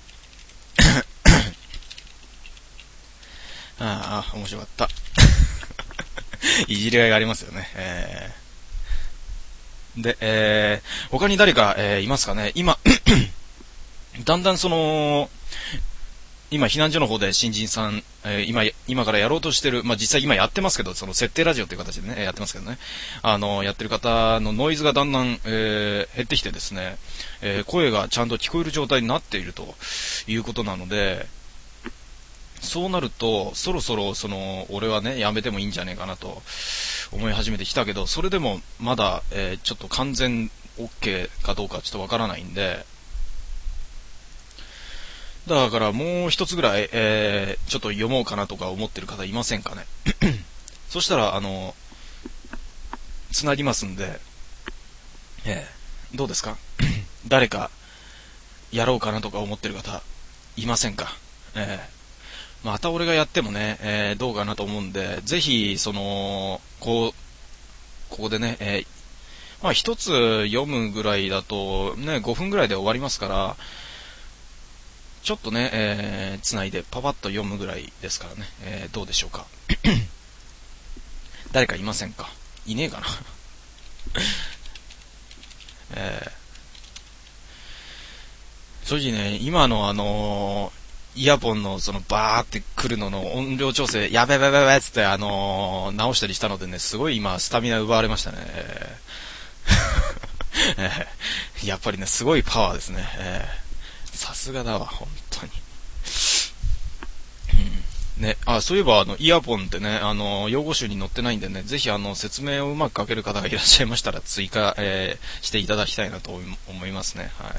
ああ、面白かった。いじりがいがありますよね。えー、で、えー、他に誰か、えー、いますかね。今、だんだんその、今、避難所の方で新人さん、えー、今、今からやろうとしてる、まあ、実際今やってますけど、その設定ラジオという形でね、やってますけどね、あの、やってる方のノイズがだんだん、えー、減ってきてですね、えー、声がちゃんと聞こえる状態になっているということなので、そうなると、そろそろ、その、俺はね、やめてもいいんじゃねえかなと思い始めてきたけど、それでもまだ、えー、ちょっと完全 OK かどうかちょっとわからないんで、だからもう一つぐらい、えー、ちょっと読もうかなとか思ってる方いませんかね。そしたら、あの、つなぎますんで、えー、どうですか誰か、やろうかなとか思ってる方、いませんか。えー、また俺がやってもね、えー、どうかなと思うんで、ぜひ、その、こう、ここでね、えー、まあ一つ読むぐらいだと、ね、ごふんぐらいで終わりますから、ちょっとね、えー、つないでパパッと読むぐらいですからね、えー、どうでしょうか。誰かいませんか。いねえかな。えー、正直ね、今のあのー、イヤポンのそのバーって来るのの音量調整、やべべべべつってあのー、直したりしたのでね、すごい今スタミナ奪われましたね。えー、やっぱりね、すごいパワーですね。えーさすがだわ、本当に。うん、ね、あ、そういえば、あの、イヤポンってね、あの、用語集に載ってないんでね、ぜひ、あの、説明をうまく書ける方がいらっしゃいましたら、追加、えー、していただきたいなと思いますね。はい。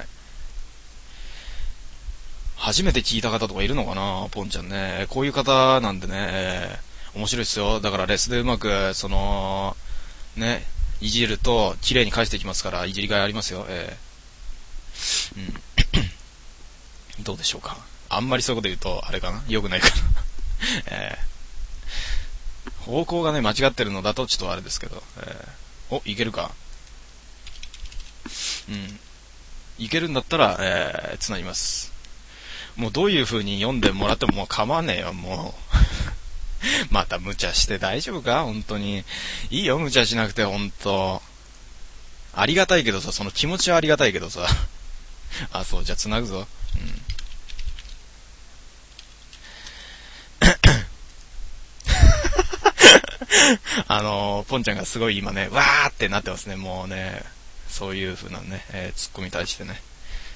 初めて聞いた方とかいるのかな、ポンちゃんね。こういう方なんでね、えー、面白いですよ。だから、レスでうまく、その、ね、いじると、綺麗に返してきますから、いじりがいありますよ。えー、うん。どうでしょうか。あんまりそういうこと言うと、あれかな、良くないかな。えー、方向がね、間違ってるのだとちょっとあれですけど。えー、お、いけるか。うん。いけるんだったら、えー、繋ぎます。もうどういう風に読んでもらってももう構わねえよ、もう。また無茶して大丈夫か本当に。いいよ、無茶しなくて、本当。ありがたいけどさ、その気持ちはありがたいけどさ。あ、そう、じゃあ繋ぐぞ。うん、あのー、ポンちゃんがすごい今ね、わーってなってますね、もうね、そういう風なね、えー、ツッコミに対してね。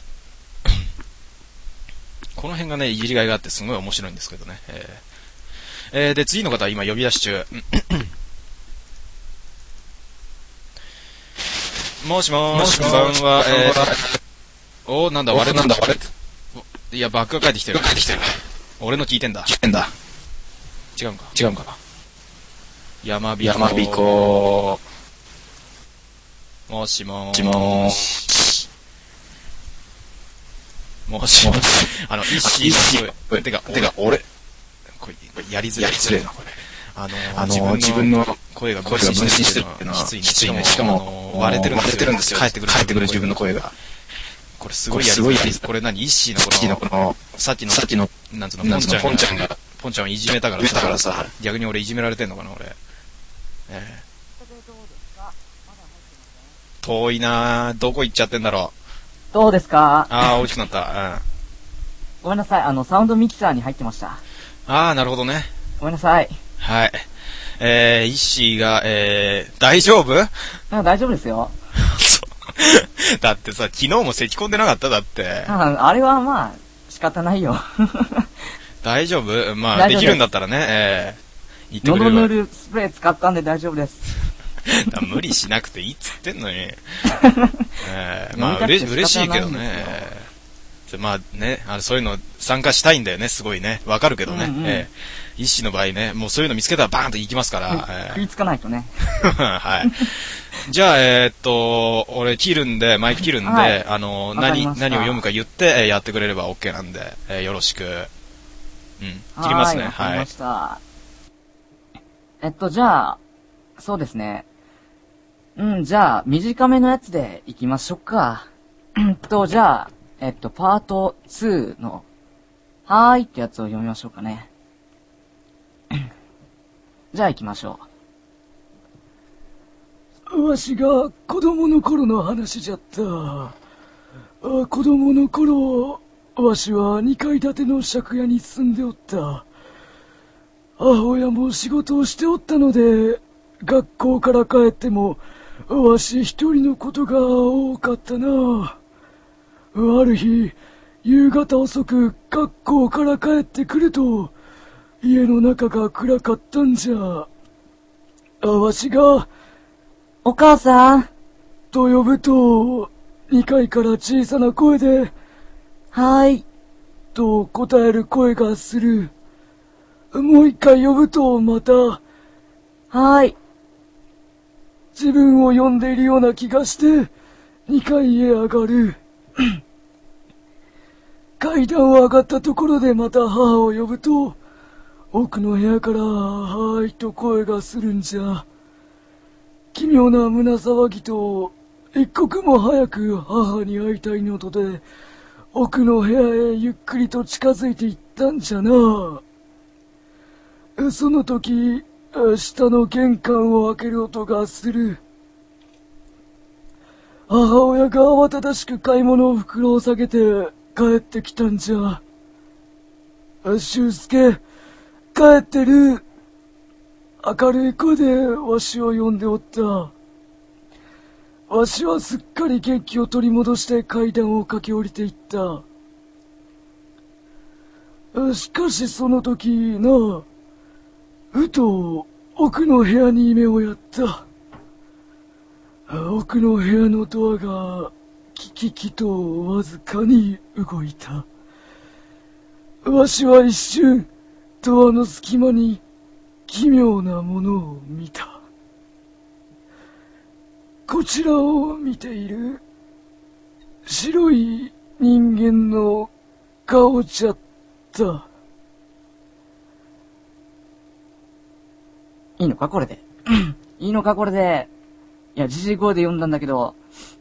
この辺がね、いじりがいがあってすごい面白いんですけどね。えーえー、で、次の方は今呼び出し中。もしもーし、こんばんは。えーおー、なんだ、割れなんだ、割れ。いや、バックが返ってきてる。返ってきてる。俺の聞いてんだ。聞いてんだ。 違うんか。 違うんかな。 山彦。 山彦。 もしもーしもーし。 もしもーし。あの、一心の声。てか、 てか、俺。 これ、やりづらい。 やりづらいな、これ。 あのあの、自分の声が分声が分身身してるっていうのはきついね。 きついね。しかも、 割れてるんですよ。 割れてるんですよ。 帰ってくる。 帰ってくる自分の声が。 これすごいやりづらい。これ何一心のこの、 この、 さっきの、 さっきの、 なんつうの、ポンちゃんポンちゃんが、 ポンちゃんをいじめたからさ、からさ、 逆に俺いじめられてんのかな、俺。ええ。遠いなぁ。どこ行っちゃってんだろう。どうですか？ ああ、大きくなった。うん。 ごめんなさい、あの、サウンドミキサーに入ってました。 ああ、なるほどね。 ごめんなさい。 はい。えー、イッシーが、えー、大丈夫？ あ、大丈夫ですよ。 だってさ、昨日も咳込んでなかっただって。 あ、あれはまあ、仕方ないよ。 大丈夫？まあ、できるんだったらね、えー、言ってくれれば。 喉塗るスプレー使ったんで大丈夫です。 無理しなくていいっつってんのに。えー、まあ、うれ嬉しいけどね。まあね、あのそういうの参加したいんだよね、すごいね。わかるけどね。うんうん、えー、一種の場合ね、もうそういうの見つけたらバーンと行きますから。 えー、食いつかないとね。 はい。じゃあ、えー、っと、俺切るんで、マイク切るんで、はい、あの、何、何を読むか言って、えー、やってくれれば OK なんで、えー、よろしく。うん。切りますね。はい。わかりました。 はい。えっと、じゃあ、そうですね。うん、じゃあ、短めのやつで行きましょうか。うんと、じゃあ、えっと、パートツーの、はーいってやつを読みましょうかね。じゃあ行きましょう。わしが子供の頃の話じゃった。あ、子供の頃、わしは二階建ての借家に住んでおった。母親も仕事をしておったので、学校から帰っても、わし一人のことが多かったな。ある日、夕方遅く学校から帰ってくると、家の中が暗かったんじゃ。あわしが、 お母さんと呼ぶと、二階から小さな声で、 はーい、 と答える声がする。もう一回呼ぶとまた、はーい。 自分を呼んでいるような気がして、二階へ上がる。階段を上がったところでまた母を呼ぶと、奥の部屋から、はーいと声がするんじゃ。奇妙な胸騒ぎと、一刻も早く母に会いたいのとで、奥の部屋へゆっくりと近づいていったんじゃな。その時、下の玄関を開ける音がする。母親が慌ただしく買い物袋を下げて帰ってきたんじゃ。修介、帰ってる。明るい声でわしを呼んでおった。わしはすっかり元気を取り戻して階段を駆け下りていった。しかしその時な、ふと奥の部屋に目をやった。奥の部屋のドアがキキキとわずかに動いた。わしは一瞬ドアの隙間に奇妙なものを見た。こちらを見ている白い人間の顔じゃった。 いいのかこれで。いいのかこれで。いや、じじい声で読んだんだけど。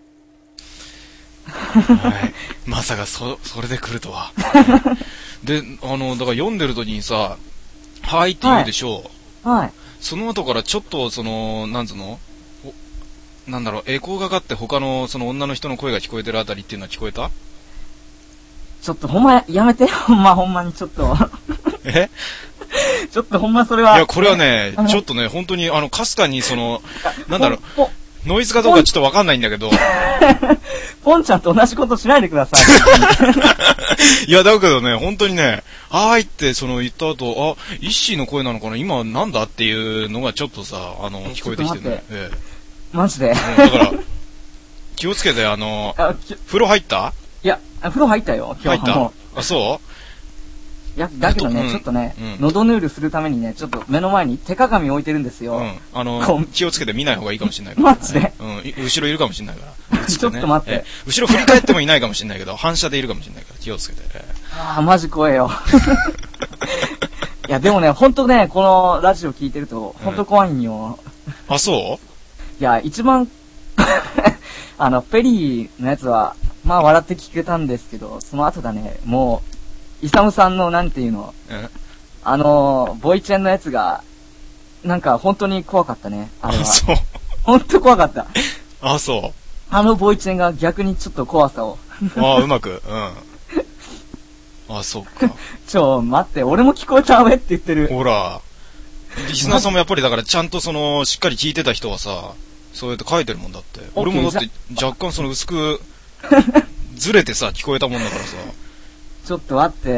はい。まさかそ、それで来るとは。で、あの、だから読んでる時にさ、はいって言うでしょう。 はい。はい、 その後からちょっと、その、なんつうのなんだろう、エコーがかって他の、その女の人の声が聞こえてるあたりっていうのは聞こえた？ ちょっとほんまやめて、ほんまほんまにちょっと。 えちょっとほんまそれは。 いや、これはね、ちょっとね、本当に、あの、かすかにその、なんだろう、ノイズかどうかちょっとわかんないんだけど。 ポンちゃんと同じことしないでください。いや、だけどね、本当にね、あーいってその言った後、あ、イッシーの声なのかな今なんだっていうのがちょっとさ、あの、聞こえてきてね。ええ、 マジで、 うん、だから、気をつけて、あの、あ風呂入った？ いや、風呂入ったよ、 今日入った？あ、そう？ や、だけどね、 うんちょっとね、 うん喉ヌールするためにね、ちょっと目の前に手鏡置いてるんですよ。 うん。あこの、 う気をつけて見ない方がいいかもしれないから、 マジでうん。い後ろいるかもしれないから。 ちょっと待ってえ後ろ振り返ってもいないかもしれないけど、反射でいるかもしれないから、気をつけて。えああ、マジ怖えよ。いや、でもね、ほんとね、このラジオ聞いてると、ほんと怖いんよ。 あ、そいや、一番、あの、ペリーのやつは、まあ笑って聞けたんですけど、その後だね、もう、イサムさんのなんていうの、 ううんあの、ボイチェンのやつが、なんか本当に怖かったね、あれは。 あ、そう。 ほんと怖かった。 あ、そう。 あのボイチェンが逆にちょっと怖さを。 ああ、うまく。うん。あ、そっか。 ちょ、待って、俺も聞こえちゃうねって言ってる。 ほら。リスナーさんもやっぱりだからちゃんとその、しっかり聞いてた人はさ、そうやって書いてるもんだって。俺もだって若干その薄く、ずれてさ、聞こえたもんだからさ。 ちょっと待って。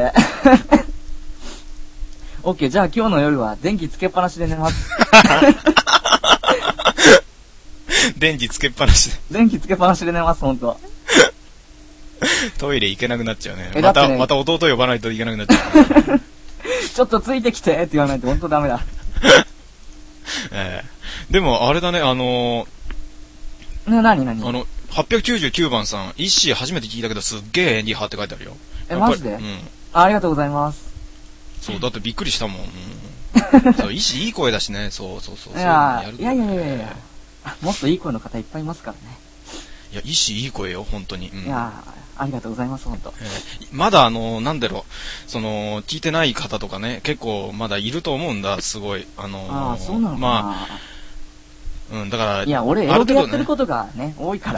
オッケー、じゃあ今日の夜は電気つけっぱなしで寝ます。 電気つけっぱなしで。 電気つけっぱなしで寝ます、ほんと。 トイレ行けなくなっちゃうね。 えまた、 だってねまた弟呼ばないといけなくなっちゃう。 ちょっとついてきてって言わないとほんとダメだ。 ええでも、あれだね、あのね、なになにー、あの、はっぴゃくきゅうじゅうきゅうばんさん、イッシー初めて聞いたけど、すっげえ演技派って書いてあるよ。 え、 やっぱりマジで、 うん。 あありがとうございます。 そう、だってびっくりしたもん。うん、そう、イッシーいい声だしね、そうそうそう。 いやそういうのいやいやいやいやもっといい声の方いっぱいいますからね。 いや、イッシーいい声よ、本当に。うん、 いやありがとうございます、ほんと。 えーまだあの、なんだろう、その、聞いてない方とかね、結構まだいると思うんだ、すごい。あのー、 ああ、そうなのかな、 まあ、うん、だから、 いや、俺、エロゲやってることがね、多いから。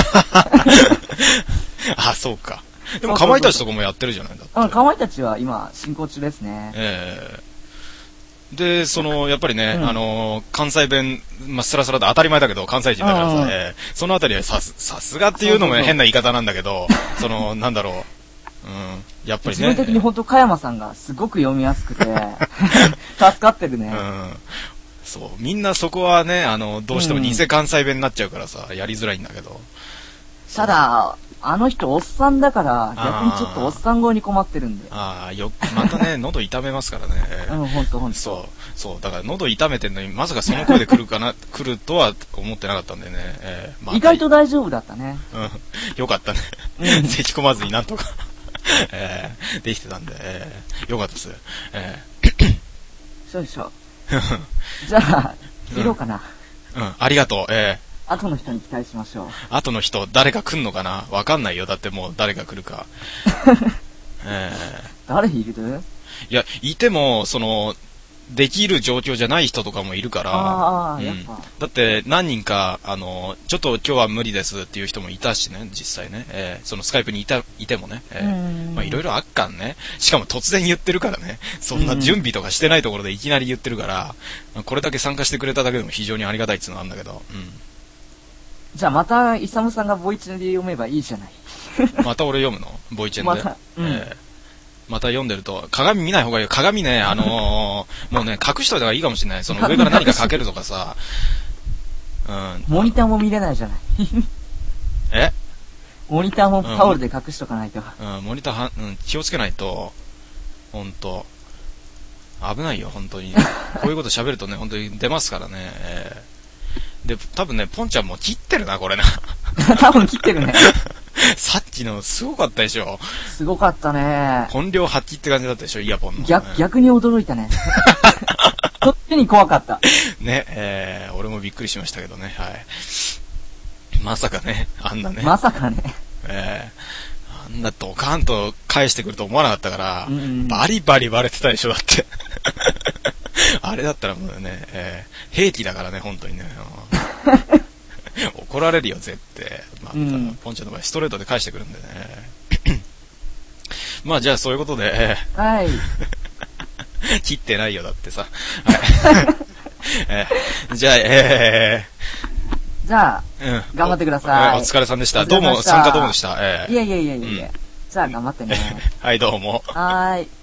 あ、そうか。でも、かまいたちとかもやってるじゃないんだって。 うん、かまいたちは今、進行中ですね。 ええで、その、やっぱりね、 うんあのー、関西弁、まあ、スラスラで当たり前だけど、関西人だからさ、 うんうんええそのあたりはさす、さすがっていうのもそうそうそう変な言い方なんだけど、その、なんだろう、うん、やっぱりね。 自分的にほんと、加山さんがすごく読みやすくて、助かってるね。 うん。そう、みんなそこはね、あの、どうしても偽関西弁になっちゃうからさ、やりづらいんだけど。 ただ、あの人おっさんだから、逆にちょっとおっさん語に困ってるんで。 ああ、よ、またね、喉痛めますからね。 うん、ほんとほんと。 そう、そう、だから喉痛めてんのに、まさかその声で来るかな、来るとは思ってなかったんでね。えーまあ、 意外と大丈夫だったね。 うん、よかったね。 うん咳込まずになんとか、えーできてたんで、えーよかったです。え少々。 ーじゃあ、切ろうかな。 うん、ありがとう。えー後の人に期待しましょう。 後の人、誰か来んのかなわかんないよ。だってもう誰が来るか。え誰いるーいや、いても、その、できる状況じゃない人とかもいるから、 ああ、 うんやっぱ。 だって何人か、あの、ちょっと今日は無理ですっていう人もいたしね、実際ね。えーそのスカイプにいた、いてもね。えーうんまあいろいろあっかんね。しかも突然言ってるからね。そんな準備とかしてないところでいきなり言ってるから、まあこれだけ参加してくれただけでも非常にありがたいっていうのはあるんだけど、 じゃあまた、イサムさんがボイチェンで読めばいいじゃない。 うん。また俺読むのボイチェンで。 またうんえーまた読んでると、鏡見ない方がいいよ。鏡ね、あのーもうね、隠しといた方がいいかもしれない。その上から何かかけるとかさ。うん。 モニターも見れないじゃない。 えモニターもタオルで隠しとかないと。 うん、モニターは、うん、気をつけないと、ほんと、危ないよ、本当に。こういうこと喋るとね、本当に出ますからね。えーで、多分ね、ポンちゃんも切ってるな、これな。 多分切ってるね。 さっきのすごかったでしょ。 すごかったね。 本領発揮って感じだったでしょ、イヤポンの。 逆、逆に驚いたね。そっちに怖かった。 ね、えー、俺もびっくりしましたけどね、はい。まさかね、あんなね。 まさかね。 えー、あんなドカンと返してくると思わなかったから、 うんうん、 バリバリバレてたでしょ、だって。あれだったらもうね、えー、兵器だからね、本当にね。怒られるよ、絶対。また、うん、ポンちゃんの場合、ストレートで返してくるんでね。まあ、じゃあ、そういうことで、えー、はい。 切ってないよ、だってさ。はいえー、じゃあ、えー、じゃあ、うん、頑張ってください。 お, お疲れさんでした。どうも、参加どうもでした。えー、いやいやいやいやいや、うん、じゃあ、頑張ってね。 はい、どうも。 はーい。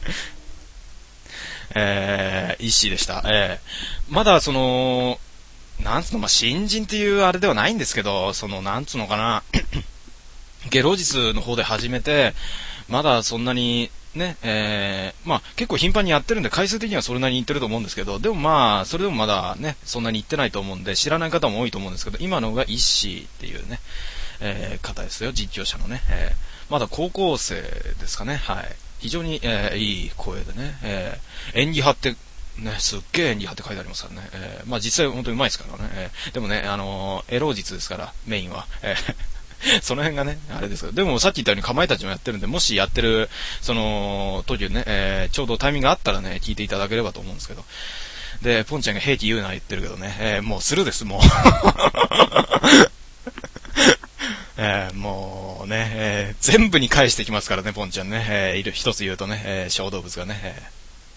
えー、イッシーでした。えー、まだその、なんつうの、まあ、新人っていうあれではないんですけど、その、なんつうのかな、ゲロ術の方で始めて、まだそんなにね、えー、まあ結構頻繁にやってるんで回数的にはそれなりに言ってると思うんですけど、でもまあそれでもまだねそんなに言ってないと思うんで知らない方も多いと思うんですけど、今のがイッシーっていうね、えー、方ですよ、実況者のね、えー、まだ高校生ですかね。はい、非常に、えー、いい声でね、えー、演技派ってね、すっげえ演技派って書いてありますからね、えー、まあ実際本当に上手いですからね、えー、でもね、あのー、エロ実ですからメインは、えーその辺がね、あれですけど、でもさっき言ったようにかまいたちもやってるんで、もしやってる、その、時ね、えー、ちょうどタイミングがあったらね、聞いていただければと思うんですけど。で、ポンちゃんが兵器言うな言ってるけどね、えー、もうするです、もう。えー、もうね、えー、全部に返してきますからね、ポンちゃんね、えー、いる、一つ言うとね、えー、小動物がね、え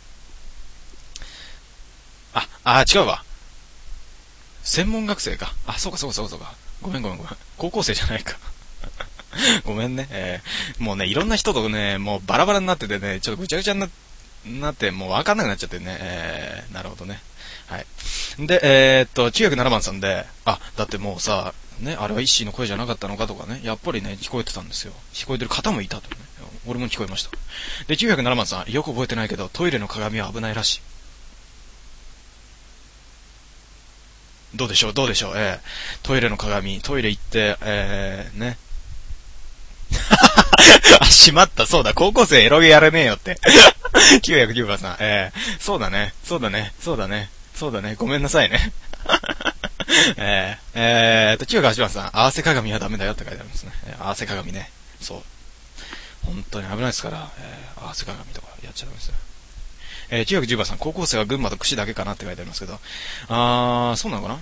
ー、あ、あ、違うわ。専門学生か。あ、そうかそうかそうかそうか。ごめんごめんごめん。高校生じゃないか。ごめんね。えー、もうね、いろんな人とね、もうバラバラになっててね、ちょっとぐちゃぐちゃに な, なって、もうわかんなくなっちゃってね。えー、なるほどね。はい。で、えー、っと、きゅうひゃくななばんさんで、あ、だってもうさ、ね、あれはイッシーの声じゃなかったのかとかね、やっぱりね、聞こえてたんですよ。聞こえてる方もいたとね。俺も聞こえました。で、きゅうひゃくななばんさん、よく覚えてないけど、トイレの鏡は危ないらしい。どうでしょうどうでしょうえー、トイレの鏡、トイレ行って、えー、ね。あ、しまった、そうだ、高校生エロゲやれねえよって。きゅうひゃくきゅうばんさん、えー、そうだね、そうだね、そうだね、そうだね、ごめんなさいね。えー、えーと、きゅうひゃくはちばんさん、合わせ鏡はダメだよって書いてありますね。えー、合わせ鏡ね。そう。本当に危ないですから、えー、合わせ鏡とかやっちゃダメですよ。えー、きゅうひゃくじゅうばんさん、高校生は群馬と串だけかなって書いてありますけど。あー、そうなのかなうん。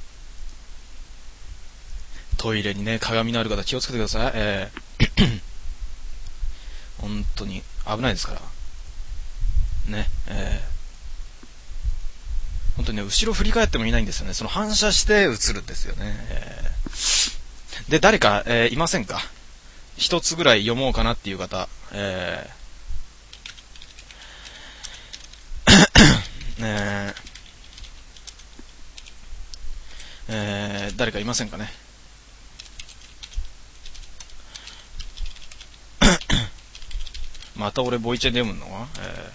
トイレにね、鏡のある方気をつけてください。えー、本当に危ないですから。ね、えー、本当にね、後ろ振り返ってもいないんですよね。その反射して映るんですよね。えー、で、誰か、えー、いませんか？一つぐらい読もうかなっていう方。えーえーえー、誰かいませんかね。また俺ボイチェで読むのは、え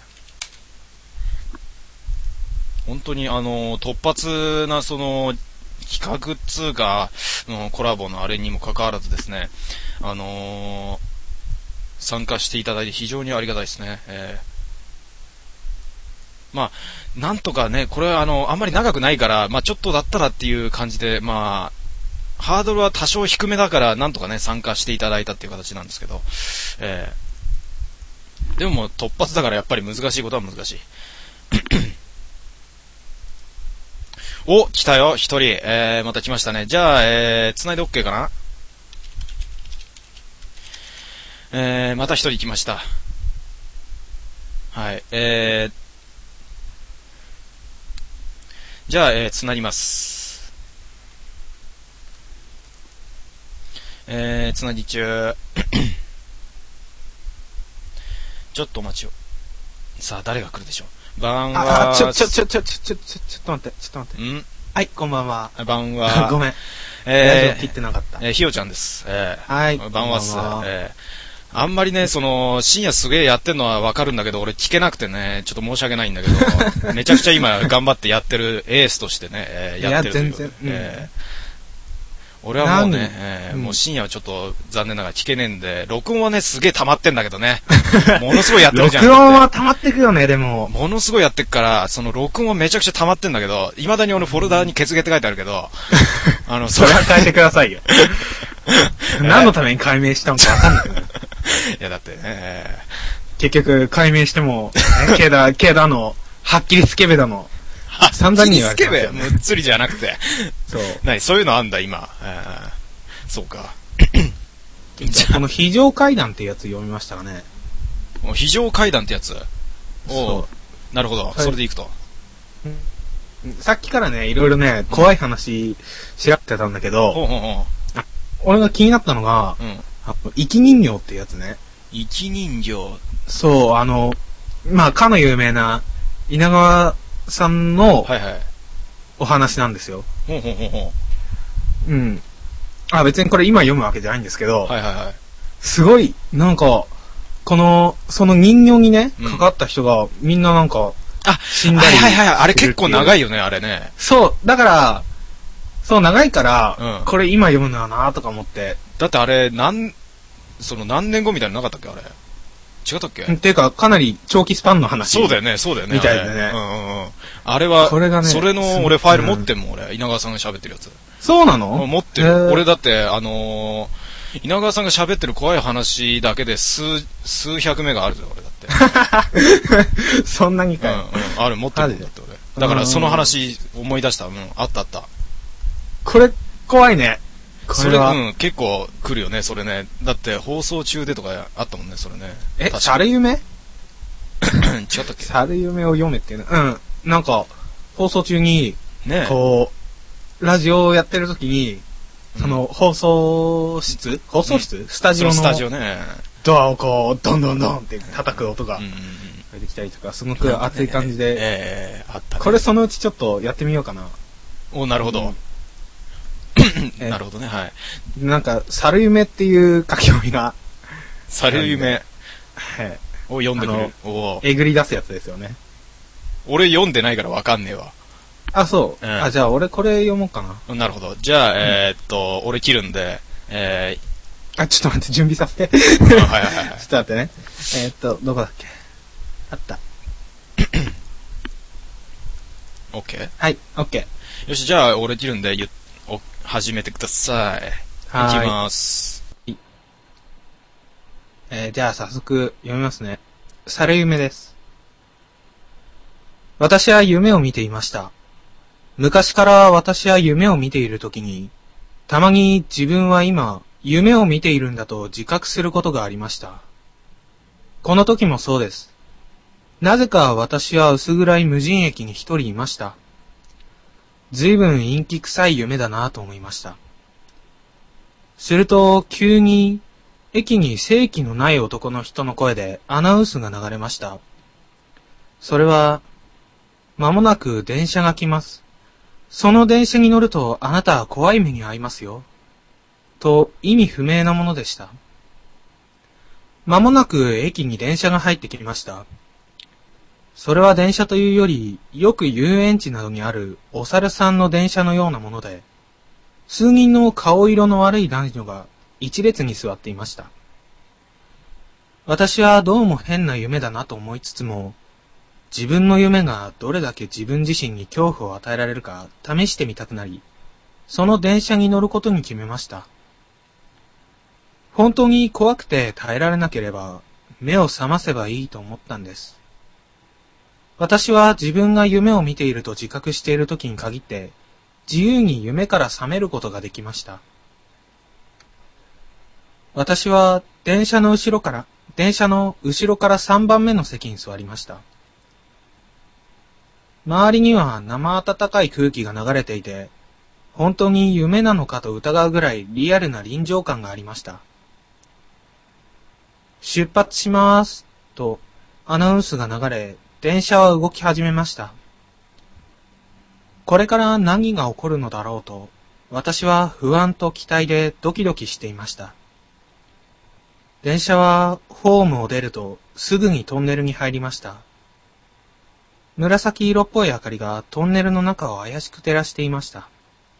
ー、本当にあの突発なその企画っつうかのコラボのあれにもかかわらずですね、あのー、参加していただいて非常にありがたいですね。えーまあ、なんとかね、これはあの、あんまり長くないから、まあちょっとだったらっていう感じで、まあ、ハードルは多少低めだから、なんとかね、参加していただいたっていう形なんですけど、えー、でももう突発だからやっぱり難しいことは難しい。お、来たよ、一人、えー、また来ましたね。じゃあ、えー、繋いで OK かな？えー、また一人来ました。はい、えー、じゃあ、えー、つなぎます。えー、つなぎ中。ちょっとお待ちを。さあ、誰が来るでしょう。番は、 あ、ちょ、ちょ、ちょ、ちょ、ちょ、ちょ、ちょっと待って、ちょっと待って。 ん？ はい、こんばんは。 番は、 ごめん。 えー、 切ってなかった。 えー、ひよちゃんです。えー、 はい。 番はっす。えーあんまりね、その、深夜すげえやってんのはわかるんだけど、俺聞けなくてね、ちょっと申し訳ないんだけど、めちゃくちゃ今頑張ってやってるエースとしてね、えー、やってるという。いや、全然。えー俺はもうね、えーうん、もう深夜はちょっと残念ながら聞けねえんで、録音はね、すげえ溜まってんだけどね。ものすごいやってるじゃん。 録音は溜まってくよね、でも。 ものすごいやってくから、その録音はめちゃくちゃ溜まってんだけど、未だに俺フォルダーにケツゲって書いてあるけど、 あの、それは変えてくださいよ。何のために解明したのかわかんないけど。いや、だってね、えー、結局解明しても、ね、ケダ、ケダの、はっきりスケベだの。散々に言われてますよね。 むっつりじゃなくて。そう。何そういうのあんだ、今。えー、そうか。 じゃあ、この非常階段ってやつ読みましたかね。 非常階段ってやつおなるほど、はい。それでいくと。 さっきからね、いろいろね、怖い話、調べてたんだけど、ほうほうほう俺が気になったのが、うん、生き人形ってやつね。 生き人形そう、あの、まあ、かの有名な、稲川さんのお話なんですよ。 ほうほうほうほう。うん。あ、別にこれ今読むわけじゃないんですけど、 はいはいはい。 すごい、なんか、 この、その人形にね、かかった人が、みんななんか、 あ、 死んだり。 はいはいはい、あれ結構長いよね、あれね。 そう、だから、そう長いから、 うん、 これ今読むのはなとか思って。 だってあれ、なん、その何年後みたいなのなかったっけあれ。違ったっけっていうか、かなり長期スパンの話。 そうだよね、そうだよね。 みたいでね。 うんうんうん。あれは、 これがね、 それの俺ファイル持ってんもん、俺。稲川さんが喋ってるやつ。 そうなの？ 持ってる。俺だって、あのー、稲川さんが喋ってる怖い話だけで数、数百目があるぞ、俺だって。 そんなにかい。 うんうん。ある、持ってるんだって俺。だからその話思い出した。うん、あったあった。 これ、怖いね。 それ、うん、結構来るよね、それね。だって放送中でとかあったもんね、それね。 え、猿夢違ったっけ猿夢を読めっていうの。うん。なんか、放送中に、ね、こう、ラジオをやってる時に、その、放送室、うん、放送室、うん、スタジオの、 スタジオね。 ドアをこう、ドンドンドンって叩く音が、出てきたりとか、すごく熱い感じで、 えー、あったね。 これそのうちちょっとやってみようかな。 お、なるほど。うんなるほどね、はい。 なんか、猿夢っていう書き読みが。 猿夢。 はい。 を読んでくる。 おえぐり出すやつですよね。 俺読んでないからわかんねえわ。 あ、そう。うん、あ、じゃあ俺これ読もうかな。 なるほど。じゃあ、えー、っと、俺切るんで、えー、あ、ちょっと待って、準備させて。はいはいはい。ちょっと待ってね。えー、っと、どこだっけ。あった。 オッケー？ はい、オッケー。よし、じゃあ俺切るんで、言っ始めてください。いきます。 えー、じゃあ早速読みますね。猿夢です。私は夢を見ていました。昔から私は夢を見ているときに、たまに自分は今、夢を見ているんだと自覚することがありました。この時もそうです。なぜか私は薄暗い無人駅に一人いました。ずいぶん陰気臭い夢だなぁと思いました。すると、急に、駅に正気のない男の人の声でアナウンスが流れました。それは、間もなく電車が来ます。その電車に乗るとあなたは怖い目に遭いますよ。と意味不明なものでした。間もなく駅に電車が入ってきました。それは電車というより、よく遊園地などにあるお猿さんの電車のようなもので、数人の顔色の悪い男女が一列に座っていました。私はどうも変な夢だなと思いつつも、自分の夢がどれだけ自分自身に恐怖を与えられるか試してみたくなり、その電車に乗ることに決めました。本当に怖くて耐えられなければ、目を覚ませばいいと思ったんです。私は自分が夢を見ていると自覚しているときに限って、自由に夢から覚めることができました。私は電車の後ろから、電車の後ろからさんばんめの席に座りました。周りには生暖かい空気が流れていて、本当に夢なのかと疑うぐらいリアルな臨場感がありました。出発しまーす、とアナウンスが流れ、電車は動き始めました。これから何が起こるのだろうと、私は不安と期待でドキドキしていました。電車はホームを出るとすぐにトンネルに入りました。紫色っぽい明かりがトンネルの中を怪しく照らしていました。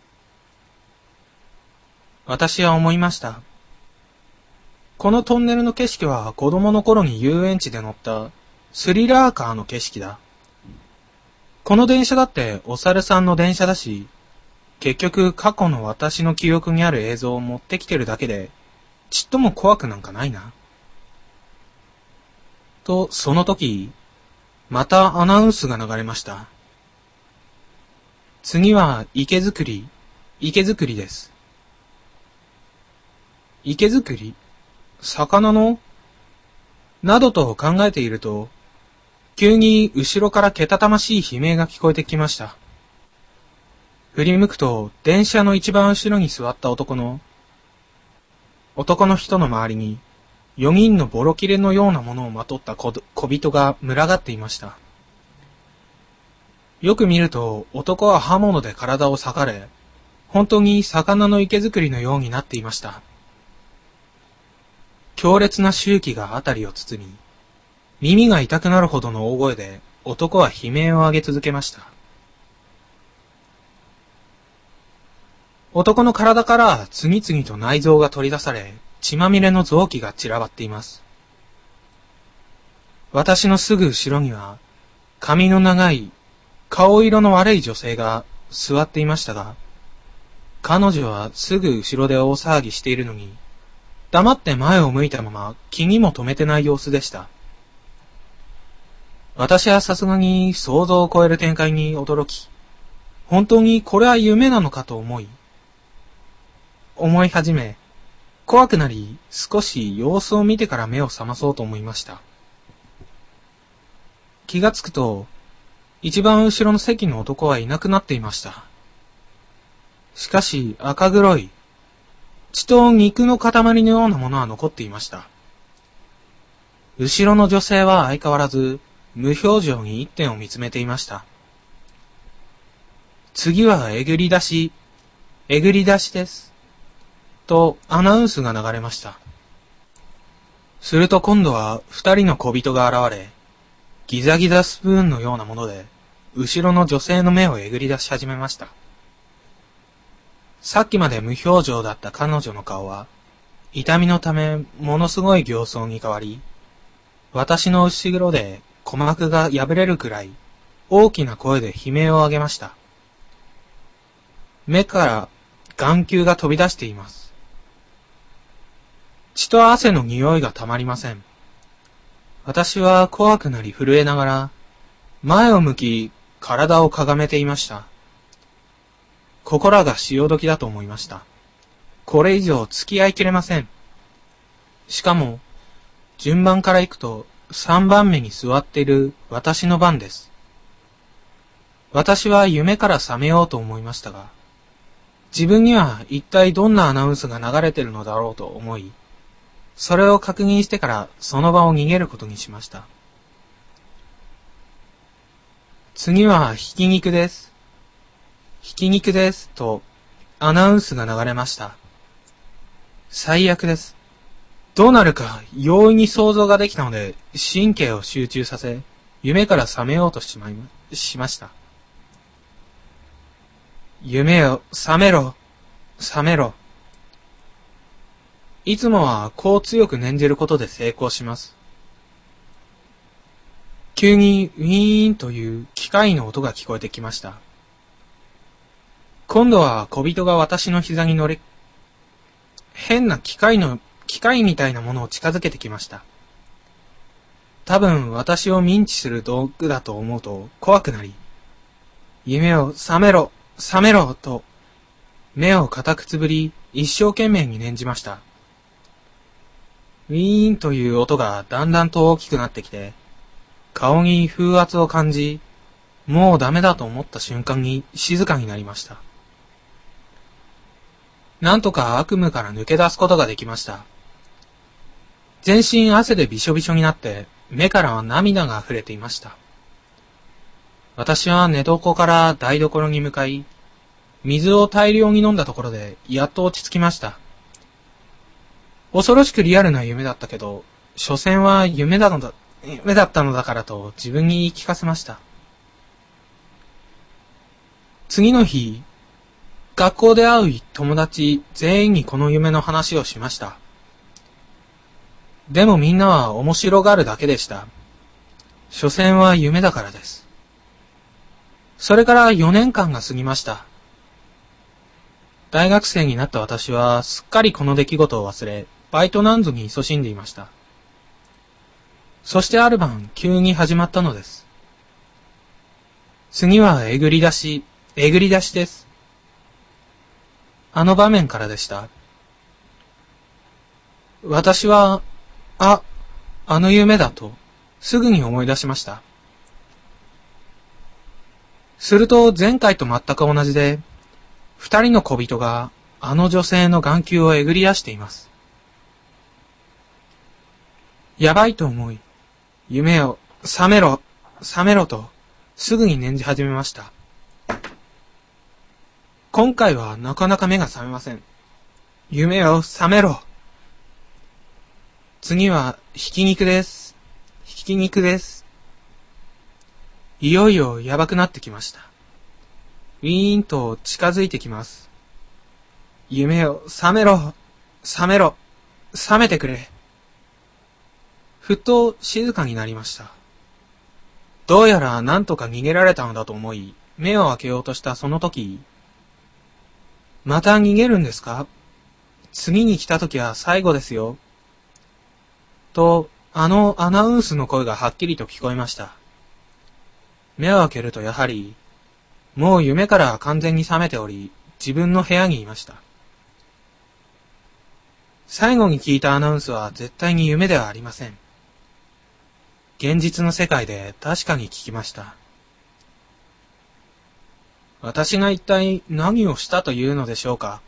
私は思いました。このトンネルの景色は子供の頃に遊園地で乗ったスリラーカーの景色だ。この電車だってお猿さんの電車だし、結局過去の私の記憶にある映像を持ってきてるだけで、ちっとも怖くなんかないな。と、その時、またアナウンスが流れました。次は池作り、池作りです。池作り？魚の？などと考えていると、急に後ろからけたたましい悲鳴が聞こえてきました。振り向くと、電車の一番後ろに座った男の、男の人の周りに、四人のボロ切れのようなものをまとった小人が群がっていました。よく見ると、男は刃物で体を裂かれ、本当に魚の池作りのようになっていました。 強烈な臭気があたりを包み、耳が痛くなるほどの大声で男は悲鳴を上げ続けました。男の体から次々と内臓が取り出され、血まみれの臓器が散らばっています。私のすぐ後ろには、髪の長い、顔色の悪い女性が座っていましたが、彼女はすぐ後ろで大騒ぎしているのに、黙って前を向いたまま気にも留めてない様子でした。私はさすがに想像を超える展開に驚き、本当にこれは夢なのかと思い、思い始め、怖くなり少し様子を見てから目を覚まそうと思いました。気がつくと、一番後ろの席の男はいなくなっていました。しかし赤黒い、血と肉の塊のようなものは残っていました。後ろの女性は相変わらず無表情に一点を見つめていました。次はえぐり出し、えぐり出しです。とアナウンスが流れました。すると今度は二人の小人が現れ、ギザギザスプーンのようなもので、後ろの女性の目をえぐり出し始めました。さっきまで無表情だった彼女の顔は、痛みのためものすごい形相に変わり、私の後ろで鼓膜が破れるくらい大きな声で悲鳴を上げました。目から眼球が飛び出しています。血と汗の匂いがたまりません。私は怖くなり震えながら、前を向き体をかがめていました。ここらが潮時だと思いました。これ以上付き合いきれません。しかも、順番から行くと三番目に座っている私の番です。私は夢から覚めようと思いましたが、自分には一体どんなアナウンスが流れているのだろうと思い、それを確認してからその場を逃げることにしました。次はひき肉です。ひき肉ですとアナウンスが流れました。最悪です。どうなるか容易に想像ができたので神経を集中させ夢から覚めようとしまいま、しました。夢を覚めろ、覚めろ。いつもはこう強く念じることで成功します。急にウィーンという機械の音が聞こえてきました。今度は小人が私の膝に乗り、変な機械の、機械みたいなものを近づけてきました。多分私をミンチする道具だと思うと怖くなり、夢を覚めろ、覚めろと目を固くつぶり一生懸命に念じました。ウィーンという音がだんだんと大きくなってきて、顔に風圧を感じ、もうダメだと思った瞬間に静かになりました。なんとか悪夢から抜け出すことができました。全身汗でびしょびしょになって目からは涙が溢れていました。私は寝床から台所に向かい、水を大量に飲んだところでやっと落ち着きました。恐ろしくリアルな夢だったけど、所詮は夢だのだ、夢だったのだからと自分に言い聞かせました。次の日、学校で会う友達全員にこの夢の話をしました。でもみんなは面白がるだけでした。所詮は夢だからです。それからよねんかんが過ぎました。大学生になった私はすっかりこの出来事を忘れ、バイトなんぞに勤しんでいました。そしてある晩、急に始まったのです。次はえぐり出し、えぐり出しです。あの場面からでした。私は、あ、あの夢だと、すぐに思い出しました。すると前回と全く同じで、二人の小人があの女性の眼球をえぐり出しています。やばいと思い、夢を覚めろ、覚めろと、すぐに念じ始めました。今回はなかなか目が覚めません。夢を覚めろ。 次は、ひき肉です。ひき肉です。いよいよやばくなってきました。ウィーンと近づいてきます。夢を覚めろ、覚めろ、覚めてくれ。ふっと静かになりました。どうやらなんとか逃げられたのだと思い、目を開けようとしたその時、また逃げるんですか？次に来た時は最後ですよ。と、あのアナウンスの声がはっきりと聞こえました。目を開けるとやはり、もう夢から完全に覚めており、自分の部屋にいました。最後に聞いたアナウンスは絶対に夢ではありません。現実の世界で確かに聞きました。私が一体何をしたというのでしょうか。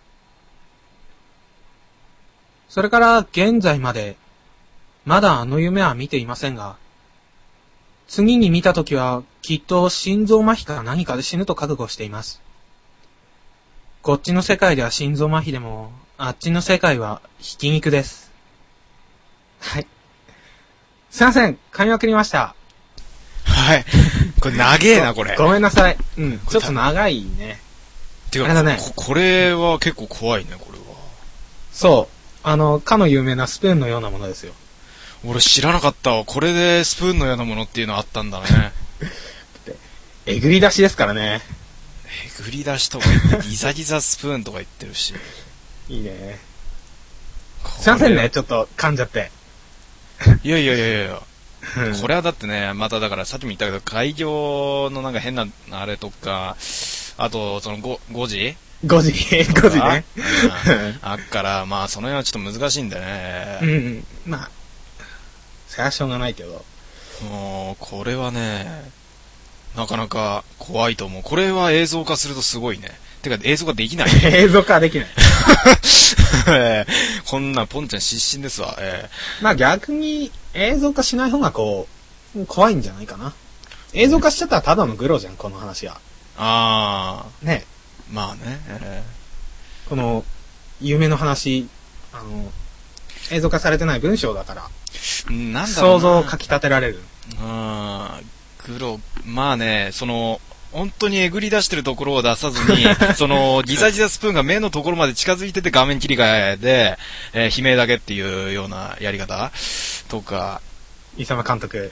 それから現在まで、まだあの夢は見ていませんが、次に見たときはきっと心臓麻痺か何かで死ぬと覚悟しています。こっちの世界では心臓麻痺でも、あっちの世界はひき肉です。はい。すいません、噛みまくりました。 はい。これ長えな、これ。 ごめんなさい。うん、ちょっと長いね。 てか、 あれだねこ、これは結構怖いね、これは。 そう。あの、かの有名なスプーンのようなものですよ。 俺知らなかったわ。これでスプーンのようなものっていうのあったんだね。 えぐり出しですからね。 えぐり出しとか言って、ギザギザスプーンとか言ってるし。 いいね。すいませんね、ちょっと噛んじゃって。 いやいやいやいや。これはだってね、まただからさっきも言ったけど、開業のなんか変なあれとか、あと、その 5, 5時 ?ご 時 ?ご 時ね。 あっから、まあその辺はちょっと難しいんでね。 うん、うん。まあ、それはしょうがないけど。 もう、これはね、なかなか怖いと思う。これは映像化するとすごいね。てか映像化できない、ね。 映像化できない。 えー、こんなポンちゃん失神ですわ。えー、まあ逆に映像化しない方がこう、怖いんじゃないかな。映像化しちゃったらただのグロじゃん、この話は。 ああ。ね。 まあね。えー、この、夢の話、あの、映像化されてない文章だから。 なんだろうな。 想像をかき立てられる。 あー、グロ、まあね、その、本当にえぐり出してるところを出さずに、その、ギザギザスプーンが目のところまで近づいてて画面切り替えで、えー、悲鳴だけっていうようなやり方とか。 伊沢監督。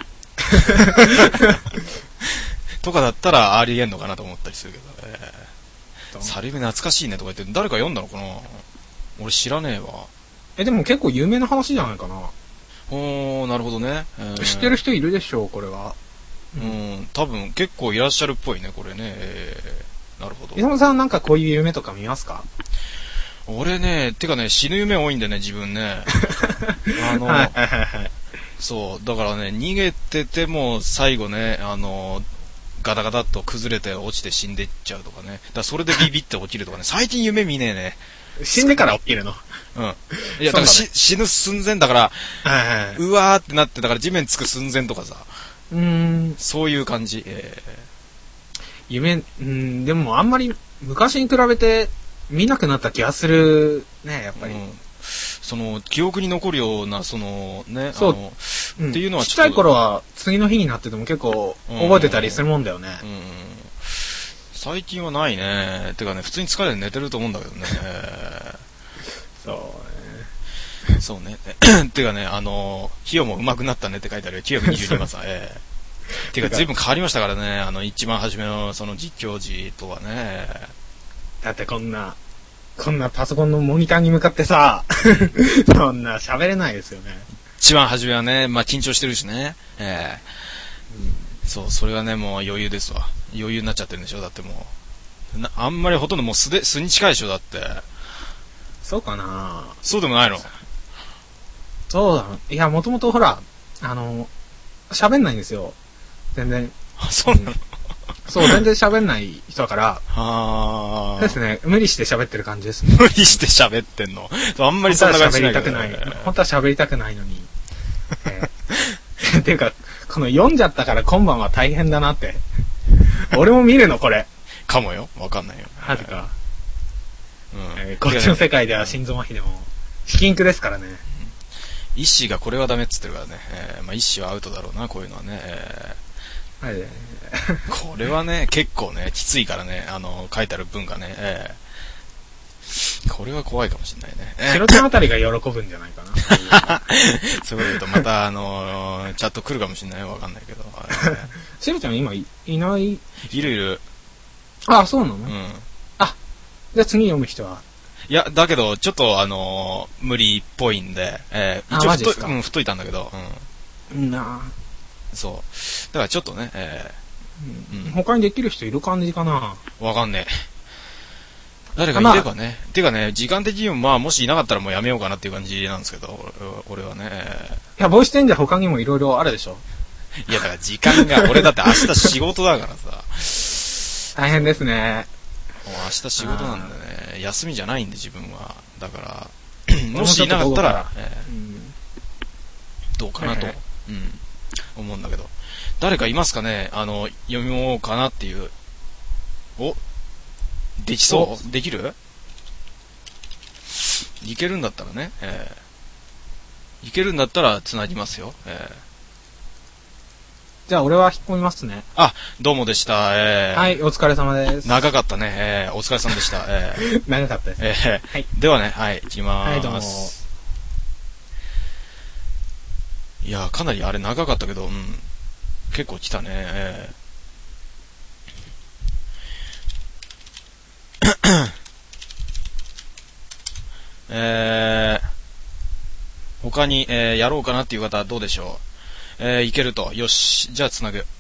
とかだったらありえんのかなと思ったりするけど、えー、サリメ懐かしいねとか言って、誰か読んだのかな？俺知らねえわ。 え、でも結構有名な話じゃないかな。 おー、なるほどね。えー、 知ってる人いるでしょう、これは。 うん、多分結構いらっしゃるっぽいね、これね。えー、なるほど。 伊沢さんなんかこういう夢とか見ますか？ 俺ね、てかね、死ぬ夢多いんでね、自分ね。あの、 はいはいはい、 そう、だからね、逃げてても最後ね、あの、ガタガタっと崩れて落ちて死んでっちゃうとかね。だからそれでビビって起きるとかね。最近夢見ねえね。 死んでから起きるの？ うん。いや、だから、ね、死ぬ寸前だから、 はいはい、 うわーってなって、だから地面つく寸前とかさ。 うーん、 そういう感じ。えー、夢、うん、でもあんまり昔に比べて見なくなった気がするね、やっぱり。うん、 その、記憶に残るような、その、ね、 そう、 あのうん、っていうのはちっちゃい頃は次の日になってても結構覚えてたりするもんだよね。 うんうん、最近はないね。てかね、普通に疲れて寝てると思うんだけどね。 そうね。 そうね。てかね、あの、ヒヨも上手くなったねって書いてあるよ。きゅうひゃくにじゅうにばんさん。えー、てか、随分変わりましたからね。あの、一番初めのその実況時とはね。 だってこんな、こんなパソコンのモニターに向かってさ、そんな喋れないですよね。 一番初めはね、まあ緊張してるしね。えー、うん、そう、それはね、もう余裕ですわ。余裕になっちゃってるんでしょ。だってもう。なあんまりほとんどもう素で、素に近いでしょ。だって。 そうかな？ そうでもないの？ そうだ。いや、もともとほら、あの、喋んないんですよ。全然。 あ、そうなの？ そう、全然喋んない人だから。 ああ。 ですね。無理して喋ってる感じですね。 無理して喋ってんの？あんまりそんな感じしないけど。 本当は喋りたくない。本当は喋りたくないのに。えー、っていうか、この読んじゃったから今晩は大変だなって。俺も見るのこれ。 かもよ。わかんないよ。 はずか。 うん、 えー、こっちの世界では心臓麻痺でも、ひき肉ですからね。 イッシーがこれはダメっつってるからね。えー、まあイッシーはアウトだろうな、こういうのはね。えー、はい。これはね、結構ね、きついからね、あの、書いてある文がね、えー、これは怖いかもしれないね。 シロちゃんあたりが喜ぶんじゃないかな。 そういうこと言うと、また、あのー、チャット来るかもしれない。わかんないけど。 シロちゃん今い、いない？ いるいる。 あ、そうなの？うん。あ、じゃあ次読む人は？ いや、だけど、ちょっと、あのー、無理っぽいんで、えー、一応太い、うん、太いたんだけど、 うん。なあ。そう。だからちょっとね、えー、うん。他にできる人いる感じかな？ わかんねえ。誰かいればね。てかね、時間的にもまあ、もしいなかったらもうやめようかなっていう感じなんですけど、俺はね。 いや、ボイスチェンジャー他にもいろいろあるでしょ。 いや、だから時間が、俺だって明日仕事だからさ。 大変ですね。 もう明日仕事なんでね、休みじゃないんで自分は。だから、もしいなかったら、えーうん、どうかなと、うん、思うんだけど。誰かいますかね？あの、読みようかなっていう。お？できそう？できる？いけるんだったらね、えー、いけるんだったら繋ぎますよ。えー、 じゃあ俺は引っ込みますね。 あ、どうもでした。えー、 はい、お疲れ様です。 長かったね。えー、お疲れ様でした。えー、長かったです。 えー、はい。ではね、はい、行きまーす。はい、どうも。いや、かなりあれ長かったけど、うん、結構来たね。えーえー、他に、えー、やろうかなっていう方はどうでしょう。えー、いけると。よし。じゃあつなぐ。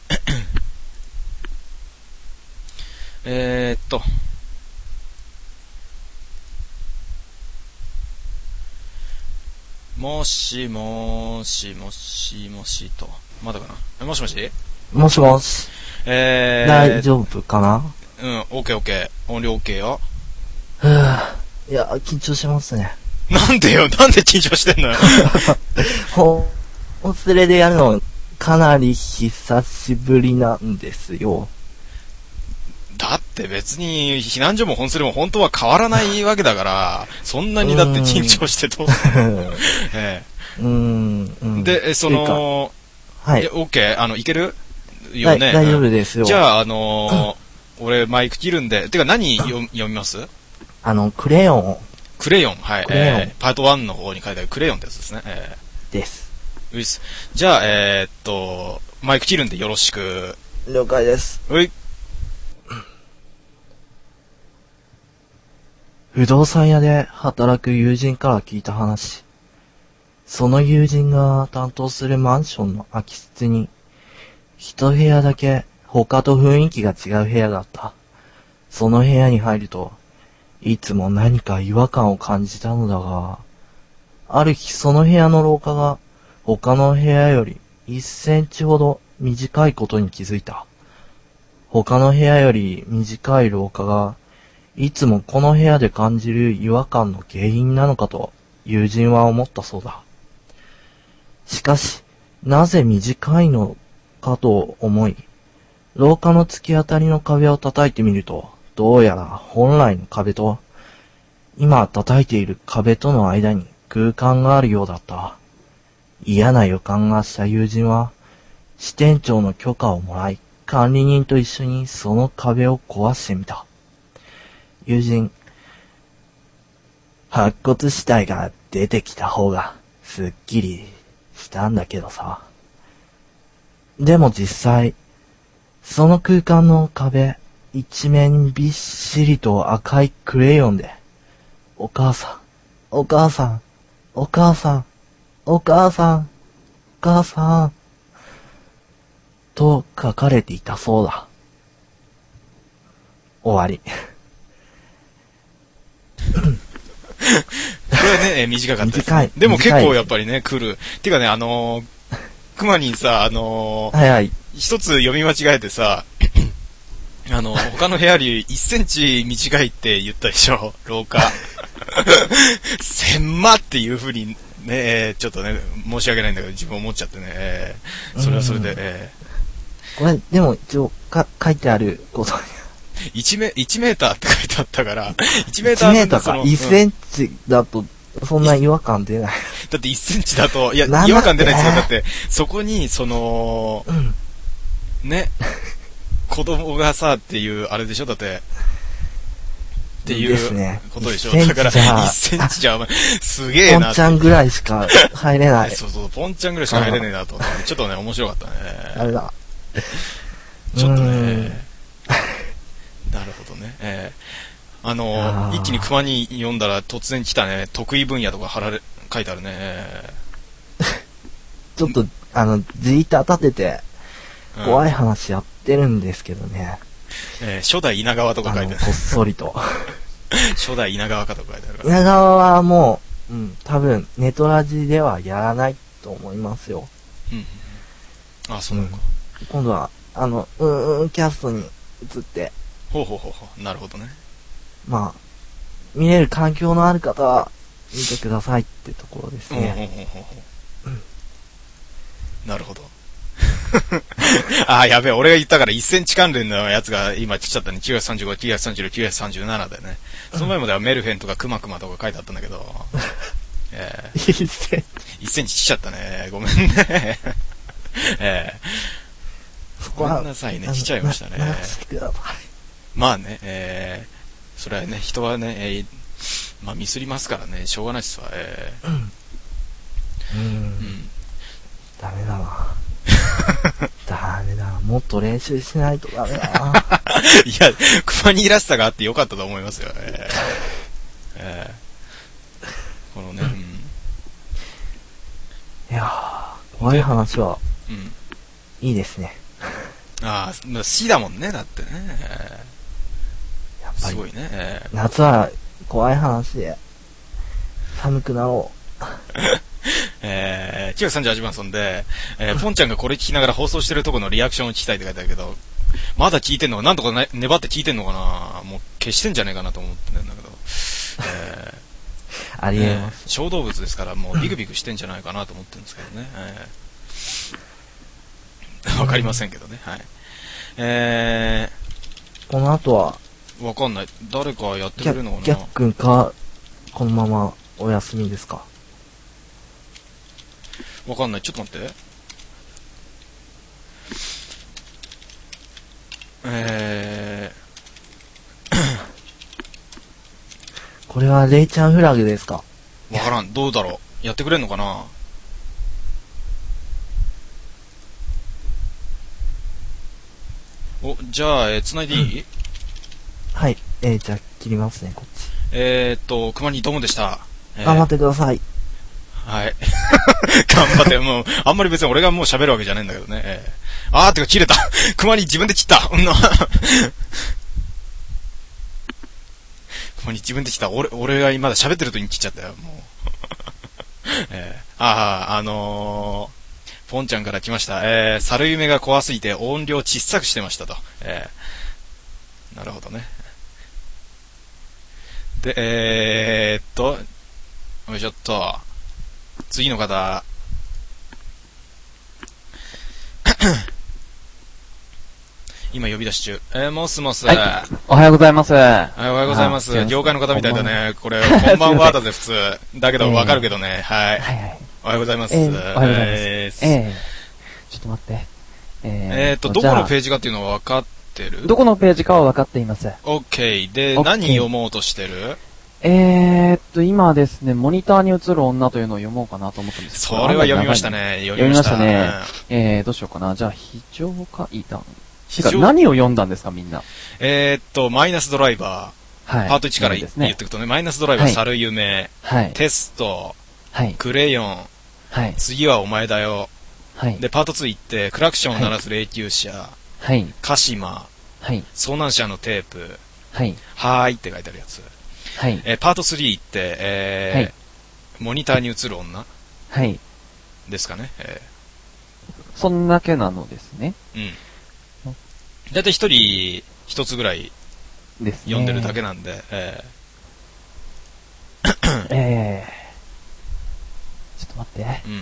えーっと。もしもしもしもしと。まだかな。もしもしもしもし。 えー、 大丈夫かな？ うん、オーケーオーケー。音量オーケーよ。 ふぅ。いや、緊張しますね。 なんでよ、なんで緊張してんのよ。 ほ、お連れでやるの、かなり久しぶりなんですよ。 だって別に、避難所も本連れも本当は変わらないわけだから、そんなにだって緊張してどうするええ、うーん、うん。で、その、はい。オッケー、あの、いけるよね。 大丈夫ですよ。 じゃあ、あのー、俺マイク切るんで、てか何読みますあの、クレヨン。 クレヨン、はい。えー、パートワンの方に書いてあるクレヨンってやつですね。えー、です。 ういっす。じゃあ、えー、っと、マイク切るんでよろしく。 了解です。 うい。 不動産屋で働く友人から聞いた話。その友人が担当するマンションの空き室に、一部屋だけ他と雰囲気が違う部屋があった。その部屋に入ると、いつも何か違和感を感じたのだが、ある日その部屋の廊下が他の部屋よりいっセンチほど短いことに気づいた。他の部屋より短い廊下が、いつもこの部屋で感じる違和感の原因なのかと友人は思ったそうだ。しかし、なぜ短いのかと思い、廊下の突き当たりの壁を叩いてみると、どうやら本来の壁と、今叩いている壁との間に空間があるようだった。嫌な予感がした友人は、支店長の許可をもらい、管理人と一緒にその壁を壊してみた。友人、白骨死体が出てきた方がすっきりしたんだけどさ。でも実際、その空間の壁、一面びっしりと赤いクレヨンで、お母さん、お母さん、お母さん、お母さん、お母さん、と書かれていたそうだ。終わり。 これはね、短かったです、ね。短い。でも結構やっぱりね、来る。てかね、あのー、クマにさ、あのー、 はいはい。 一つ読み間違えてさ、あの、他の部屋よりいっセンチ短いって言ったでしょ、廊下。狭っていう風にね、ちょっとね、申し訳ないんだけど、自分思っちゃってね、それはそれで、えー、これ、でも一応、か、書いてあること 1メ、いちメーターって書いてあったから、いちメーターいちメーターか、いっセンチだと、そんな違和感出ない。 だっていっセンチだと、いや、 なんだって違和感出ないですよ。だって、そこに、その、 うん、 ね、子供がさ、っていう、あれでしょだって、っていうことでしょ、ね、だから、いっセンチじゃ、すげえな。 ポンちゃんぐらいしか入れない。 そうそう、ポンちゃんぐらいしか入れねえなと。ちょっとね、面白かったね。 あれだ。 ちょっとね、なるほどね。えー、あのー、一気に熊に読んだら突然来たね、得意分野とか貼られ、書いてあるね。えー、ちょっと、あの、ジーター立てて、怖い話やってるんですけどね。 うん、えー、初代稲川とか書いてある。 こっそりと。 初代稲川かとか書いてあるから。 稲川はもう、うん、多分、ネトラジではやらないと思いますよ。 うん。あ、そうなのか、 うん。今度は、あの、うんうんキャストに移って。 ほうほうほうほう。なるほどね。 まあ、見れる環境のある方は、見てくださいってところですね。 ほうほうほうほう。うん。なるほど。あ、やべえ、俺が言ったからいっセンチ関連のやつが今来ちゃったね。きゅうひゃくさんじゅうご、きゅうひゃくさんじゅうろく、きゅうひゃくさんじゅうななでね。その前まではメルフェンとかクマクマとか書いてあったんだけど。えー、 いっセンチ。 いっセンチ来ちゃったね。ごめんね。えー、ごめんなさいね。来ちゃいましたね。まあね、えー、それはね、人はね、えー、まあミスりますからね、しょうがないっすわ。えー、うん。 うん。うん。ダメだな。ダメだな。もっと練習しないとダメだな。 いや、熊にいらしさがあってよかったと思いますよ。えーえー、このね、うん、 いやー、怖い話は、うん、いいですね。 ああ、好きだもんね、だってね。やっぱりすごいね。えー、 夏は怖い話で、寒くなろう。 えー、きゅうひゃくさんじゅうはちばんそんで、えー、ポンちゃんがこれ聞きながら放送してるとこのリアクションを聞きたいって書いてあるけど、まだ聞いてんのかなんとか、ね、粘って聞いてんのかなもう消してんじゃねえかなと思ってんだけど。えー、ありえます、 えー。小動物ですからもうビクビクしてんじゃないかなと思ってるんですけどね。えー、わかりませんけどね。はい。えー、この後は、 わかんない。誰かやってくれるのかなギャックンか、このままお休みですかわかんない。ちょっと待って。えー、これはレイちゃんフラグですか？ わからん。どうだろう。やってくれんのかな？お、じゃあ、えー、繋いでいい？うん、 はい。えー、じゃあ、切りますね、こっち。 えーっと、熊にどうもでした。 えー、頑張ってください。 はい。頑張って、もう、あんまり別に俺がもう喋るわけじゃないんだけどね。えー、あー、てか切れた。熊に自分で切った。熊に自分で切った。俺、俺がまだ喋ってる時に切っちゃったよ、もう。えー、あー、あのー、ポンちゃんから来ました。えー、猿夢が怖すぎて音量小さくしてましたと。えー、なるほどね。で、えーっと、よいしょっと。次の方。今呼び出し中。えー、モスモス。はい。 おはようございます。 はい、おはようございます。業界の方みたいだね。これ、こんばんはだぜ、普通。だけど、わかるけどね。はい。はいはい。おはようございます。 えー、おはようございます。えー、ちょっと待って。 えー、えーと、どこのページかっていうのは分かってる？ どこのページかは分かっています。 オッケー。で、何読もうとしてる？ えーっと、今ですね、モニターに映る女というのを読もうかなと思ったんですけど。 それは読みましたね。 読みましたね。えー、どうしようかな。じゃあ、非常階段。てか、何を読んだんですか、みんな。 えーっと、マイナスドライバー。はい。パートいちから言っていくとね、マイナスドライバー、猿夢。はい。テスト。はい。クレヨン。はい。次はお前だよ。はい。で、パートツー行って、クラクションを鳴らす霊柩車。はい。カシマ。はい。遭難者のテープ。はい。はーいって書いてあるやつ。はい。えー、パートスリーって、えー、はい、モニターに映る女はい。ですかね。えー、そんだけなのですね。 うん。だいたい一人一つぐらい読んでるだけなんで、えー、えー、ちょっと待って。うん。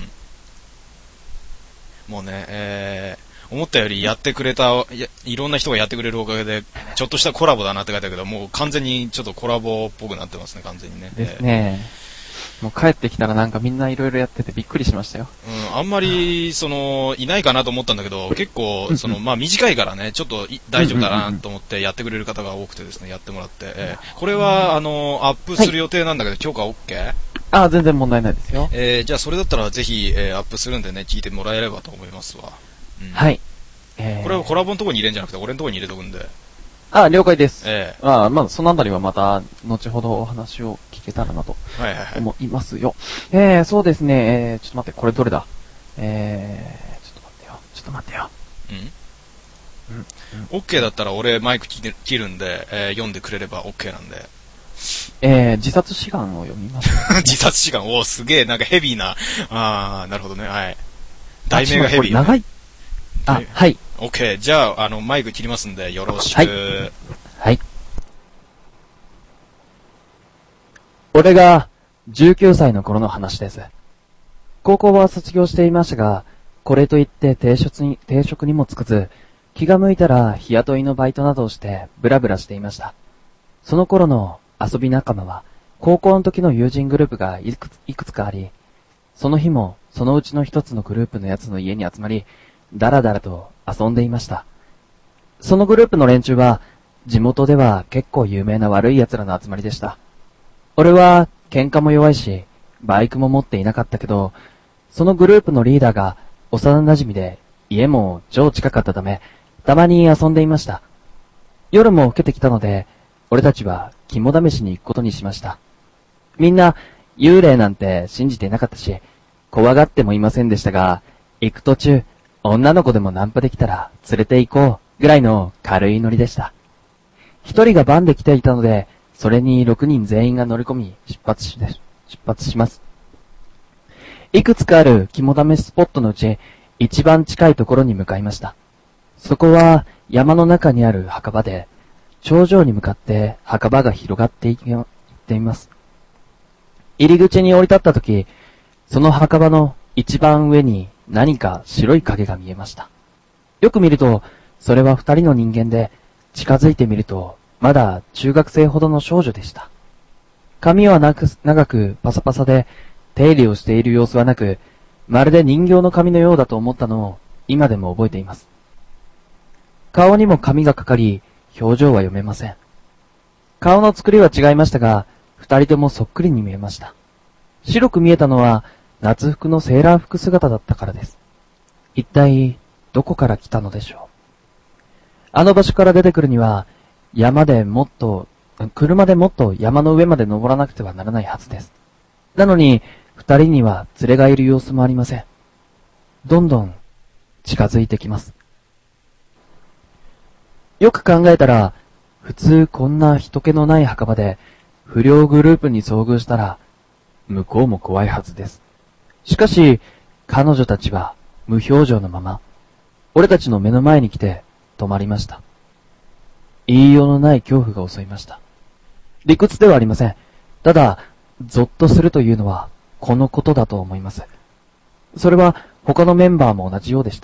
もうね、えー、思ったよりやってくれた、い, いろんな人がやってくれるおかげで、ちょっとしたコラボだなって書いてあるけど、もう完全にちょっとコラボっぽくなってますね、完全にね。 ですね。 もう帰ってきたらなんかみんないろいろやっててびっくりしましたよ。 うん、あんまり、その、いないかなと思ったんだけど、結構、その、まあ短いからね、ちょっと大丈夫だなと思ってやってくれる方が多くてですね、やってもらって、えー、これは、あの、アップする予定なんだけど、許可 OK？ ああ、全然問題ないですよ。 えー、じゃあそれだったらぜひ、えー、アップするんでね、聞いてもらえればと思いますわ。うん、 はい。えー、 これはコラボのとこに入れんじゃなくて、俺のとこに入れとくんで。 ああ、了解です。 ええー。ああ、まあ、そのあたりはまた、後ほどお話を聞けたらなと、思いますよ。はいはいはい、えー、そうですね、えー、ちょっと待って、これどれだえー、ちょっと待ってよ、ちょっと待ってよ。 うんうん。OK だったら俺マイク切るんで、えー、読んでくれれば OK なんで。 えー、自殺志願を読みます、 ね、自殺志願おー、すげえ、なんかヘビーな、あー、なるほどね、はい。題名がヘビー、ね。 長いあ、はい。 OK。じゃあ、あの、マイク切りますんで、よろしく。 はい。はい。俺が、じゅうきゅうさいの頃の話です。高校は卒業していましたが、これといって定職に、定職にもつかず、気が向いたら日雇いのバイトなどをして、ブラブラしていました。その頃の遊び仲間は、高校の時の友人グループがいくつ、いくつかあり、その日も、そのうちの一つのグループのやつの家に集まり、だらだらと遊んでいました。そのグループの連中は、地元では結構有名な悪い奴らの集まりでした。俺は喧嘩も弱いし、バイクも持っていなかったけど、そのグループのリーダーが幼馴染で、家も超近かったため、たまに遊んでいました。夜も更けてきたので、俺たちは肝試しに行くことにしました。みんな幽霊なんて信じていなかったし、怖がってもいませんでしたが、行く途中、女の子でもナンパできたら連れて行こうぐらいの軽いノリでした。一人がバンで来ていたので、それに六人全員が乗り込み出発し、出発します。いくつかある肝試しスポットのうち、一番近いところに向かいました。そこは山の中にある墓場で、頂上に向かって墓場が広がっていっています。入り口に降り立ったとき、その墓場の一番上に何か白い影が見えました。よく見ると、それは二人の人間で、近づいてみると、まだ中学生ほどの少女でした。髪はなく長くパサパサで、手入れをしている様子はなく、まるで人形の髪のようだと思ったのを、今でも覚えています。顔にも髪がかかり、表情は読めません。顔の作りは違いましたが、二人ともそっくりに見えました。白く見えたのは、夏服のセーラー服姿だったからです。一体、どこから来たのでしょう。あの場所から出てくるには、山でもっと、車でもっと山の上まで登らなくてはならないはずです。なのに、二人には連れがいる様子もありません。どんどん近づいてきます。よく考えたら、普通こんな人気のない墓場で、不良グループに遭遇したら、向こうも怖いはずです。しかし、彼女たちは無表情のまま、俺たちの目の前に来て止まりました。言いようのない恐怖が襲いました。理屈ではありません。ただ、ゾッとするというのは、このことだと思います。それは他のメンバーも同じようでした。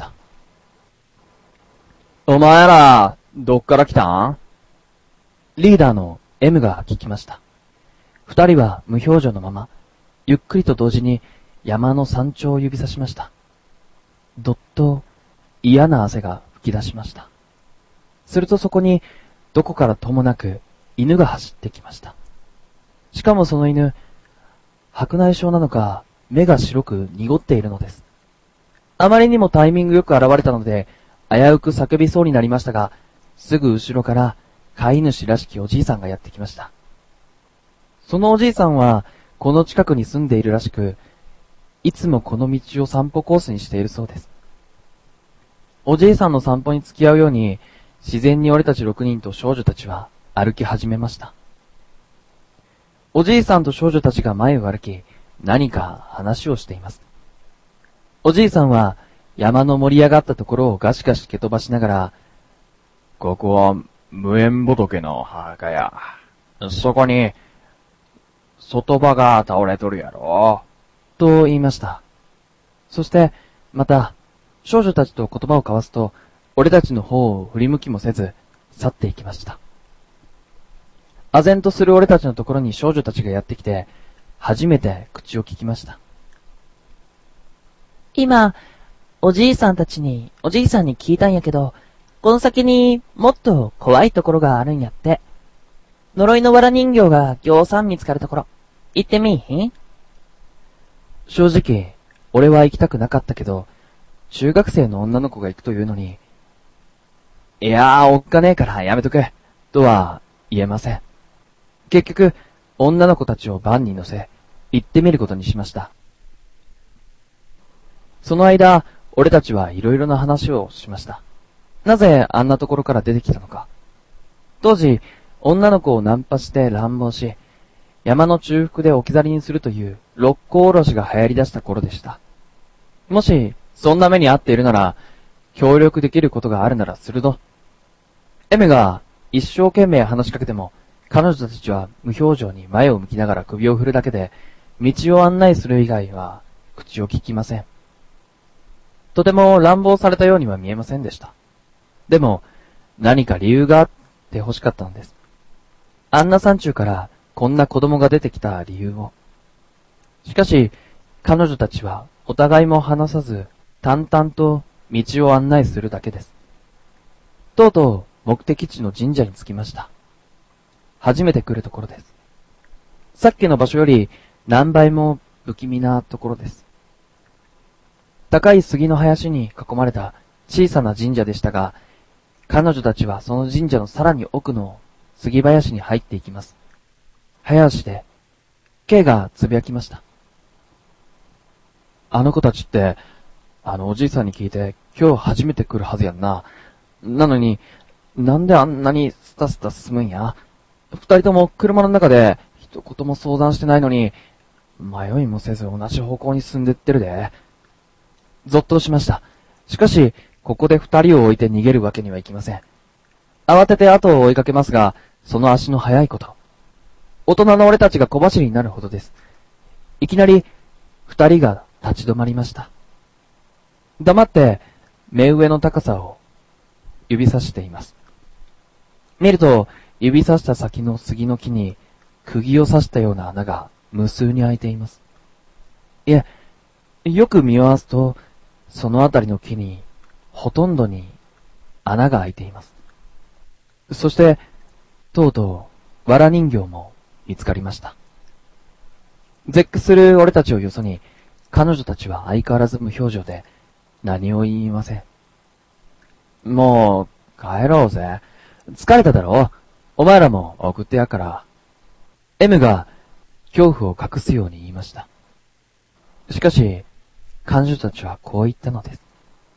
お前ら、どっから来たん？リーダーの エム が聞きました。二人は無表情のまま、ゆっくりと同時に山の山頂を指さしました。どっと嫌な汗が吹き出しました。するとそこにどこからともなく犬が走ってきました。しかもその犬、白内障なのか目が白く濁っているのです。あまりにもタイミングよく現れたので危うく叫びそうになりましたが、すぐ後ろから飼い主らしきおじいさんがやってきました。そのおじいさんはこの近くに住んでいるらしく、いつもこの道を散歩コースにしているそうです。おじいさんの散歩に付き合うように、自然に俺たち六人と少女たちは歩き始めました。おじいさんと少女たちが前を歩き、何か話をしています。おじいさんは山の盛り上がったところをガシガシ蹴飛ばしながら、ここは無縁仏の墓や。そこに、外場が倒れとるやろ。と言いました。そして、また、少女たちと言葉を交わすと、俺たちの方を振り向きもせず、去っていきました。唖然とする俺たちのところに少女たちがやってきて、 初めて口を聞きました。 今、おじいさんたちに、おじいさんに聞いたんやけど、この先にもっと怖いところがあるんやって。呪いの藁人形がぎょうさん見つかるところ、行ってみいひん？ 正直、俺は行きたくなかったけど、中学生の女の子が行くというのに、いやー、おっかねえからやめとけ、とは言えません。結局、女の子たちをバンに乗せ、行ってみることにしました。その間、俺たちはいろいろな話をしました。なぜあんなところから出てきたのか。当時、女の子をナンパして乱暴し、山の中腹で置き去りにするという六甲おろしが流行り出した頃でした。もし、そんな目に遭っているなら、協力できることがあるならするぞ。エムが一生懸命話しかけても、彼女たちは無表情に前を向きながら首を振るだけで、道を案内する以外は口を聞きません。とても乱暴されたようには見えませんでした。でも、何か理由があって欲しかったのです。あんな山中からこんな子供が出てきた理由を。しかし、彼女たちはお互いも話さず、淡々と道を案内するだけです。とうとう目的地の神社に着きました。初めて来るところです。さっきの場所より何倍も不気味なところです。高い杉の林に囲まれた小さな神社でしたが、彼女たちはその神社のさらに奥の杉林に入っていきます。早足で、K がつぶやきました。あの子たちって、あのおじいさんに聞いて今日初めて来るはずやんな。なのに、なんであんなにスタスタ進むんや？二人とも車の中で一言も相談してないのに、迷いもせず同じ方向に進んでってるで。ゾッとしました。しかし、ここで二人を置いて逃げるわけにはいきません。慌てて後を追いかけますが、その足の速いこと。大人の俺たちが小走りになるほどです。いきなり、二人が立ち止まりました。黙って、目上の高さを指さしています。見ると、指さした先の杉の木に、釘を刺したような穴が無数に開いています。いえ、よく見回すと、そのあたりの木に、ほとんどに穴が開いています。そして、とうとう、藁人形も見つかりました。絶句する俺たちをよそに、彼女たちは相変わらず無表情で、何を言いません。もう、帰ろうぜ。疲れただろ？お前らも送ってやから。M が、恐怖を隠すように言いました。しかし、彼女たちはこう言ったのです。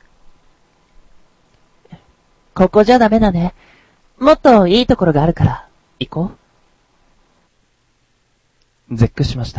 ここじゃダメだね。もっといいところがあるから、行こう。絶句しました。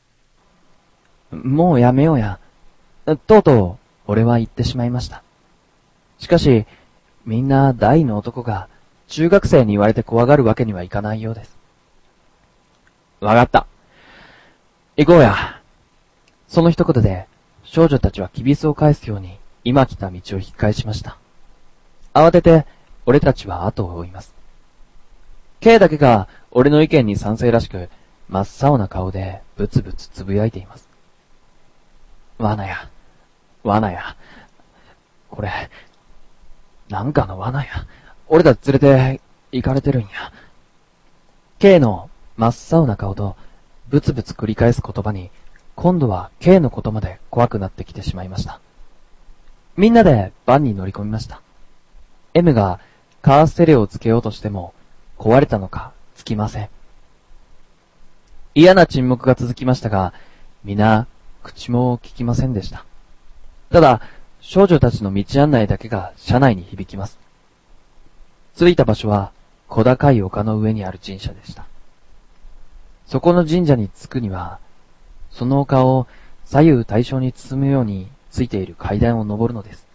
もうやめようや。とうとう、俺は言ってしまいました。しかし、みんな大の男が、中学生に言われて怖がるわけにはいかないようです。わかった。行こうや。その一言で、少女たちはきびすを返すように、今来た道を引き返しました。慌てて、俺たちは後を追います。K だけが、俺の意見に賛成らしく、真っ青な顔で、ブツブツつぶやいています。罠や、罠や。これ、なんかの罠や。俺たち連れて、行かれてるんや。K の真っ青な顔と、ブツブツ繰り返す言葉に、今度は K のことまで怖くなってきてしまいました。みんなでバンに乗り込みました。M がカーステレオをつけようとしても、壊れたのかつきません。嫌な沈黙が続きましたが、皆、口も聞きませんでした。ただ、少女たちの道案内だけが車内に響きます。着いた場所は、小高い丘の上にある神社でした。そこの神社に着くには、その丘を左右対称に包むようについている階段を登るのです。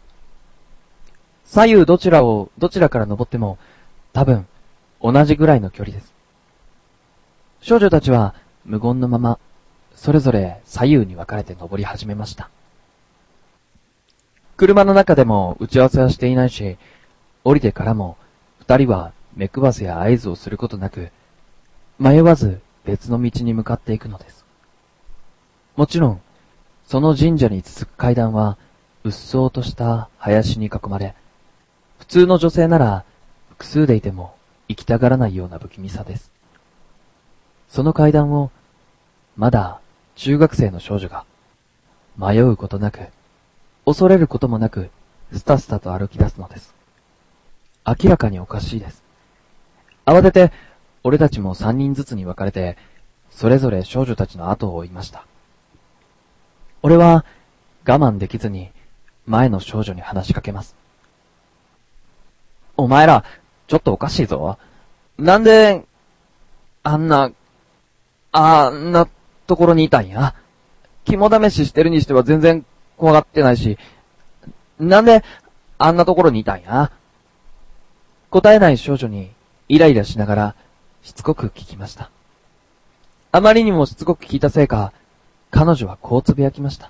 左右どちらを、どちらから登っても、多分、同じぐらいの距離です。少女たちは無言のまま、それぞれ左右に分かれて登り始めました。車の中でも打ち合わせはしていないし、降りてからも二人は目配せや合図をすることなく、迷わず別の道に向かっていくのです。もちろん、その神社に続く階段は、うっそうとした林に囲まれ、普通の女性なら複数でいても行きたがらないような不気味さです。その階段を、まだ中学生の少女が、迷うことなく、恐れることもなく、スタスタと歩き出すのです。明らかにおかしいです。慌てて、俺たちも三人ずつに分かれて、それぞれ少女たちの後を追いました。俺は、我慢できずに、前の少女に話しかけます。お前ら、ちょっとおかしいぞ。なんで、あんな、あんなところにいたんや。肝試ししてるにしては全然怖がってないし、なんで、あんなところにいたんや。答えない少女に、イライラしながら、しつこく聞きました。あまりにもしつこく聞いたせいか、彼女はこうつぶやきました。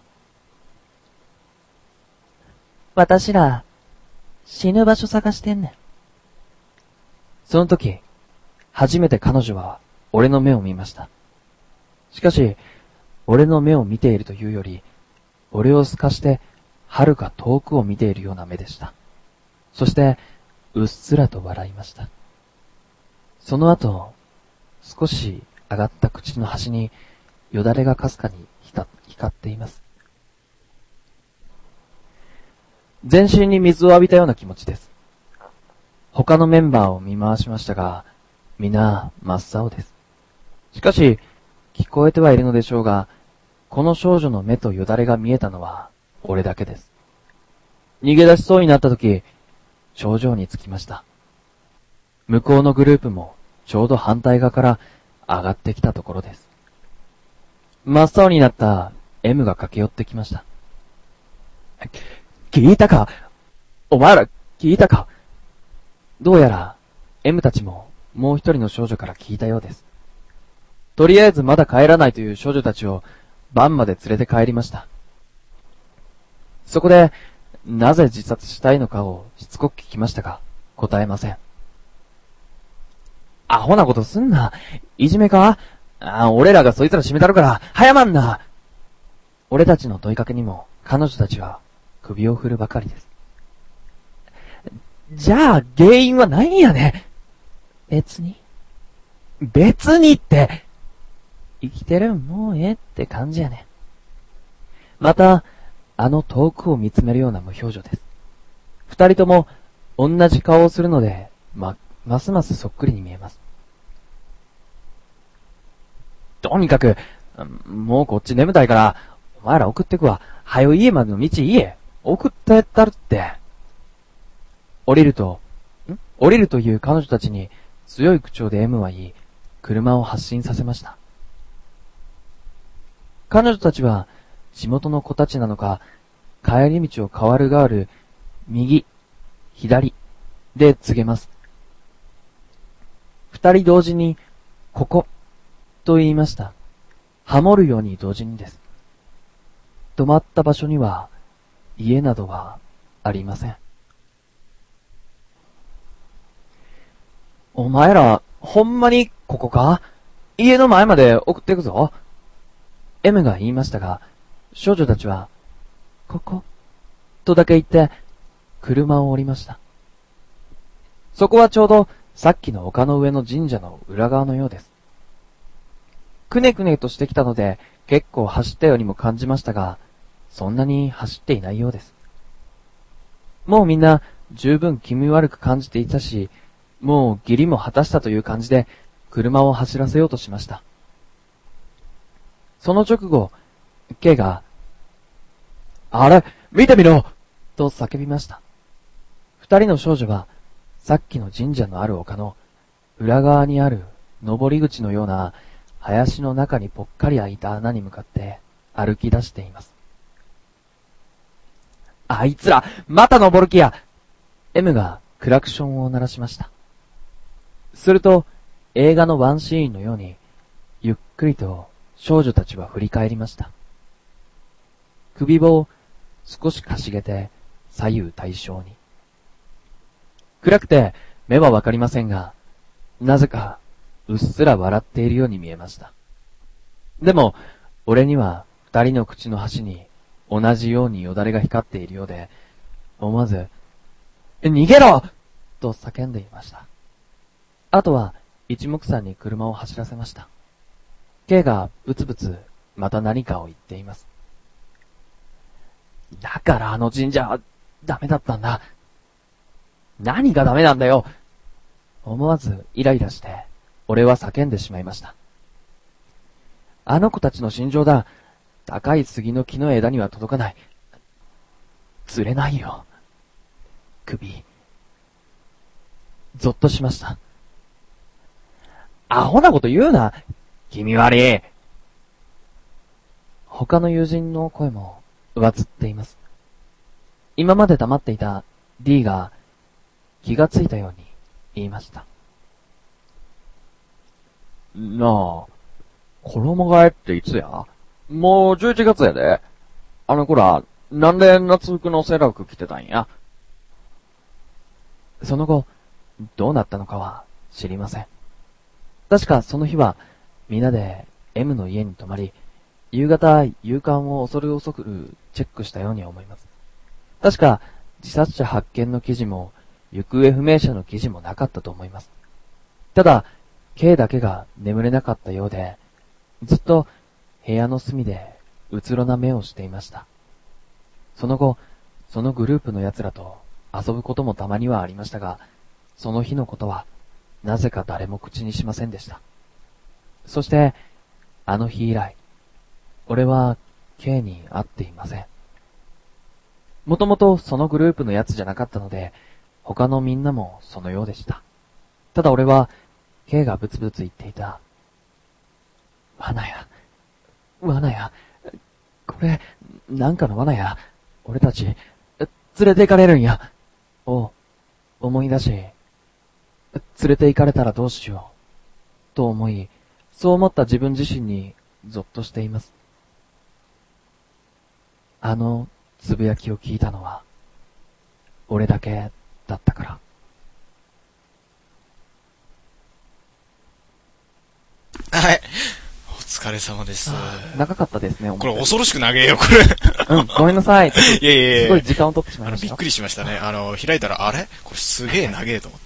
私ら、死ぬ場所探してんねん。その時、初めて彼女は俺の目を見ました。しかし、俺の目を見ているというより、俺を透かして、遥か遠くを見ているような目でした。そして、うっすらと笑いました。その後、少し上がった口の端に、よだれがかすかに光っています。全身に水を浴びたような気持ちです。他のメンバーを見回しましたが、皆真っ青です。しかし、聞こえてはいるのでしょうが、この少女の目とよだれが見えたのは、俺だけです。逃げ出しそうになった時、頂上に着きました。向こうのグループも、ちょうど反対側から上がってきたところです。真っ青になった M が駆け寄ってきました。聞いたか？お前ら聞いたか？どうやら M たちももう一人の少女から聞いたようです。とりあえずまだ帰らないという少女たちを晩まで連れて帰りました。そこでなぜ自殺したいのかをしつこく聞きましたが答えません。アホなことすんな。いじめか？あ、俺らがそいつら締めたるから早まんな。俺たちの問いかけにも彼女たちは首を振るばかりです。じゃあ原因は何やねん。別に。別にって、生きてるんもうええって感じやねん。また、あの遠くを見つめるような無表情です。二人とも同じ顔をするので、ま、ますますそっくりに見えます。とにかく、もうこっち眠たいから、お前ら送ってくわ。はよ家までの道言え。送ってやったるって。降りると、ん降りるという彼女たちに強い口調で M は言い、車を発進させました。彼女たちは地元の子たちなのか、帰り道を変わるがわる、右、左で告げます。二人同時に、ここ、と言いました。ハモるように同時にです。止まった場所には、家などはありません。お前ら、ほんまにここか？家の前まで送っていくぞ。M が言いましたが、少女たちは、ここ、とだけ言って、車を降りました。そこはちょうど、さっきの丘の上の神社の裏側のようです。くねくねとしてきたので、結構走ったようにも感じましたが、そんなに走っていないようです。もうみんな、十分気味悪く感じていたし、もう義理も果たしたという感じで、車を走らせようとしました。その直後、K が、あれ、見てみろと叫びました。二人の少女は、さっきの神社のある丘の裏側にある登り口のような林の中にぽっかり開いた穴に向かって歩き出しています。あいつら、また登る気や !M がクラクションを鳴らしました。すると、映画のワンシーンのように、ゆっくりと少女たちは振り返りました。首を少しかしげて左右対称に。暗くて目はわかりませんが、なぜかうっすら笑っているように見えました。でも、俺には二人の口の端に同じようによだれが光っているようで、思わず、逃げろと叫んでいました。あとは、一目散に車を走らせました。K がブツブツまた何かを言っています。だからあの神社はダメだったんだ。何がダメなんだよ。思わずイライラして、俺は叫んでしまいました。あの子たちの心情だ。高い杉の木の枝には届かない。釣れないよ。首。ゾッとしました。アホなこと言うな。気味悪い。他の友人の声も上ずっています。今まで黙っていた D が気がついたように言いました。 なあ、衣替えっていつや？もうじゅういちがつやで。あの子ら、なんで夏服のセーラー服着てたんや？ その後、どうなったのかは知りません。確かその日は、みんなで M の家に泊まり、夕方、夕刊を恐る恐るチェックしたように思います。確か、自殺者発見の記事も、行方不明者の記事もなかったと思います。ただ、K だけが眠れなかったようで、ずっと部屋の隅でうつろな目をしていました。その後、そのグループの奴らと遊ぶこともたまにはありましたが、その日のことは、なぜか誰も口にしませんでした。そして、あの日以来、俺は K に会っていません。もともとそのグループのやつじゃなかったので、他のみんなもそのようでした。ただ俺は、K がブツブツ言っていた。罠や。罠や。これ、なんかの罠や。俺たち、連れて行かれるんや。を、思い出し、連れて行かれたらどうしよう。と思い、そう思った自分自身にゾッとしています。あのつぶやきを聞いたのは、俺だけだったから。 はい。お疲れ様です。 長かったですね、 これ恐ろしく長えよ、これ。 うん、ごめんなさい。 いやいやいや。 すごい時間を取ってしまいました。 あの、びっくりしましたね。あの、開いたら、あれこれすげえ長えと思って。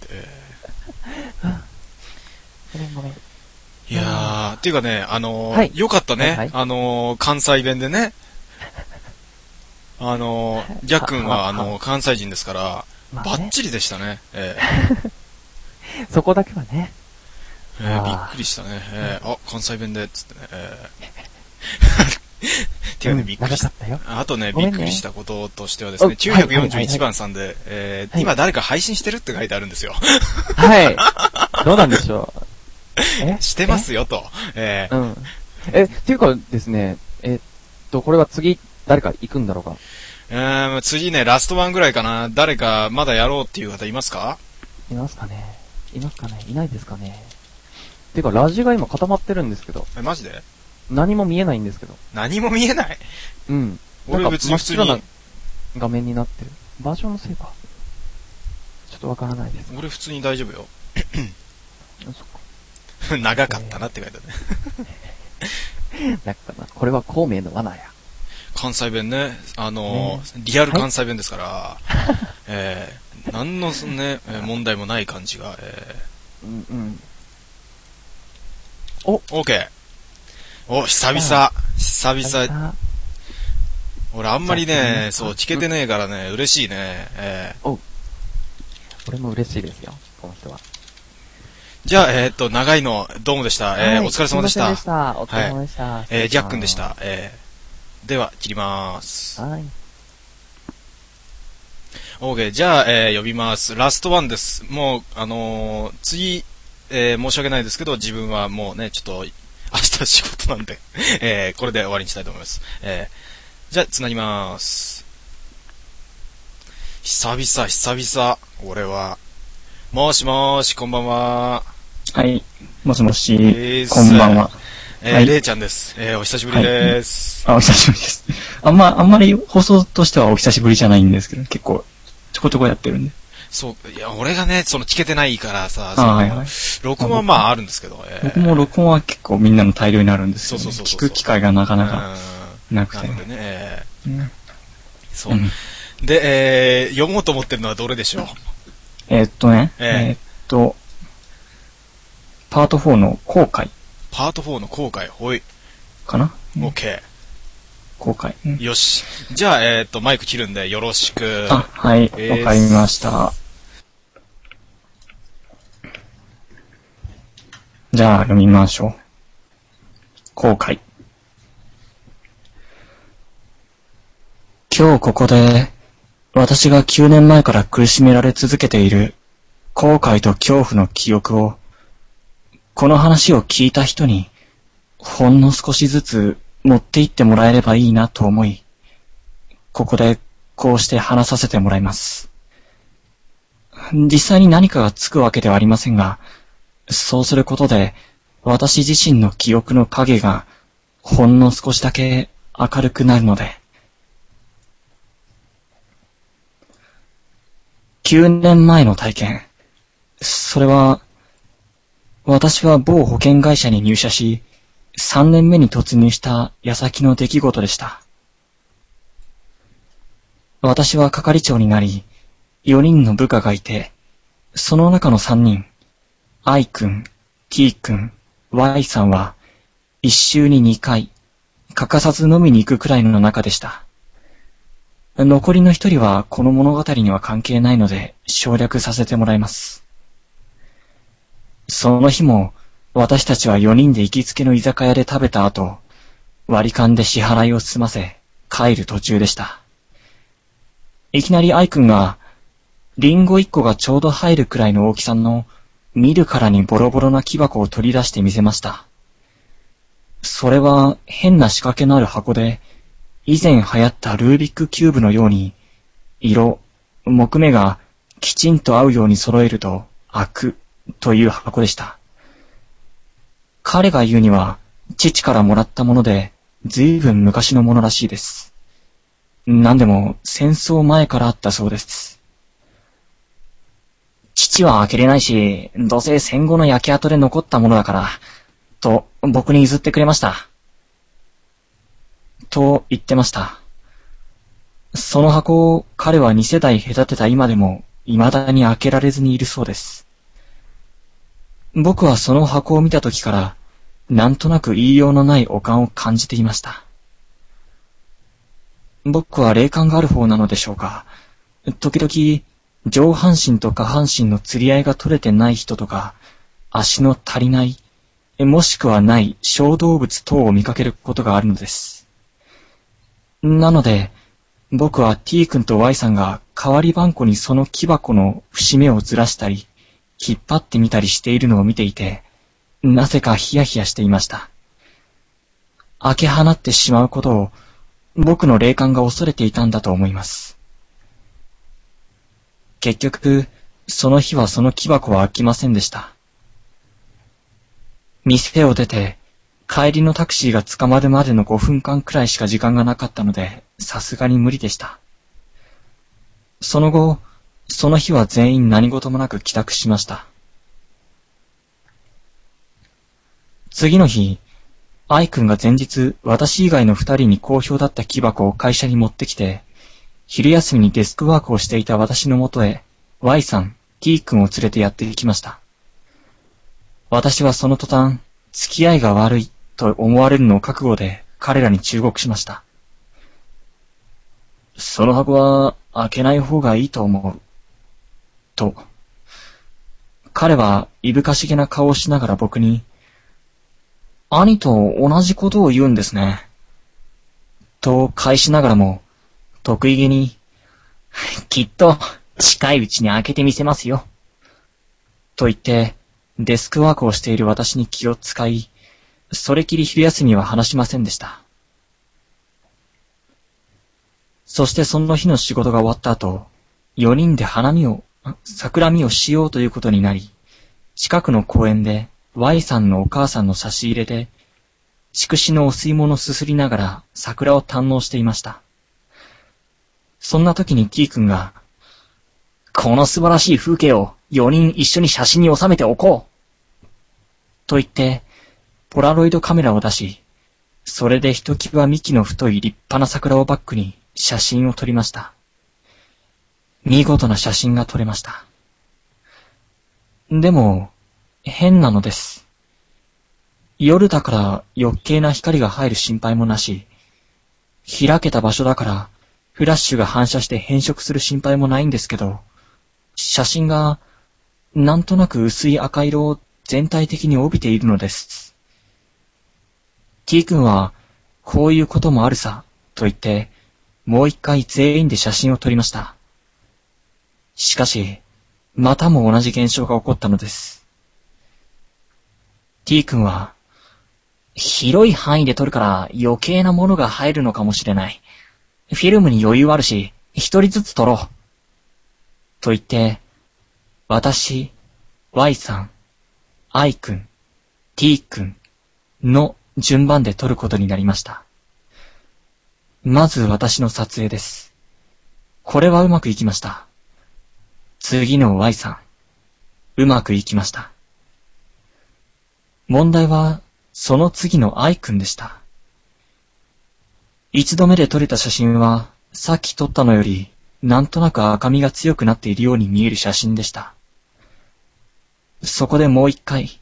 ごめんごめん。 いやー、っていうかね、あのーはい、 よかったね。 はいはいあのー、関西弁でね。あのー、ジャックンは、あのー、関西人ですから、 まあねバッチリでしたね。えそこだけはね。 ええーあーびっくりしたね。えーあ、関西弁で、つってね。えーっていうね、びっくりした。 うん長かったよあとね、 ごめんねびっくりしたこととしてはですね、 おきゅうひゃくよんじゅういちはいはいはい番さんで、えーはい今誰か配信してるって書いてあるんですよ。 はい。どうなんでしょう。えしてますよと。えーうん。え、っていうかですね、えっと、これは次、誰か行くんだろうか。 えー次ね、ラストワンぐらいかな。誰かまだやろうっていう方いますか？ いますかねいますかねいないですかねていうか、ラジが今固まってるんですけど。 え、マジで？ 何も見えないんですけど。 何も見えない？ うん。 俺なんか別に普通に真っ白な画面になってる。バージョンのせいか。ちょっとわからないです。 俺普通に大丈夫よ。 そっか。 長かったなって書いてあるね。 なんかな、これは孔明の罠や。 関西弁ね。あのーねリアル関西弁ですから、えー、何のね、えー問題もない感じが、えうんうん。 ー、お、OK。お、久々。久々。俺あんまりね、そう、聞けてねえからね、嬉しいね。えー、 お俺も嬉しいですよ、この人は。 じゃあ、えーっと、長いの、どうもでした。えーはいお疲れ様でした。 すいませんでしたお疲れ様でしたはい、えー、ジャックンでした。えー、では、切りまーす。 はい。 OK、じゃあ、えー、呼びます。ラストワンです。もう、あのー、次、えー、申し訳ないですけど、自分はもうね、ちょっと、明日仕事なんで、えー、これで終わりにしたいと思います。えー、じゃあ、繋ぎまーす。久々、久々、俺は。もしもーし、こんばんは。 はい。もしもし、 えーこんばんは。 えーはいれいちゃんです。えー、お久しぶりです。 あ、お久しぶりです。あんま、あんまり放送としてはお久しぶりじゃないんですけど、結構、ちょこちょこやってるんで。 そう、いや、俺がね、その聞けてないからさ、 あ、はいはい。 録音はまああるんですけど、えー、 僕も録音は結構みんなの大量になるんですよ、ね。 そうそうそうそう。 聞く機会がなかなかなくて。 なのでね、えーうん、 そう、うん。で、えー、読もうと思ってるのはどれでしょう？ えー、っとね、 えー、 えー、っと、パートフォーの後悔。 パートフォーの後悔、ほい。 かな？ オッケー。 後悔、うん。 よし。じゃあ、えー、っと、マイク切るんでよろしく。 あ、はい、わ、えー、かりました。じゃあ、読みましょう。後悔。今日ここで、私がきゅうねんまえから苦しめられ続けている後悔と恐怖の記憶を、この話を聞いた人に、ほんの少しずつ持って行ってもらえればいいなと思い、ここでこうして話させてもらいます。実際に何かがつくわけではありませんが、そうすることで、私自身の記憶の影が、ほんの少しだけ明るくなるので。きゅうねんまえの体験。それは、私は某保険会社に入社し、さんねんめに突入した矢先の出来事でした。私は係長になり、よにんの部下がいて、その中のさんにん、I 君、T 君、Y さんは、一週ににかい、欠かさず飲みに行くくらいの中でした。残りの一人はこの物語には関係ないので省略させてもらいます。その日も私たちはよにんで行きつけの居酒屋で食べた後、割り勘で支払いを済ませ帰る途中でした。いきなり愛くんがリンゴいっこがちょうど入るくらいの大きさの見るからにボロボロな木箱を取り出してみせました。それは変な仕掛けのある箱で、以前流行ったルービックキューブのように、色、木目がきちんと合うように揃えると開くという箱でした。彼が言うには、父からもらったもので、ずいぶん昔のものらしいです。なんでも戦争前からあったそうです。父は開けれないし、どうせ戦後の焼け跡で残ったものだから、と僕に譲ってくれました。と言ってました。その箱を彼はに世代隔てた今でも未だに開けられずにいるそうです。僕はその箱を見た時からなんとなく言いようのない悪感を感じていました。僕は霊感がある方なのでしょうか。時々上半身と下半身の釣り合いが取れてない人とか、足の足りない、もしくはない小動物等を見かけることがあるのです。なので、僕は T 君と Y さんが代わり番号にその木箱の節目をずらしたり、引っ張ってみたりしているのを見ていて、なぜかヒヤヒヤしていました。開け放ってしまうことを、僕の霊感が恐れていたんだと思います。結局、その日はその木箱は開きませんでした。店を出て、帰りのタクシーが捕まるまでのごふんかんくらいしか時間がなかったので、さすがに無理でした。その後、その日は全員何事もなく帰宅しました。次の日、愛くんが前日、私以外の二人に好評だった木箱を会社に持ってきて、昼休みにデスクワークをしていた私のもとへ、Y さん、T 君を連れてやってきました。私はその途端、付き合いが悪いと思われるのを覚悟で彼らに忠告しました。その箱は開けない方がいいと思う。と。彼はいぶかしげな顔をしながら僕に、兄と同じことを言うんですね。と返しながらも、得意げに、きっと近いうちに開けてみせますよ。と言って、デスクワークをしている私に気を使い、それきり昼休みは話しませんでした。そしてその日の仕事が終わった後、よにんで花見を、桜見をしようということになり、近くの公園で Y さんのお母さんの差し入れで、筑紫のお吸い物をすすりながら桜を堪能していました。そんな時に T 君が、 この素晴らしい風景をよにん一緒に写真に収めておこう。と言って、ポラロイドカメラを出し、それでひときわ幹の太い立派な桜をバックに写真を撮りました。見事な写真が撮れました。でも、変なのです。夜だから余計な光が入る心配もなし、開けた場所だからフラッシュが反射して変色する心配もないんですけど、写真がなんとなく薄い赤色を全体的に帯びているのです。T 君は、こういうこともあるさ、と言って、もう一回全員で写真を撮りました。しかし、またも同じ現象が起こったのです。T 君は、広い範囲で撮るから余計なものが入るのかもしれない。フィルムに余裕あるし、一人ずつ撮ろう。と言って、私、Y さん、I 君、T 君の順番で撮ることになりました。まず私の撮影です。これはうまくいきました。次の Y さん、うまくいきました。問題は、その次の I 君でした。一度目で撮れた写真は、さっき撮ったのより、なんとなく赤みが強くなっているように見える写真でした。そこでもう一回。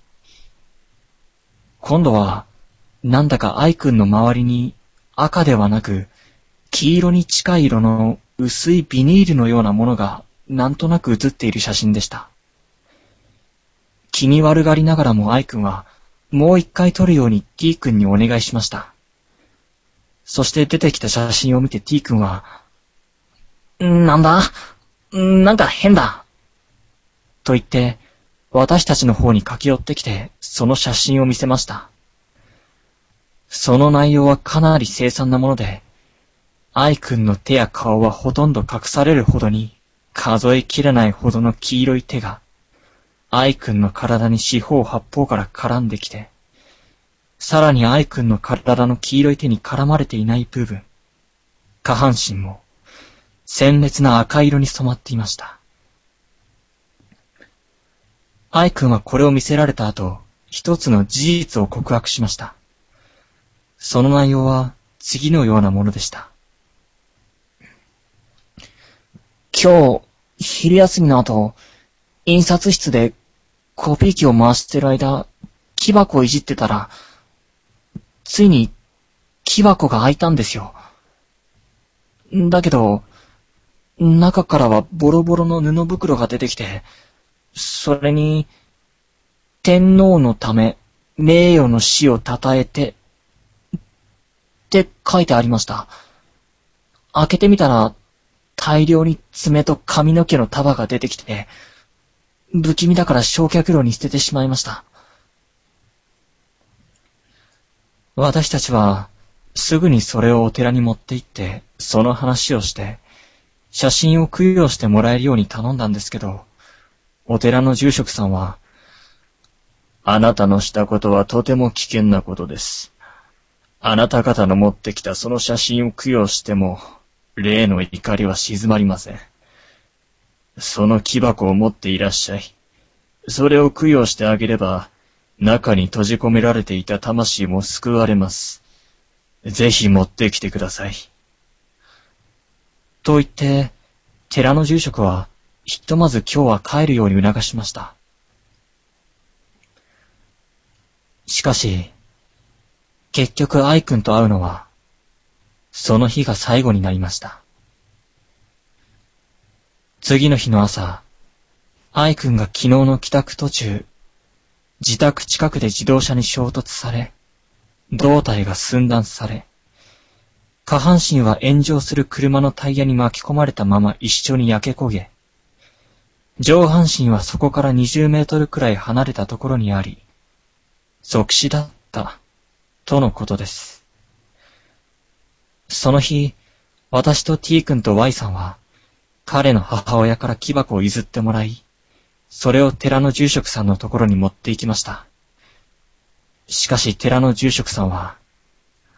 今度は、なんだか I 君の周りに赤ではなく、黄色に近い色の薄いビニールのようなものがなんとなく写っている写真でした。気に悪がりながらも I 君は、もう一回撮るように T 君にお願いしました。そして出てきた写真を見て T 君は、なんだなんか変だと言って、私たちの方に駆け寄ってきて、その写真を見せました。その内容はかなり凄惨なもので、愛くんの手や顔はほとんど隠されるほどに、数えきれないほどの黄色い手が、愛くんの体に四方八方から絡んできて、さらに愛くんの体の黄色い手に絡まれていない部分、下半身も、鮮烈な赤色に染まっていました。愛くんはこれを見せられた後、一つの事実を告白しました。その内容は次のようなものでした。今日、昼休みの後、印刷室でコピー機を回してる間、木箱をいじってたら、ついに木箱が開いたんですよ。だけど、中からはボロボロの布袋が出てきて、それに、天皇のため、名誉の死を称えて、って書いてありました。開けてみたら、大量に爪と髪の毛の束が出てきて、不気味だから焼却炉に捨ててしまいました。私たちは、すぐにそれをお寺に持って行って、その話をして、写真を供養してもらえるように頼んだんですけど、お寺の住職さんは、あなたのしたことはとても危険なことです。あなた方の持ってきたその写真を供養しても、霊の怒りは静まりません。その木箱を持っていらっしゃい。それを供養してあげれば、中に閉じ込められていた魂も救われます。ぜひ持ってきてください。と言って、寺の住職は、ひとまず今日は帰るように促しました。しかし、結局愛くんと会うのは、その日が最後になりました。次の日の朝、愛くんが昨日の帰宅途中、自宅近くで自動車に衝突され、胴体が寸断され、下半身は炎上する車のタイヤに巻き込まれたまま一緒に焼け焦げ、上半身はそこからにじゅうメートルくらい離れたところにあり、即死だった、とのことです。その日、私と T 君と Y さんは、彼の母親から木箱を譲ってもらい、それを寺の住職さんのところに持って行きました。しかし寺の住職さんは、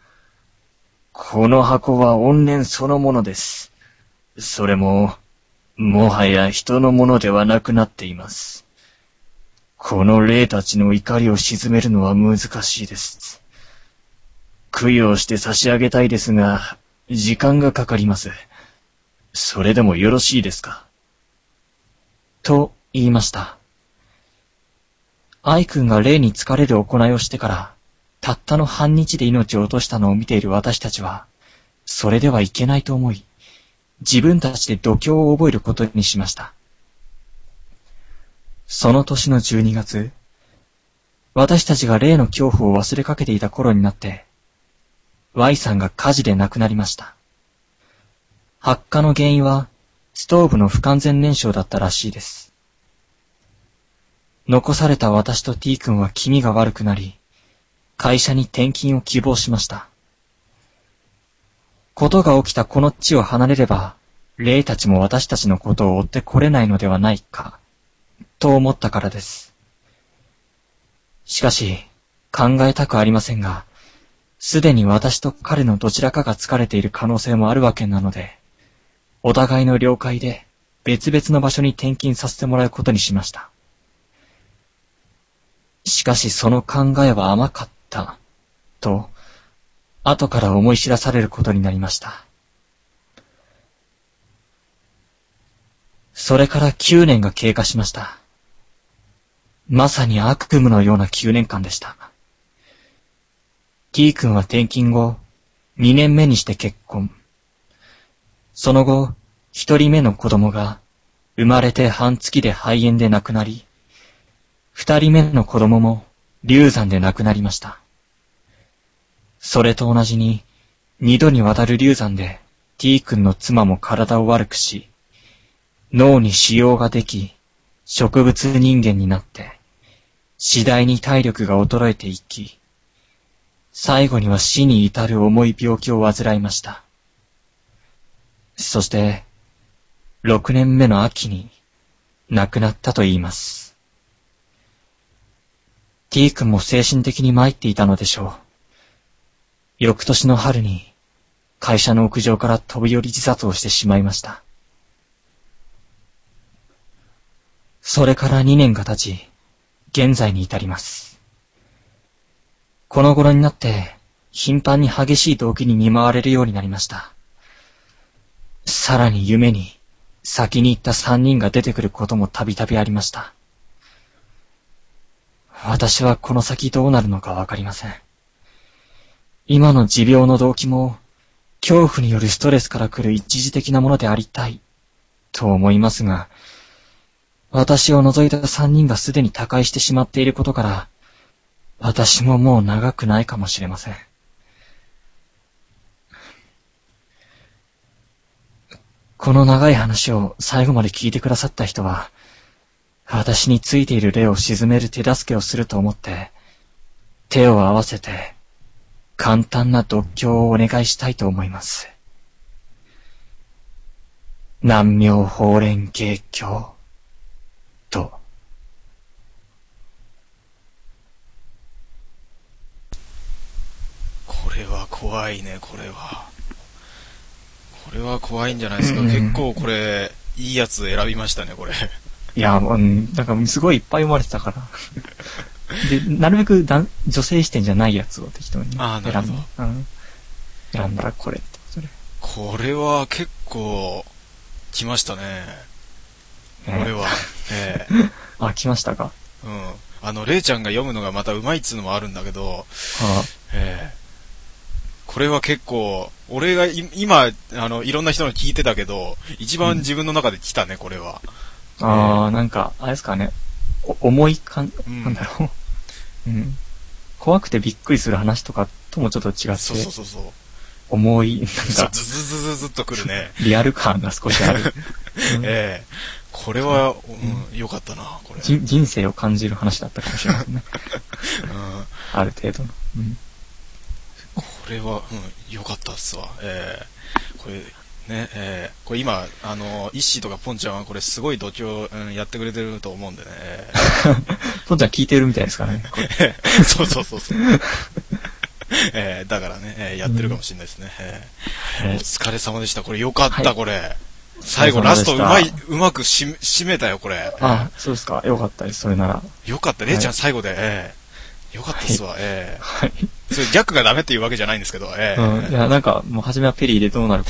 この箱は怨念そのものです。それも、 もはや人のものではなくなっています。この霊たちの怒りを鎮めるのは難しいです。供養して差し上げたいですが、時間がかかります。それでもよろしいですか？と言いました。愛くんが霊に疲れる行いをしてから、たったの半日で命を落としたのを見ている私たちは、それではいけないと思い、自分たちで度胸を覚えることにしました。その年のじゅうにがつ、私たちが霊の恐怖を忘れかけていた頃になって、Y さんが火事で亡くなりました。発火の原因は、ストーブの不完全燃焼だったらしいです。残された私と T 君は気味が悪くなり、会社に転勤を希望しました。ことが起きたこの地を離れれば、霊たちも私たちのことを追ってこれないのではないか、と思ったからです。しかし、考えたくありませんが、すでに私と彼のどちらかが疲れている可能性もあるわけなので、お互いの了解で別々の場所に転勤させてもらうことにしました。しかしその考えは甘かった、と、後から思い知らされることになりました。それからきゅうねんが経過しました。まさに悪夢のようなきゅうねんかんでした。T 君は転勤後、にねんめにして結婚。その後、一人目の子供が生まれて半月で肺炎で亡くなり、二人目の子供も流産で亡くなりました。それと同じに、二度にわたる流産で T 君の妻も体を悪くし、脳に腫瘍ができ、植物人間になって、次第に体力が衰えていき、最後には死に至る重い病気を患いました。そして、六年目の秋に亡くなったと言います。T 君も精神的に参っていたのでしょう。翌年の春に会社の屋上から飛び降り自殺をしてしまいました。それからにねんが経ち、現在に至ります。この頃になって頻繁に激しい動悸に見舞われるようになりました。さらに夢に先に行った三人が出てくることもたびたびありました。私はこの先どうなるのかわかりません。今の持病の動機も恐怖によるストレスから来る一時的なものでありたいと思いますが、私を除いた三人がすでに他界してしまっていることから、私ももう長くないかもしれません。この長い話を最後まで聞いてくださった人は、私についている霊を鎮める手助けをすると思って、手を合わせて、簡単な読経をお願いしたいと思います。南明法蓮華経と。 これは怖いね、これは。これは怖いんじゃないですか。うん、結構これ、いいやつ選びましたね、これ。 いや、うん、なんかすごいいっぱい読まれてたから。で、なるべくだ女性視点じゃないやつを適当に選んだ。あ、なるほど。うん、選んだらこれってそれ。 これは結構、来ましたね。これは。ええー。あ、来ましたか。 うん。あの、レイちゃんが読むのがまた上手いっつうのもあるんだけど、はあ、ええー。これは結構、俺が今、あの、いろんな人の聞いてたけど、一番自分の中で来たね、これは。 うん、ああ、なんか、あれですかね。お重い感、うん、なんだろう。うん。怖くてびっくりする話とかともちょっと違って。 そうそうそうそう。 重い、なんか。 ズズズズズっとくるね。 リアル感が少しある。 うん、ええー。これは、うん、よかったな、これ。 人生を感じる話だったかもしれませんね。うん、ある程度の。うん、 これは、うん、よかったっすわ。ええー。これ、ね、えー、これ今、あの、イッシーとかポンちゃんはこれすごい度胸、うん、やってくれてると思うんでね。 ポンちゃん聞いてるみたいですからね。 そうそうそうそう。えー、だからね、えー、やってるかもしれないですね。えー、お疲れ様でした。これよかった、はい、これ。 最後ラストうまい、うまくし、締めたよ、これ。 あ、そうですか。よかったです、それなら。 よかった、レイちゃん最後で、ええ。よかったっすわ、ええ。はい。それ、逆がダメっていうわけじゃないんですけど、ええ。 うん。いや、なんか、もう初めはペリーでどうなるか。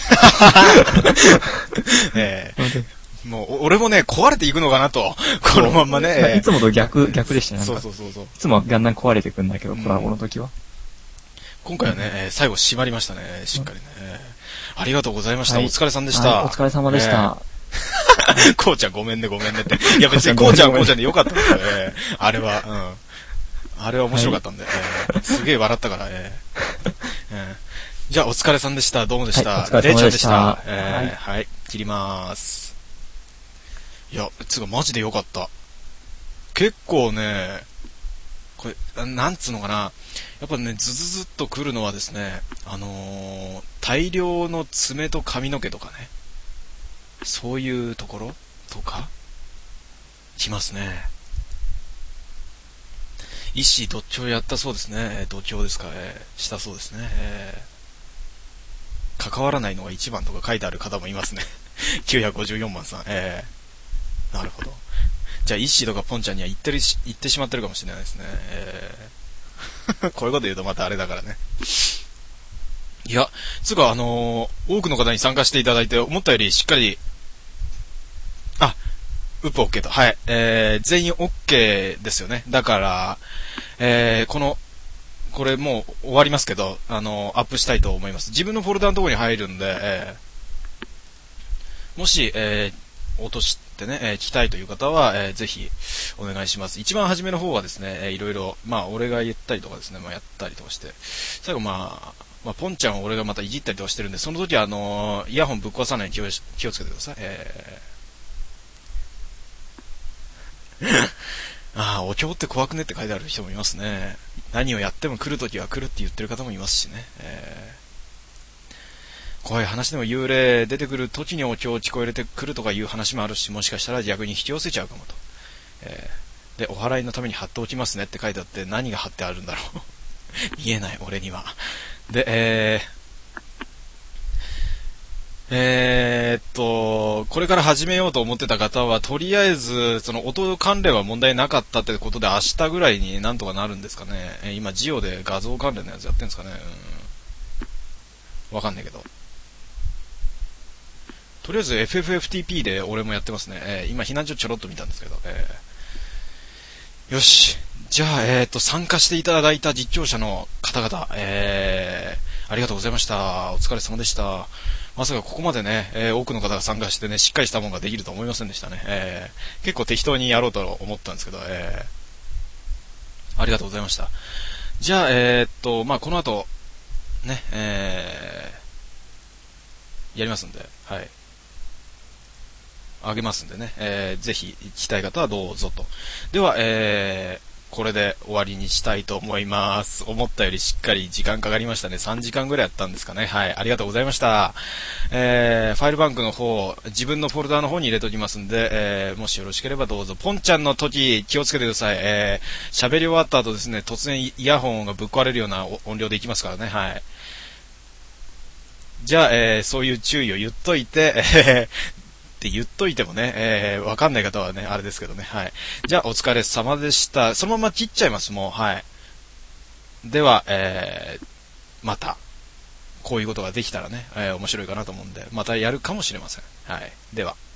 ええ。もう、俺もね、壊れていくのかなと。このまんまね。 いつもと逆、逆でしたね。 そうそうそうそう。いつもだんだん壊れていくんだけど、コラボの時は。 今回はね、最後締まりましたね、しっかりね。ありがとうございました。お疲れさんでした。 お疲れ様でした。 こうちゃんごめんね、ごめんねって。いや別にこうちゃんはこうちゃんでよかったんですよね。あれは、うん。あれは面白かったんで、すげえ笑ったから、ええ。じゃあお疲れさんでした。どうもでした。レイちゃんでした。はい、切りまーす。いや、つうかマジでよかった。結構ね、これ、なんつうのかな。やっぱね、ズズズっと来るのはですね、あのー、大量の爪と髪の毛とかね、そういうところとか、来ますね。医師、どっちをやったそうですね。どっちをですか、えー、したそうですね。えー、関わらないのが一番とか書いてある方もいますね。きゅうひゃくごじゅうよんばんさん。えー、なるほど。じゃあ、イッシーとかポンちゃんには言ってるし、言ってしまってるかもしれないですね。えーこういうこと言うとまたあれだからね。いや、つうかあのー、多くの方に参加していただいて、思ったよりしっかり、あ、ウップ OK と。はい。えー、全員 OK ですよね。だから、えー、この、これもう終わりますけど、あのー、アップしたいと思います。自分のフォルダのところに入るんで、えー、もし、えー、落としてね、えー、聞きたいという方は、えー、ぜひお願いします。一番初めの方はですね、えー、いろいろ、まあ、俺が言ったりとかですね、まあ、やったりとかして、最後まあ、まあ、ポンちゃんを俺がまたいじったりとかしてるんで、その時はあのー、イヤホンぶっ壊さないように気を、気をつけてください。えー、ああ、お経って怖くねって書いてある人もいますね。何をやっても来る時は来るって言ってる方もいますしね。えー怖い話でも幽霊出てくる時にお経を聞こえてくるとかいう話もあるし、もしかしたら逆に引き寄せちゃうかもと。えー、で、お祓いのために貼っておきますねって書いてあって、何が貼ってあるんだろう。言えない、俺には。で、えー、えー、っと、これから始めようと思ってた方は、とりあえず、その音関連は問題なかったってことで、明日ぐらいになんとかなるんですかね。えー、今、ジオで画像関連のやつやってんですかね。うん。わかんないけど。とりあえず エフエフエフティーピー で俺もやってますね。えー、今避難所ちょろっと見たんですけど。えー、よし。じゃあ、えっと、参加していただいた実況者の方々、えー、ありがとうございました。お疲れ様でした。まさかここまでね、えー、多くの方が参加してね、しっかりしたものができると思いませんでしたね。えー、結構適当にやろうと思ったんですけど、えー、ありがとうございました。じゃあ、えー、っと、まあ、この後、ね、えー、やりますんで、はい。あげますんでね、えー、ぜひ聞きたい方はどうぞと。では、えー、これで終わりにしたいと思います。思ったよりしっかり時間かかりましたね。さんじかんぐらいやったんですかね。はい、ありがとうございました。えー、ファイルバンクの方、自分のフォルダの方に入れておきますんで、えー、もしよろしければどうぞ。ポンちゃんの時気をつけてください。えー、喋り終わった後ですね、突然イヤホンがぶっ壊れるような音量でいきますからね。はい。じゃあ、えー、そういう注意を言っといて、えーって言っといてもね、えー、わかんない方はね、あれですけどね、はい。じゃあ、お疲れ様でした。そのまま切っちゃいます、もう、はい。では、えー、また、こういうことができたらね、えー、面白いかなと思うんで、またやるかもしれません。はい。では。